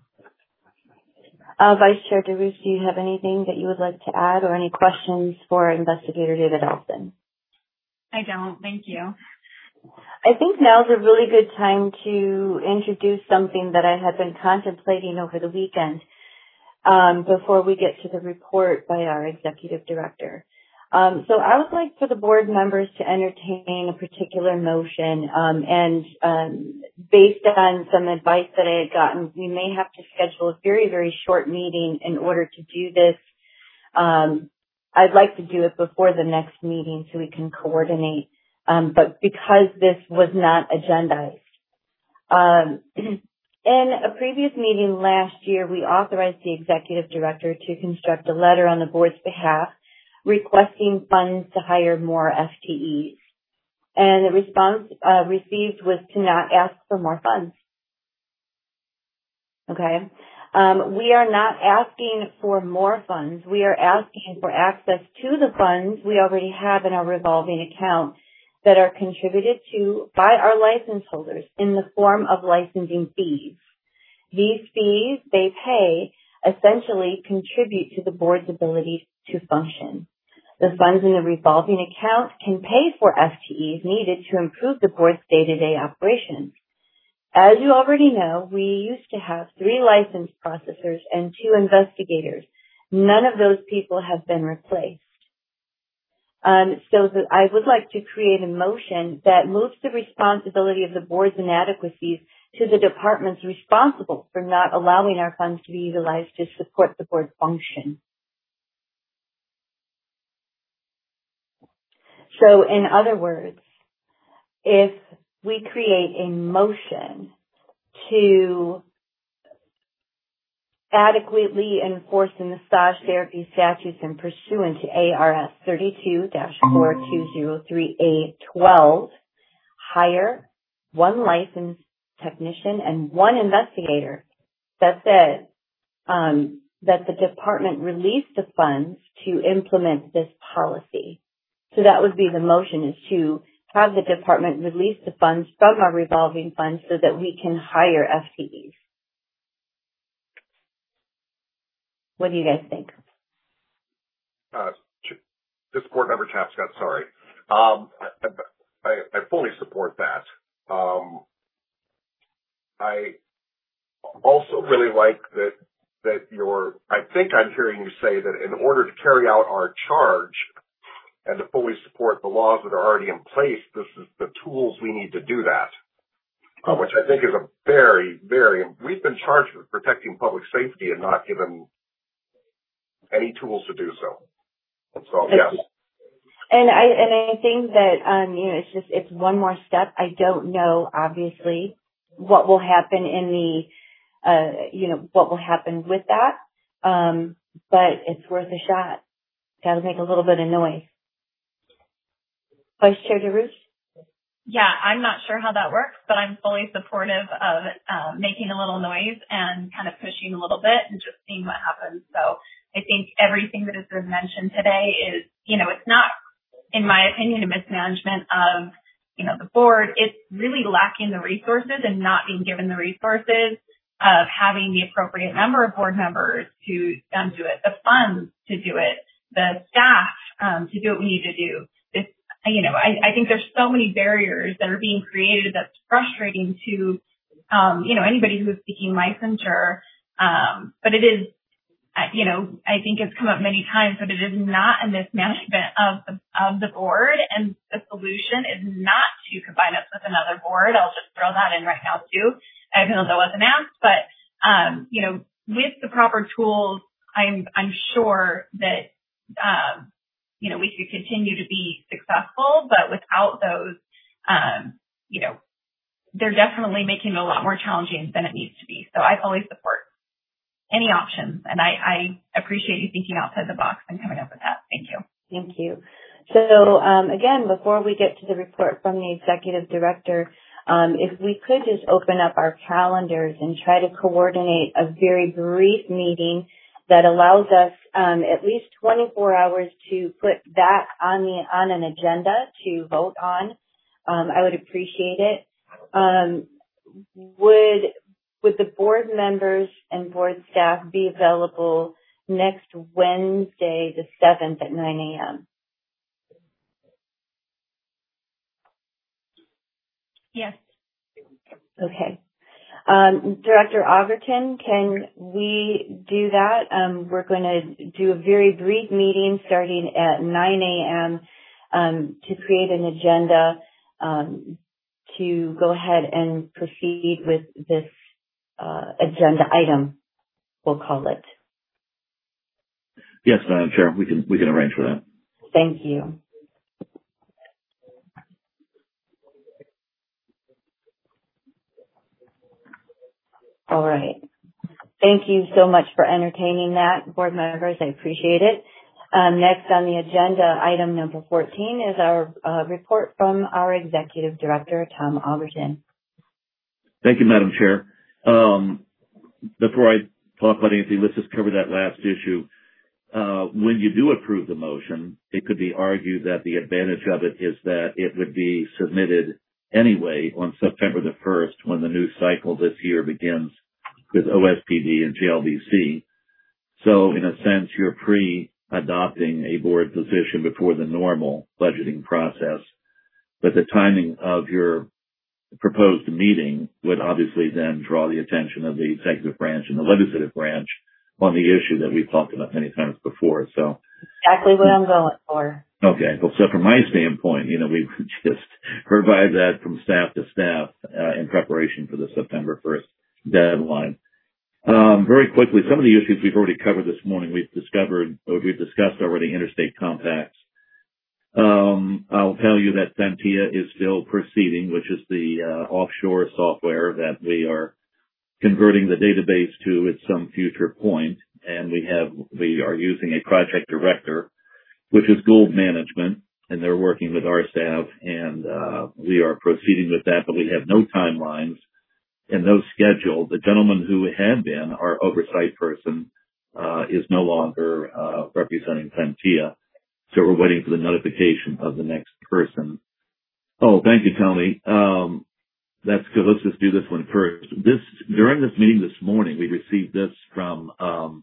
Vice Chair DeRoost, do you have anything that you would like to add or any questions for Investigator David Elson? I don't. Thank you. I think now's a really good time to introduce something that I had been contemplating over the weekend before we get to the report by our Executive Director. So I would like for the board members to entertain a particular motion, and based on some advice that I had gotten, we may have to schedule a very, very short meeting in order to do this. I'd like to do it before the next meeting so we can coordinate, but because this was not agendized. In a previous meeting last year, we authorized the Executive Director to construct a letter on the board's behalf requesting funds to hire more FTEs. And the response received was to not ask for more funds. Okay? We are not asking for more funds. We are asking for access to the funds we already have in our revolving account that are contributed to by our license holders in the form of licensing fees. These fees they pay essentially contribute to the board's ability to function. The funds in the revolving account can pay for FTEs needed to improve the board's day-to-day operations. As you already know, we used to have 3 licensed processors and 2 investigators. None of those people have been replaced. So I would like to create a motion that moves the responsibility of the board's inadequacies to the departments responsible for not allowing our funds to be utilized to support the board function. So in other words, if we create a motion to adequately enforce the massage therapy statutes and pursuant to ARS 32-4203812, hire 1 licensed technician and 1 investigator. That's it. That the department release the funds to implement this policy. So that would be the motion, is to have the department release the funds from our revolving funds so that we can hire FTEs. What do you guys think? This board member Tapscott, sorry. I fully support that. I also really like that I think I'm hearing you say that in order to carry out our charge and to fully support the laws that are already in place, this is the tools we need to do that. which I think is a very, very, we've been charged with protecting public safety and not given any tools to do so. So, yes. And I think that, it's one more step. I don't know, obviously, what will happen in the, what will happen with that. But it's worth a shot. Got to make a little bit of noise. Vice Chair DeRusse? Yeah, I'm not sure how that works, but I'm fully supportive of making a little noise and kind of pushing a little bit and just seeing what happens. So I think everything that has been mentioned today is, it's not, in my opinion, a mismanagement of, the board. It's really lacking the resources and not being given the resources of having the appropriate number of board members to do it, the funds to do it, the staff to do what we need to do. I think there's so many barriers that are being created that's frustrating to, anybody who is seeking licensure. But it is, I think it's come up many times, but it is not a mismanagement of the board, and the solution is not to combine us with another board. I'll just throw that in right now too. I know that wasn't asked, but, with the proper tools, I'm sure that, we could continue to be successful, but without those, they're definitely making it a lot more challenging than it needs to be. So I fully support any options, and I appreciate you thinking outside the box and coming up with that. Thank you. Thank you. So, again, before we get to the report from the executive director, if we could just open up our calendars and try to coordinate a very brief meeting that allows us at least 24 hours to put that on an agenda to vote on, I would appreciate it. Would the board members and board staff be available next Wednesday, the 7th at 9 a.m.? Yes. Okay. Director Overton, can we do that? We're going to do a very brief meeting starting at 9 a.m. To create an agenda to go ahead and proceed with this agenda item, we'll call it. Yes, Madam Chair, we can arrange for that. Thank you. All right. Thank you so much for entertaining that, board members. I appreciate it. Next on the agenda, item number 14 is our report from our executive director, Tom Overton. Thank you, Madam Chair. Before I talk about anything, let's just cover that last issue. When you do approve the motion, it could be argued that the advantage of it is that it would be submitted anyway on September the 1st when the new cycle this year begins with OSPD and JLBC. So in a sense, you're pre-adopting a board position before the normal budgeting process. But the timing of your proposed meeting would obviously then draw the attention of the executive branch and the legislative branch on the issue that we've talked about many times before. So exactly what I'm going for. Okay. Well, so from my standpoint, we would just provide that from staff to staff in preparation for the September 1st deadline. Very quickly, some of the issues we've already covered this morning, we've discussed already interstate compacts. I'll tell you that Sentia is still proceeding, which is the offshore software that we are converting the database to at some future point, and we are using a project director, which is Gould Management, and they're working with our staff, and we are proceeding with that, but we have no timelines and no schedule. The gentleman who had been our oversight person is no longer representing Sentia, so we're waiting for the notification of the next person. Oh, thank you, Tony. That's good. Let's just do this one first. During this meeting this morning, we received this from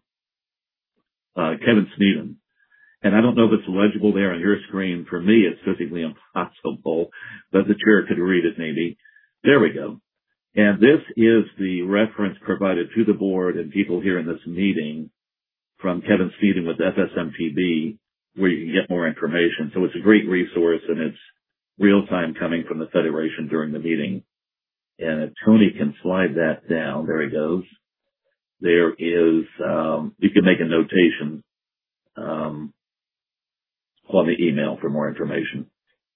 Kevin Sneeden. And I don't know if it's legible there on your screen. For me, it's physically impossible, but the chair could read it maybe. There we go. And this is the reference provided to the board and people here in this meeting from Kevin Sneeden with FSMTB, where you can get more information. So it's a great resource, and it's real time coming from the Federation during the meeting. And if Tony can slide that down, there he goes. There is, you can make a notation on the email for more information.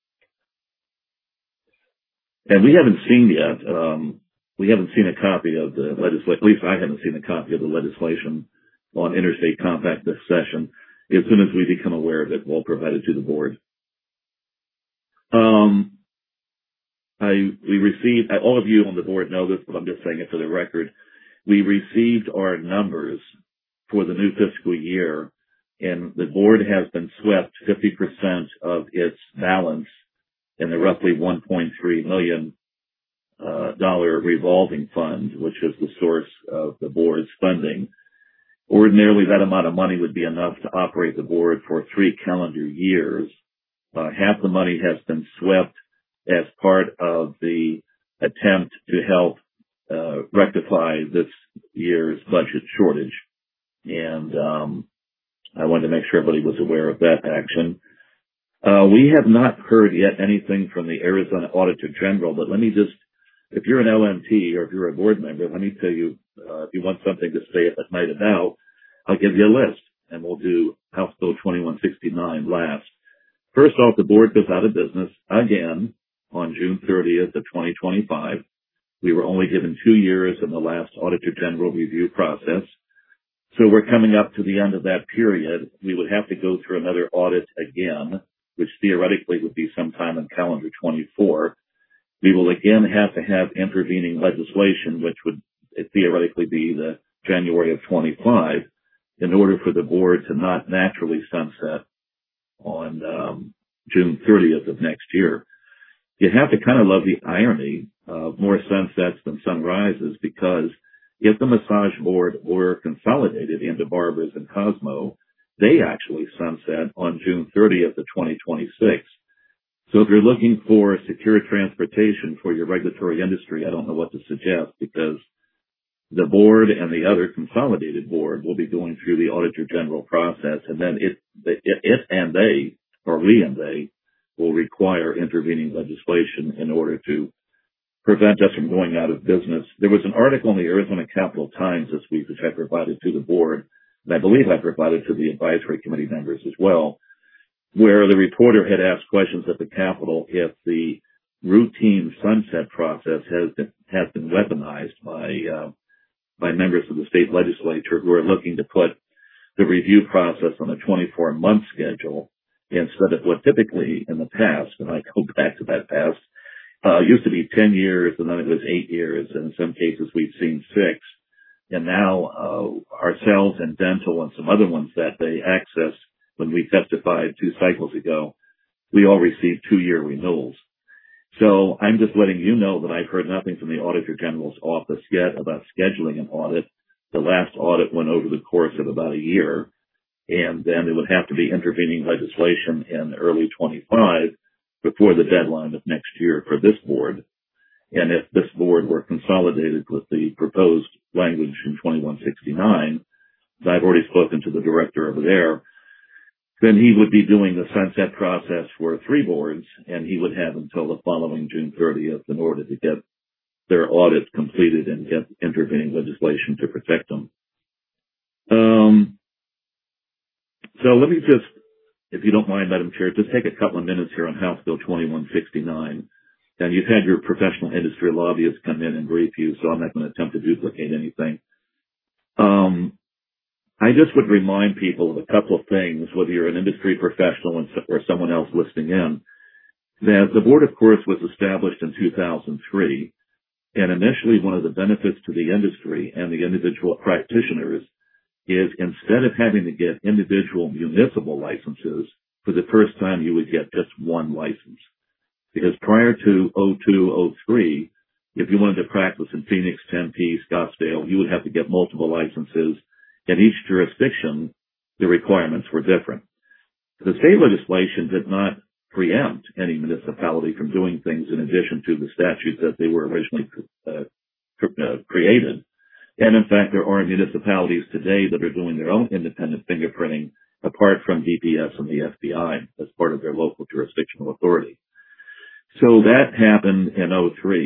And we haven't seen yet, we haven't seen a copy of the legislation, at least I haven't seen a copy of the legislation on interstate compact this session. As soon as we become aware of it, we'll provide it to the board. We received, all of you on the board know this, but I'm just saying it for the record. We received our numbers for the new fiscal year, and the board has been swept 50% of its balance in the roughly $1.3 million revolving fund, which is the source of the board's funding. Ordinarily, that amount of money would be enough to operate the board for 3 calendar years. Half the money has been swept as part of the attempt to help rectify this year's budget shortage. And I wanted to make sure everybody was aware of that action. We have not heard yet anything from the Arizona Auditor General, but let me just, if you're an LMT or if you're a board member, let me tell you, if you want something to stay up at night about, I'll give you a list, and we'll do House Bill 2169 last. First off, the board goes out of business again on June 30th of 2025. We were only given 2 years in the last Auditor General review process. So we're coming up to the end of that period. We would have to go through another audit again, which theoretically would be sometime in calendar 24. We will again have to have intervening legislation, which would theoretically be the January of 25, in order for the board to not naturally sunset on June 30th of next year. You have to kind of love the irony of more sunsets than sunrises, because if the massage board were consolidated into Barbers and Cosmo, they actually sunset on June 30th of 2026. So if you're looking for secure transportation for your regulatory industry, I don't know what to suggest, because the board and the other consolidated board will be going through the Auditor General process, and then we and they will require intervening legislation in order to prevent us from going out of business. There was an article in the Arizona Capital Times this week, which I provided to the board, and I believe I provided to the advisory committee members as well, where the reporter had asked questions at the Capitol if the routine sunset process has been weaponized by members of the state legislature who are looking to put the review process on a 24-month schedule instead of what typically in the past, and I go back to that past, used to be 10 years, and then it was 8 years, and in some cases we've seen 6. And now ourselves and Dental and some other ones that they accessed when we testified 2 cycles ago, we all received 2-year renewals. So I'm just letting you know that I've heard nothing from the Auditor General's office yet about scheduling an audit. The last audit went over the course of about a year, and then it would have to be intervening legislation in early 25 before the deadline of next year for this board. And if this board were consolidated with the proposed language in 2169, I've already spoken to the director over there, then he would be doing the sunset process for 3 boards, and he would have until the following June 30th in order to get their audit completed and get intervening legislation to protect them. So let me just, if you don't mind, Madam Chair, just take a couple of minutes here on House Bill 2169. And you've had your professional industry lobbyists come in and brief you, so I'm not going to attempt to duplicate anything. I just would remind people of a couple of things, whether you're an industry professional or someone else listening in, that the board, of course, was established in 2003. And initially, one of the benefits to the industry and the individual practitioners is instead of having to get individual municipal licenses, for the first time you would get just one license. Because prior to 02, 03, if you wanted to practice in Phoenix, Tempe, Scottsdale, you would have to get multiple licenses. In each jurisdiction, the requirements were different. The state legislation did not preempt any municipality from doing things in addition to the statutes that they were originally created. And in fact, there are municipalities today that are doing their own independent fingerprinting apart from DPS and the FBI as part of their local jurisdictional authority. So that happened in 03.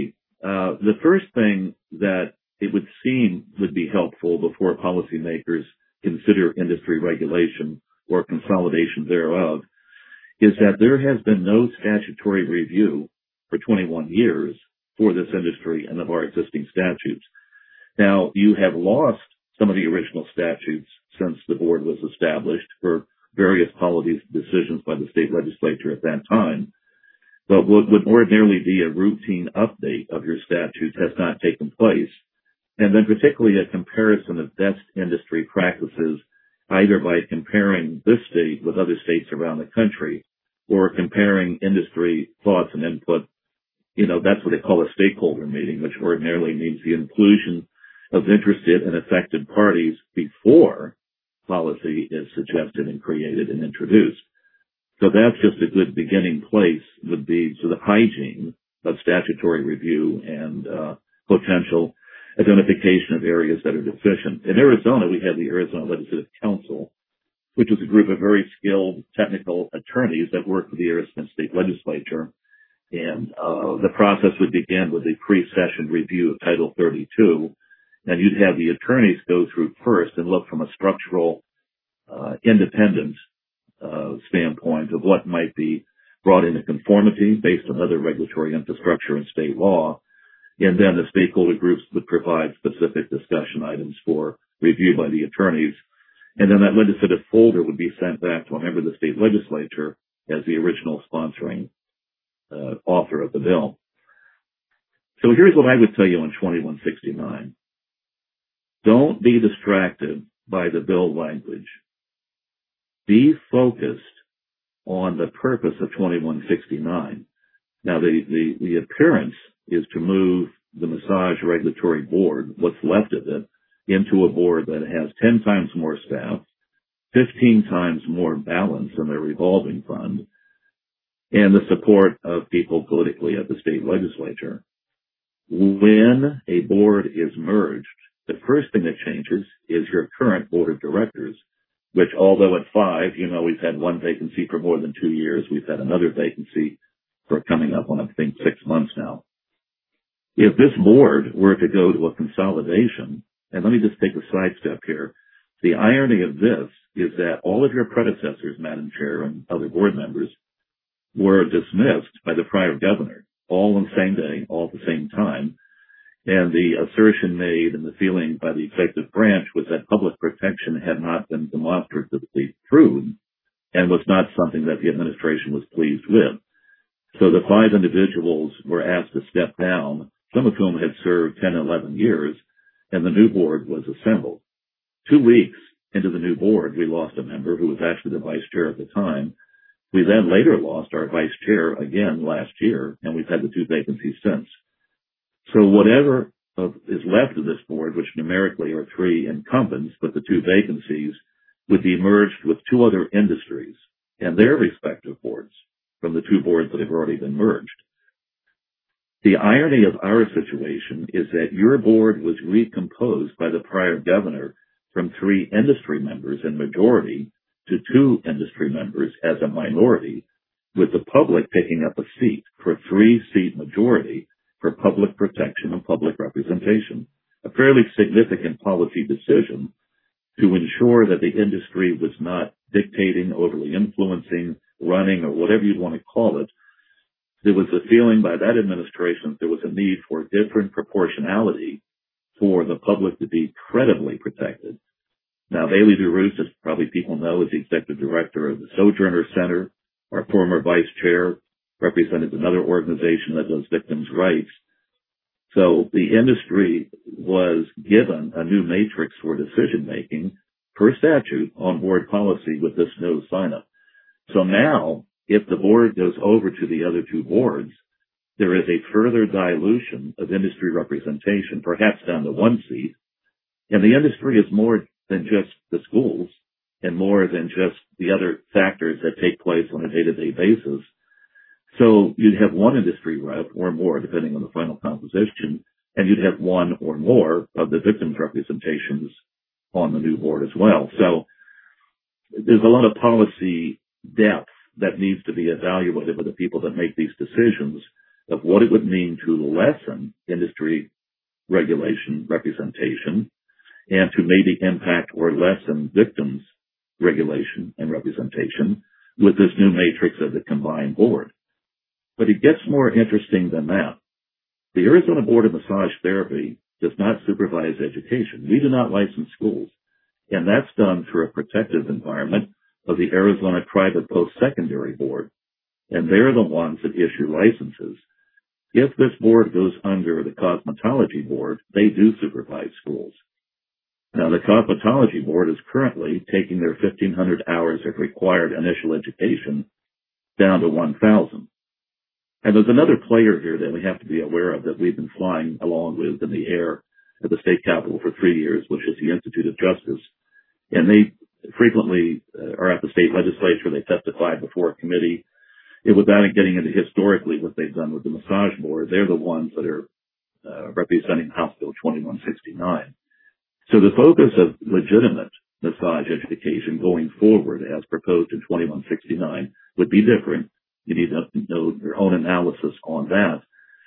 The first thing that it would seem would be helpful before policymakers consider industry regulation or consolidation thereof is that there has been no statutory review for 21 years for this industry and of our existing statutes. Now, you have lost some of the original statutes since the board was established for various policy decisions by the state legislature at that time. But what would ordinarily be a routine update of your statutes has not taken place. And then particularly a comparison of best industry practices, either by comparing this state with other states around the country or comparing industry thoughts and input. That's what they call a stakeholder meeting, which ordinarily means the inclusion of interested and affected parties before policy is suggested and created and introduced. So that's just a good beginning place would be sort of hygiene of statutory review and potential identification of areas that are deficient. In Arizona, we have the Arizona Legislative Council, which is a group of very skilled technical attorneys that work for the Arizona State Legislature. And the process would begin with a pre-session review of Title 32. And you'd have the attorneys go through first and look from a structural, independent standpoint of what might be brought into conformity based on other regulatory infrastructure and state law. And then the stakeholder groups would provide specific discussion items for review by the attorneys. And then that legislative folder would be sent back to a member of the state legislature as the original sponsoring author of the bill. So here's what I would tell you on 2169. Don't be distracted by the bill language. Be focused on the purpose of 2169. Now, the appearance is to move the Massage Regulatory Board, what's left of it, into a board that has 10 times more staff, 15 times more balance in their revolving fund, and the support of people politically at the state legislature. When a board is merged, the first thing that changes is your current board of directors, which although at 5, we've had one vacancy for more than 2 years. We've had another vacancy for coming up on, I think, 6 months now. If this board were to go to a consolidation, and let me just take a sidestep here, the irony of this is that all of your predecessors, Madam Chair and other board members, were dismissed by the prior governor, all on the same day, all at the same time. And the assertion made and the feeling by the executive branch was that public protection had not been demonstratively proven and was not something that the administration was pleased with. So the 5 individuals were asked to step down, some of whom had served 10, 11 years, and the new board was assembled. 2 weeks into the new board, we lost a member who was actually the vice chair at the time. We then later lost our vice chair again last year, and we've had the 2 vacancies since. So whatever is left of this board, which numerically are 3 incumbents, but the 2 vacancies, would be merged with 2 other industries and their respective boards from the 2 boards that have already been merged. The irony of our situation is that your board was recomposed by the prior governor from 3 industry members in majority to 2 industry members as a minority, with the public picking up a seat for a 3-seat majority for public protection and public representation, a fairly significant policy decision to ensure that the industry was not dictating, overly influencing, running, or whatever you'd want to call it. There was a feeling by that administration that there was a need for different proportionality for the public to be credibly protected. Now, Bailey DeRoos, as probably people know, is the executive director of the Sojourner Center. Our former vice chair represented another organization that does victims' rights. So the industry was given a new matrix for decision-making per statute on board policy with this no sign-up. So now, if the board goes over to the other 2 boards, there is a further dilution of industry representation, perhaps down to 1 seat. And the industry is more than just the schools and more than just the other factors that take place on a day-to-day basis. So you'd have 1 industry rep or more, depending on the final composition, and you'd have 1 or more of the victims' representations on the new board as well. So there's a lot of policy depth that needs to be evaluated by the people that make these decisions. of what it would mean to lessen industry regulation representation and to maybe impact or lessen victims regulation and representation with this new matrix of the combined board. But it gets more interesting than that. The Arizona Board of Massage Therapy does not supervise education. We do not license schools, and that's done through a protective environment of the Arizona Private Post-Secondary Board, and they're the ones that issue licenses. If this board goes under the Cosmetology Board, they do supervise schools. Now, the Cosmetology Board is currently taking their 1,500 hours of required initial education down to 1,000. And there's another player here that we have to be aware of that we've been flying along with in the air at the state capitol for 3 years, which is the Institute of Justice. And they frequently are at the state legislature. They testify before a committee. Without getting into historically what they've done with the massage board, they're the ones that are representing House Bill 2169. So the focus of legitimate massage education going forward as proposed in 2169 would be different. You need to know your own analysis on that.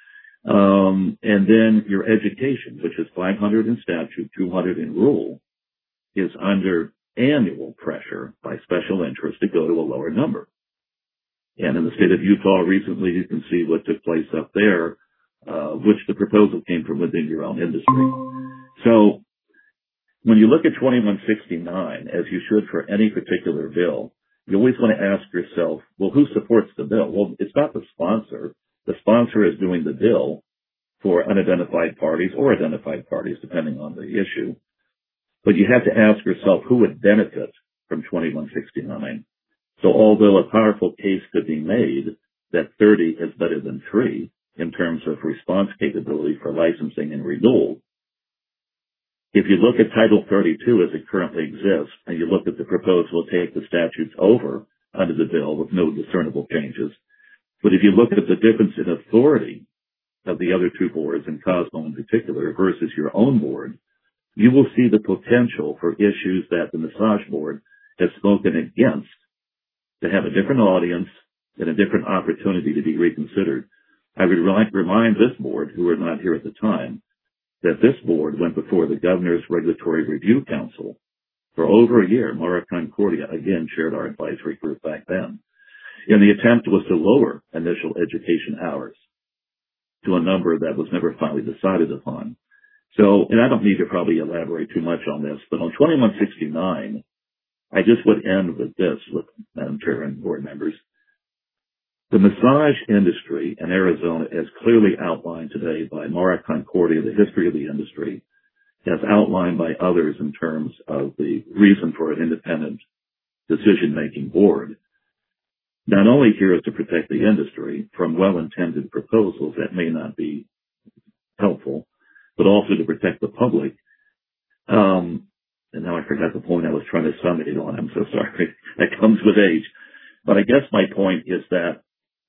And then your education, which is 500 in statute, 200 in rule, is under annual pressure by special interest to go to a lower number. And in the state of Utah recently, you can see what took place up there, which the proposal came from within your own industry. So when you look at 2169, as you should for any particular bill, you always want to ask yourself, well, who supports the bill? Well, it's not the sponsor. The sponsor is doing the bill for unidentified parties or identified parties, depending on the issue. But you have to ask yourself who would benefit from 2169. So although a powerful case could be made that 30 is better than 3 in terms of response capability for licensing and renewal, if you look at Title 32 as it currently exists, and you look at the proposal to take the statutes over under the bill with no discernible changes, but if you look at the difference in authority of the other two boards, and Cosmo in particular, versus your own board, you will see the potential for issues that the massage board has spoken against to have a different audience and a different opportunity to be reconsidered. I would remind this board, who were not here at the time, that this board went before the Governor's Regulatory Review Council for over a year. Maura Concordia, again, chaired our advisory group back then. And the attempt was to lower initial education hours to a number that was never finally decided upon. So, and I don't need to probably elaborate too much on this, but on 2169, I just would end with this, with Madam Chair and board members. The massage industry in Arizona, as clearly outlined today by Maura Concordia, the history of the industry, as outlined by others in terms of the reason for an independent decision-making board, not only here is to protect the industry from well-intended proposals that may not be helpful, but also to protect the public. And now I forgot the point I was trying to summate on. I'm so sorry. That comes with age. But I guess my point is that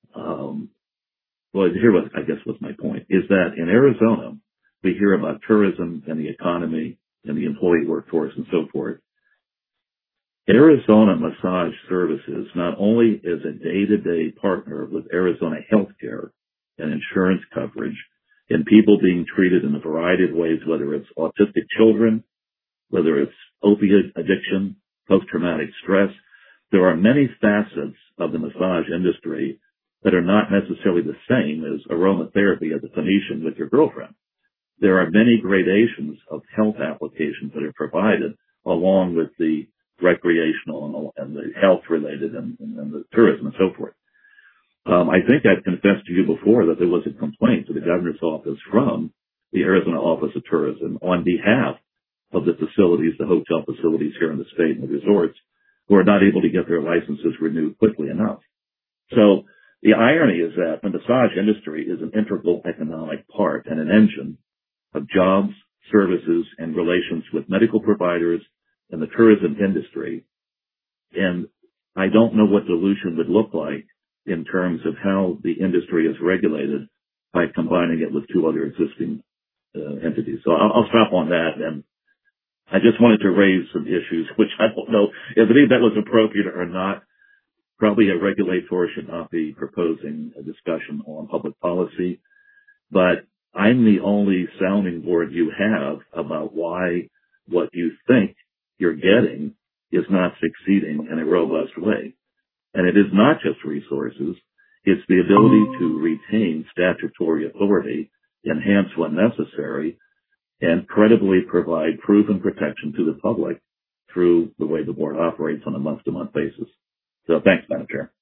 what's my point, is that in Arizona, we hear about tourism and the economy and the employee workforce and so forth. Arizona Massage Services not only is a day-to-day partner with Arizona Healthcare and insurance coverage and people being treated in a variety of ways, whether it's autistic children, whether it's opiate addiction, post-traumatic stress. There are many facets of the massage industry that are not necessarily the same as aromatherapy at the Phoenician with your girlfriend. There are many gradations of health applications that are provided along with the recreational and the health-related and the tourism and so forth. I think I've confessed to you before that there was a complaint to the governor's office from the Arizona Office of Tourism on behalf of the facilities, the hotel facilities here in the state and the resorts, who are not able to get their licenses renewed quickly enough. So the irony is that the massage industry is an integral economic part and an engine of jobs, services, and relations with medical providers and the tourism industry. And I don't know what dilution would look like in terms of how the industry is regulated by combining it with two other existing entities. So I'll stop on that. And I just wanted to raise some issues, which I don't know if any of that was appropriate or not. Probably a regulator should not be proposing a discussion on public policy, but I'm the only sounding board you have about why what you think you're getting is not succeeding in a robust way. And it is not just resources. It's the ability to retain statutory authority, enhance when necessary, and credibly provide proven protection to the public through the way the board operates on a month-to-month basis. So thanks, Madam Chair.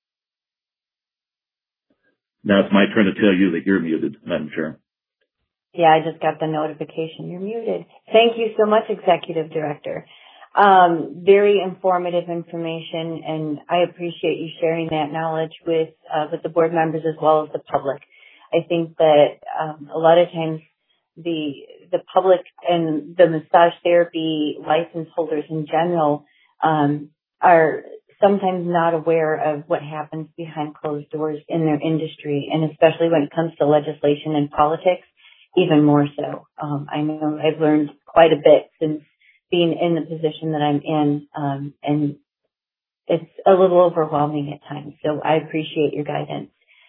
Now it's my turn to tell you that you're muted, Madam Chair. Yeah, I just got the notification. You're muted. Thank you so much, Executive Director. Very informative information, and I appreciate you sharing that knowledge with the board members as well as the public. I think that a lot of times the public and the massage therapy license holders in general are sometimes not aware of what happens behind closed doors in their industry, and especially when it comes to legislation and politics, even more so. I know I've learned quite a bit since being in the position that I'm in, and it's a little overwhelming at times, so I appreciate your guidance.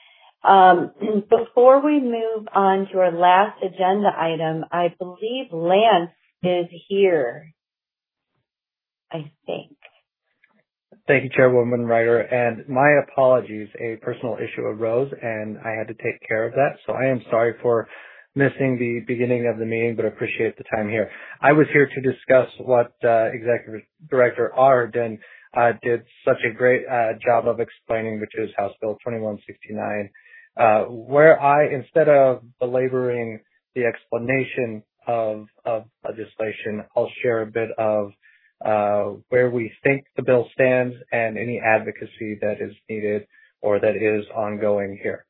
Before we move on to our last agenda item, I believe Lance is here, I think. Thank you, Chairwoman Ryder, and my apologies. A personal issue arose, and I had to take care of that, so I am sorry for missing the beginning of the meeting, but appreciate the time here. I was here to discuss what Executive Director Arden did such a great job of explaining, which is House Bill 2169, where instead of belaboring the explanation of legislation, I'll share a bit of where we think the bill stands and any advocacy that is needed or that is ongoing here.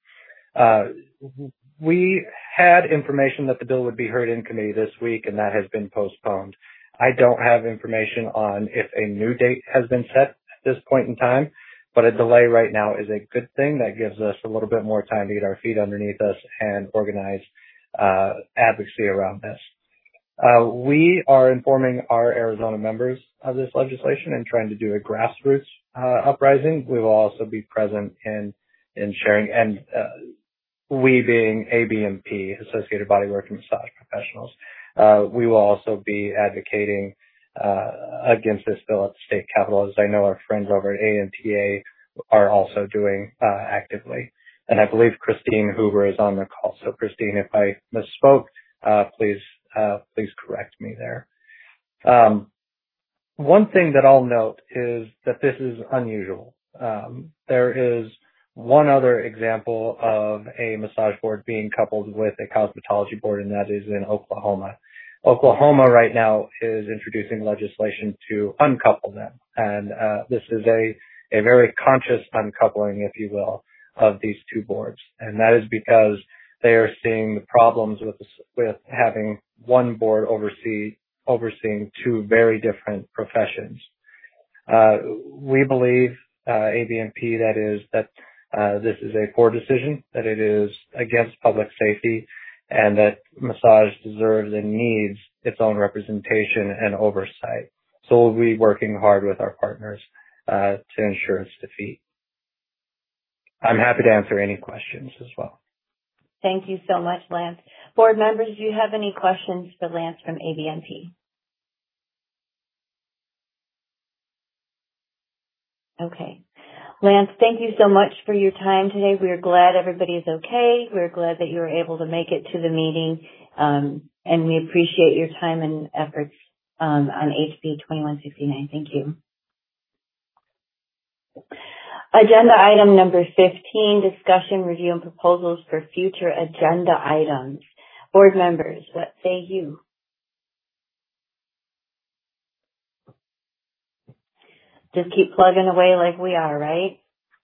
We had information that the bill would be heard in committee this week, and that has been postponed. I don't have information on if a new date has been set at this point in time, but a delay right now is a good thing. That gives us a little bit more time to get our feet underneath us and organize advocacy around this. We are informing our Arizona members of this legislation and trying to do a grassroots uprising. We will also be present in sharing, and we being ABMP, Associated Bodywork and Massage Professionals, we will also be advocating against this bill at the state capitol, as I know our friends over at AMTA are also doing actively. And I believe Christine Hoover is on the call. So Christine, if I misspoke, please correct me there. One thing that I'll note is that this is unusual. There is one other example of a massage board being coupled with a cosmetology board, and that is in Oklahoma. Oklahoma right now is introducing legislation to uncouple them, and this is a very conscious uncoupling, if you will, of these two boards, and that is because they are seeing the problems with having one board overseeing two very different professions. We believe, ABMP, that this is a poor decision, that it is against public safety, and that massage deserves and needs its own representation and oversight. So we'll be working hard with our partners to ensure its defeat. I'm happy to answer any questions as well. Thank you so much, Lance. Board members, do you have any questions for Lance from ABMP? Okay. Lance, thank you so much for your time today. We're glad everybody's okay. We're glad that you were able to make it to the meeting, and we appreciate your time and efforts on HB 2169. Thank you. Agenda item number 15, discussion, review, and proposals for future agenda items. Board members, what say you? Just keep plugging away like we are, right?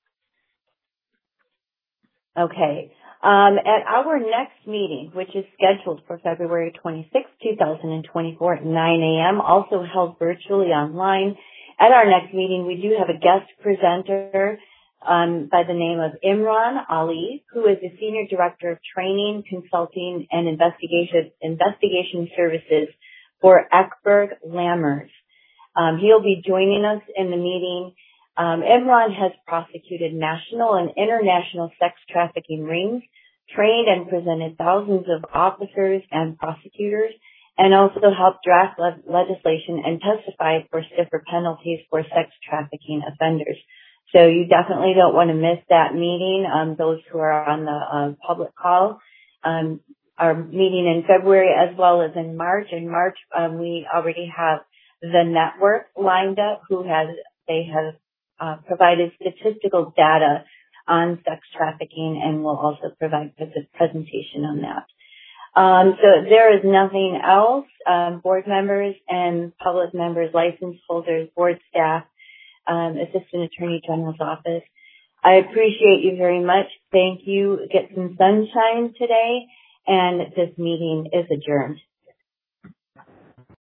Okay. At our next meeting, which is scheduled for February 26, 2024 at 9 a.m., also held virtually online, at our next meeting, we do have a guest presenter by the name of Imran Ali, who is the Senior Director of Training, Consulting, and Investigation Services for Eckberg Lammers. He'll be joining us in the meeting. Imran has prosecuted national and international sex trafficking rings, trained and presented thousands of officers and prosecutors, and also helped draft legislation and testified for stiffer penalties for sex trafficking offenders. So you definitely don't want to miss that meeting. Those who are on the public call, our meeting in February as well as in March. In March, we already have the network lined up they have provided statistical data on sex trafficking and will also provide a presentation on that. So there is nothing else. Board members and public members, license holders, board staff, Assistant Attorney General's office, I appreciate you very much. Thank you. Get some sunshine today, and this meeting is adjourned.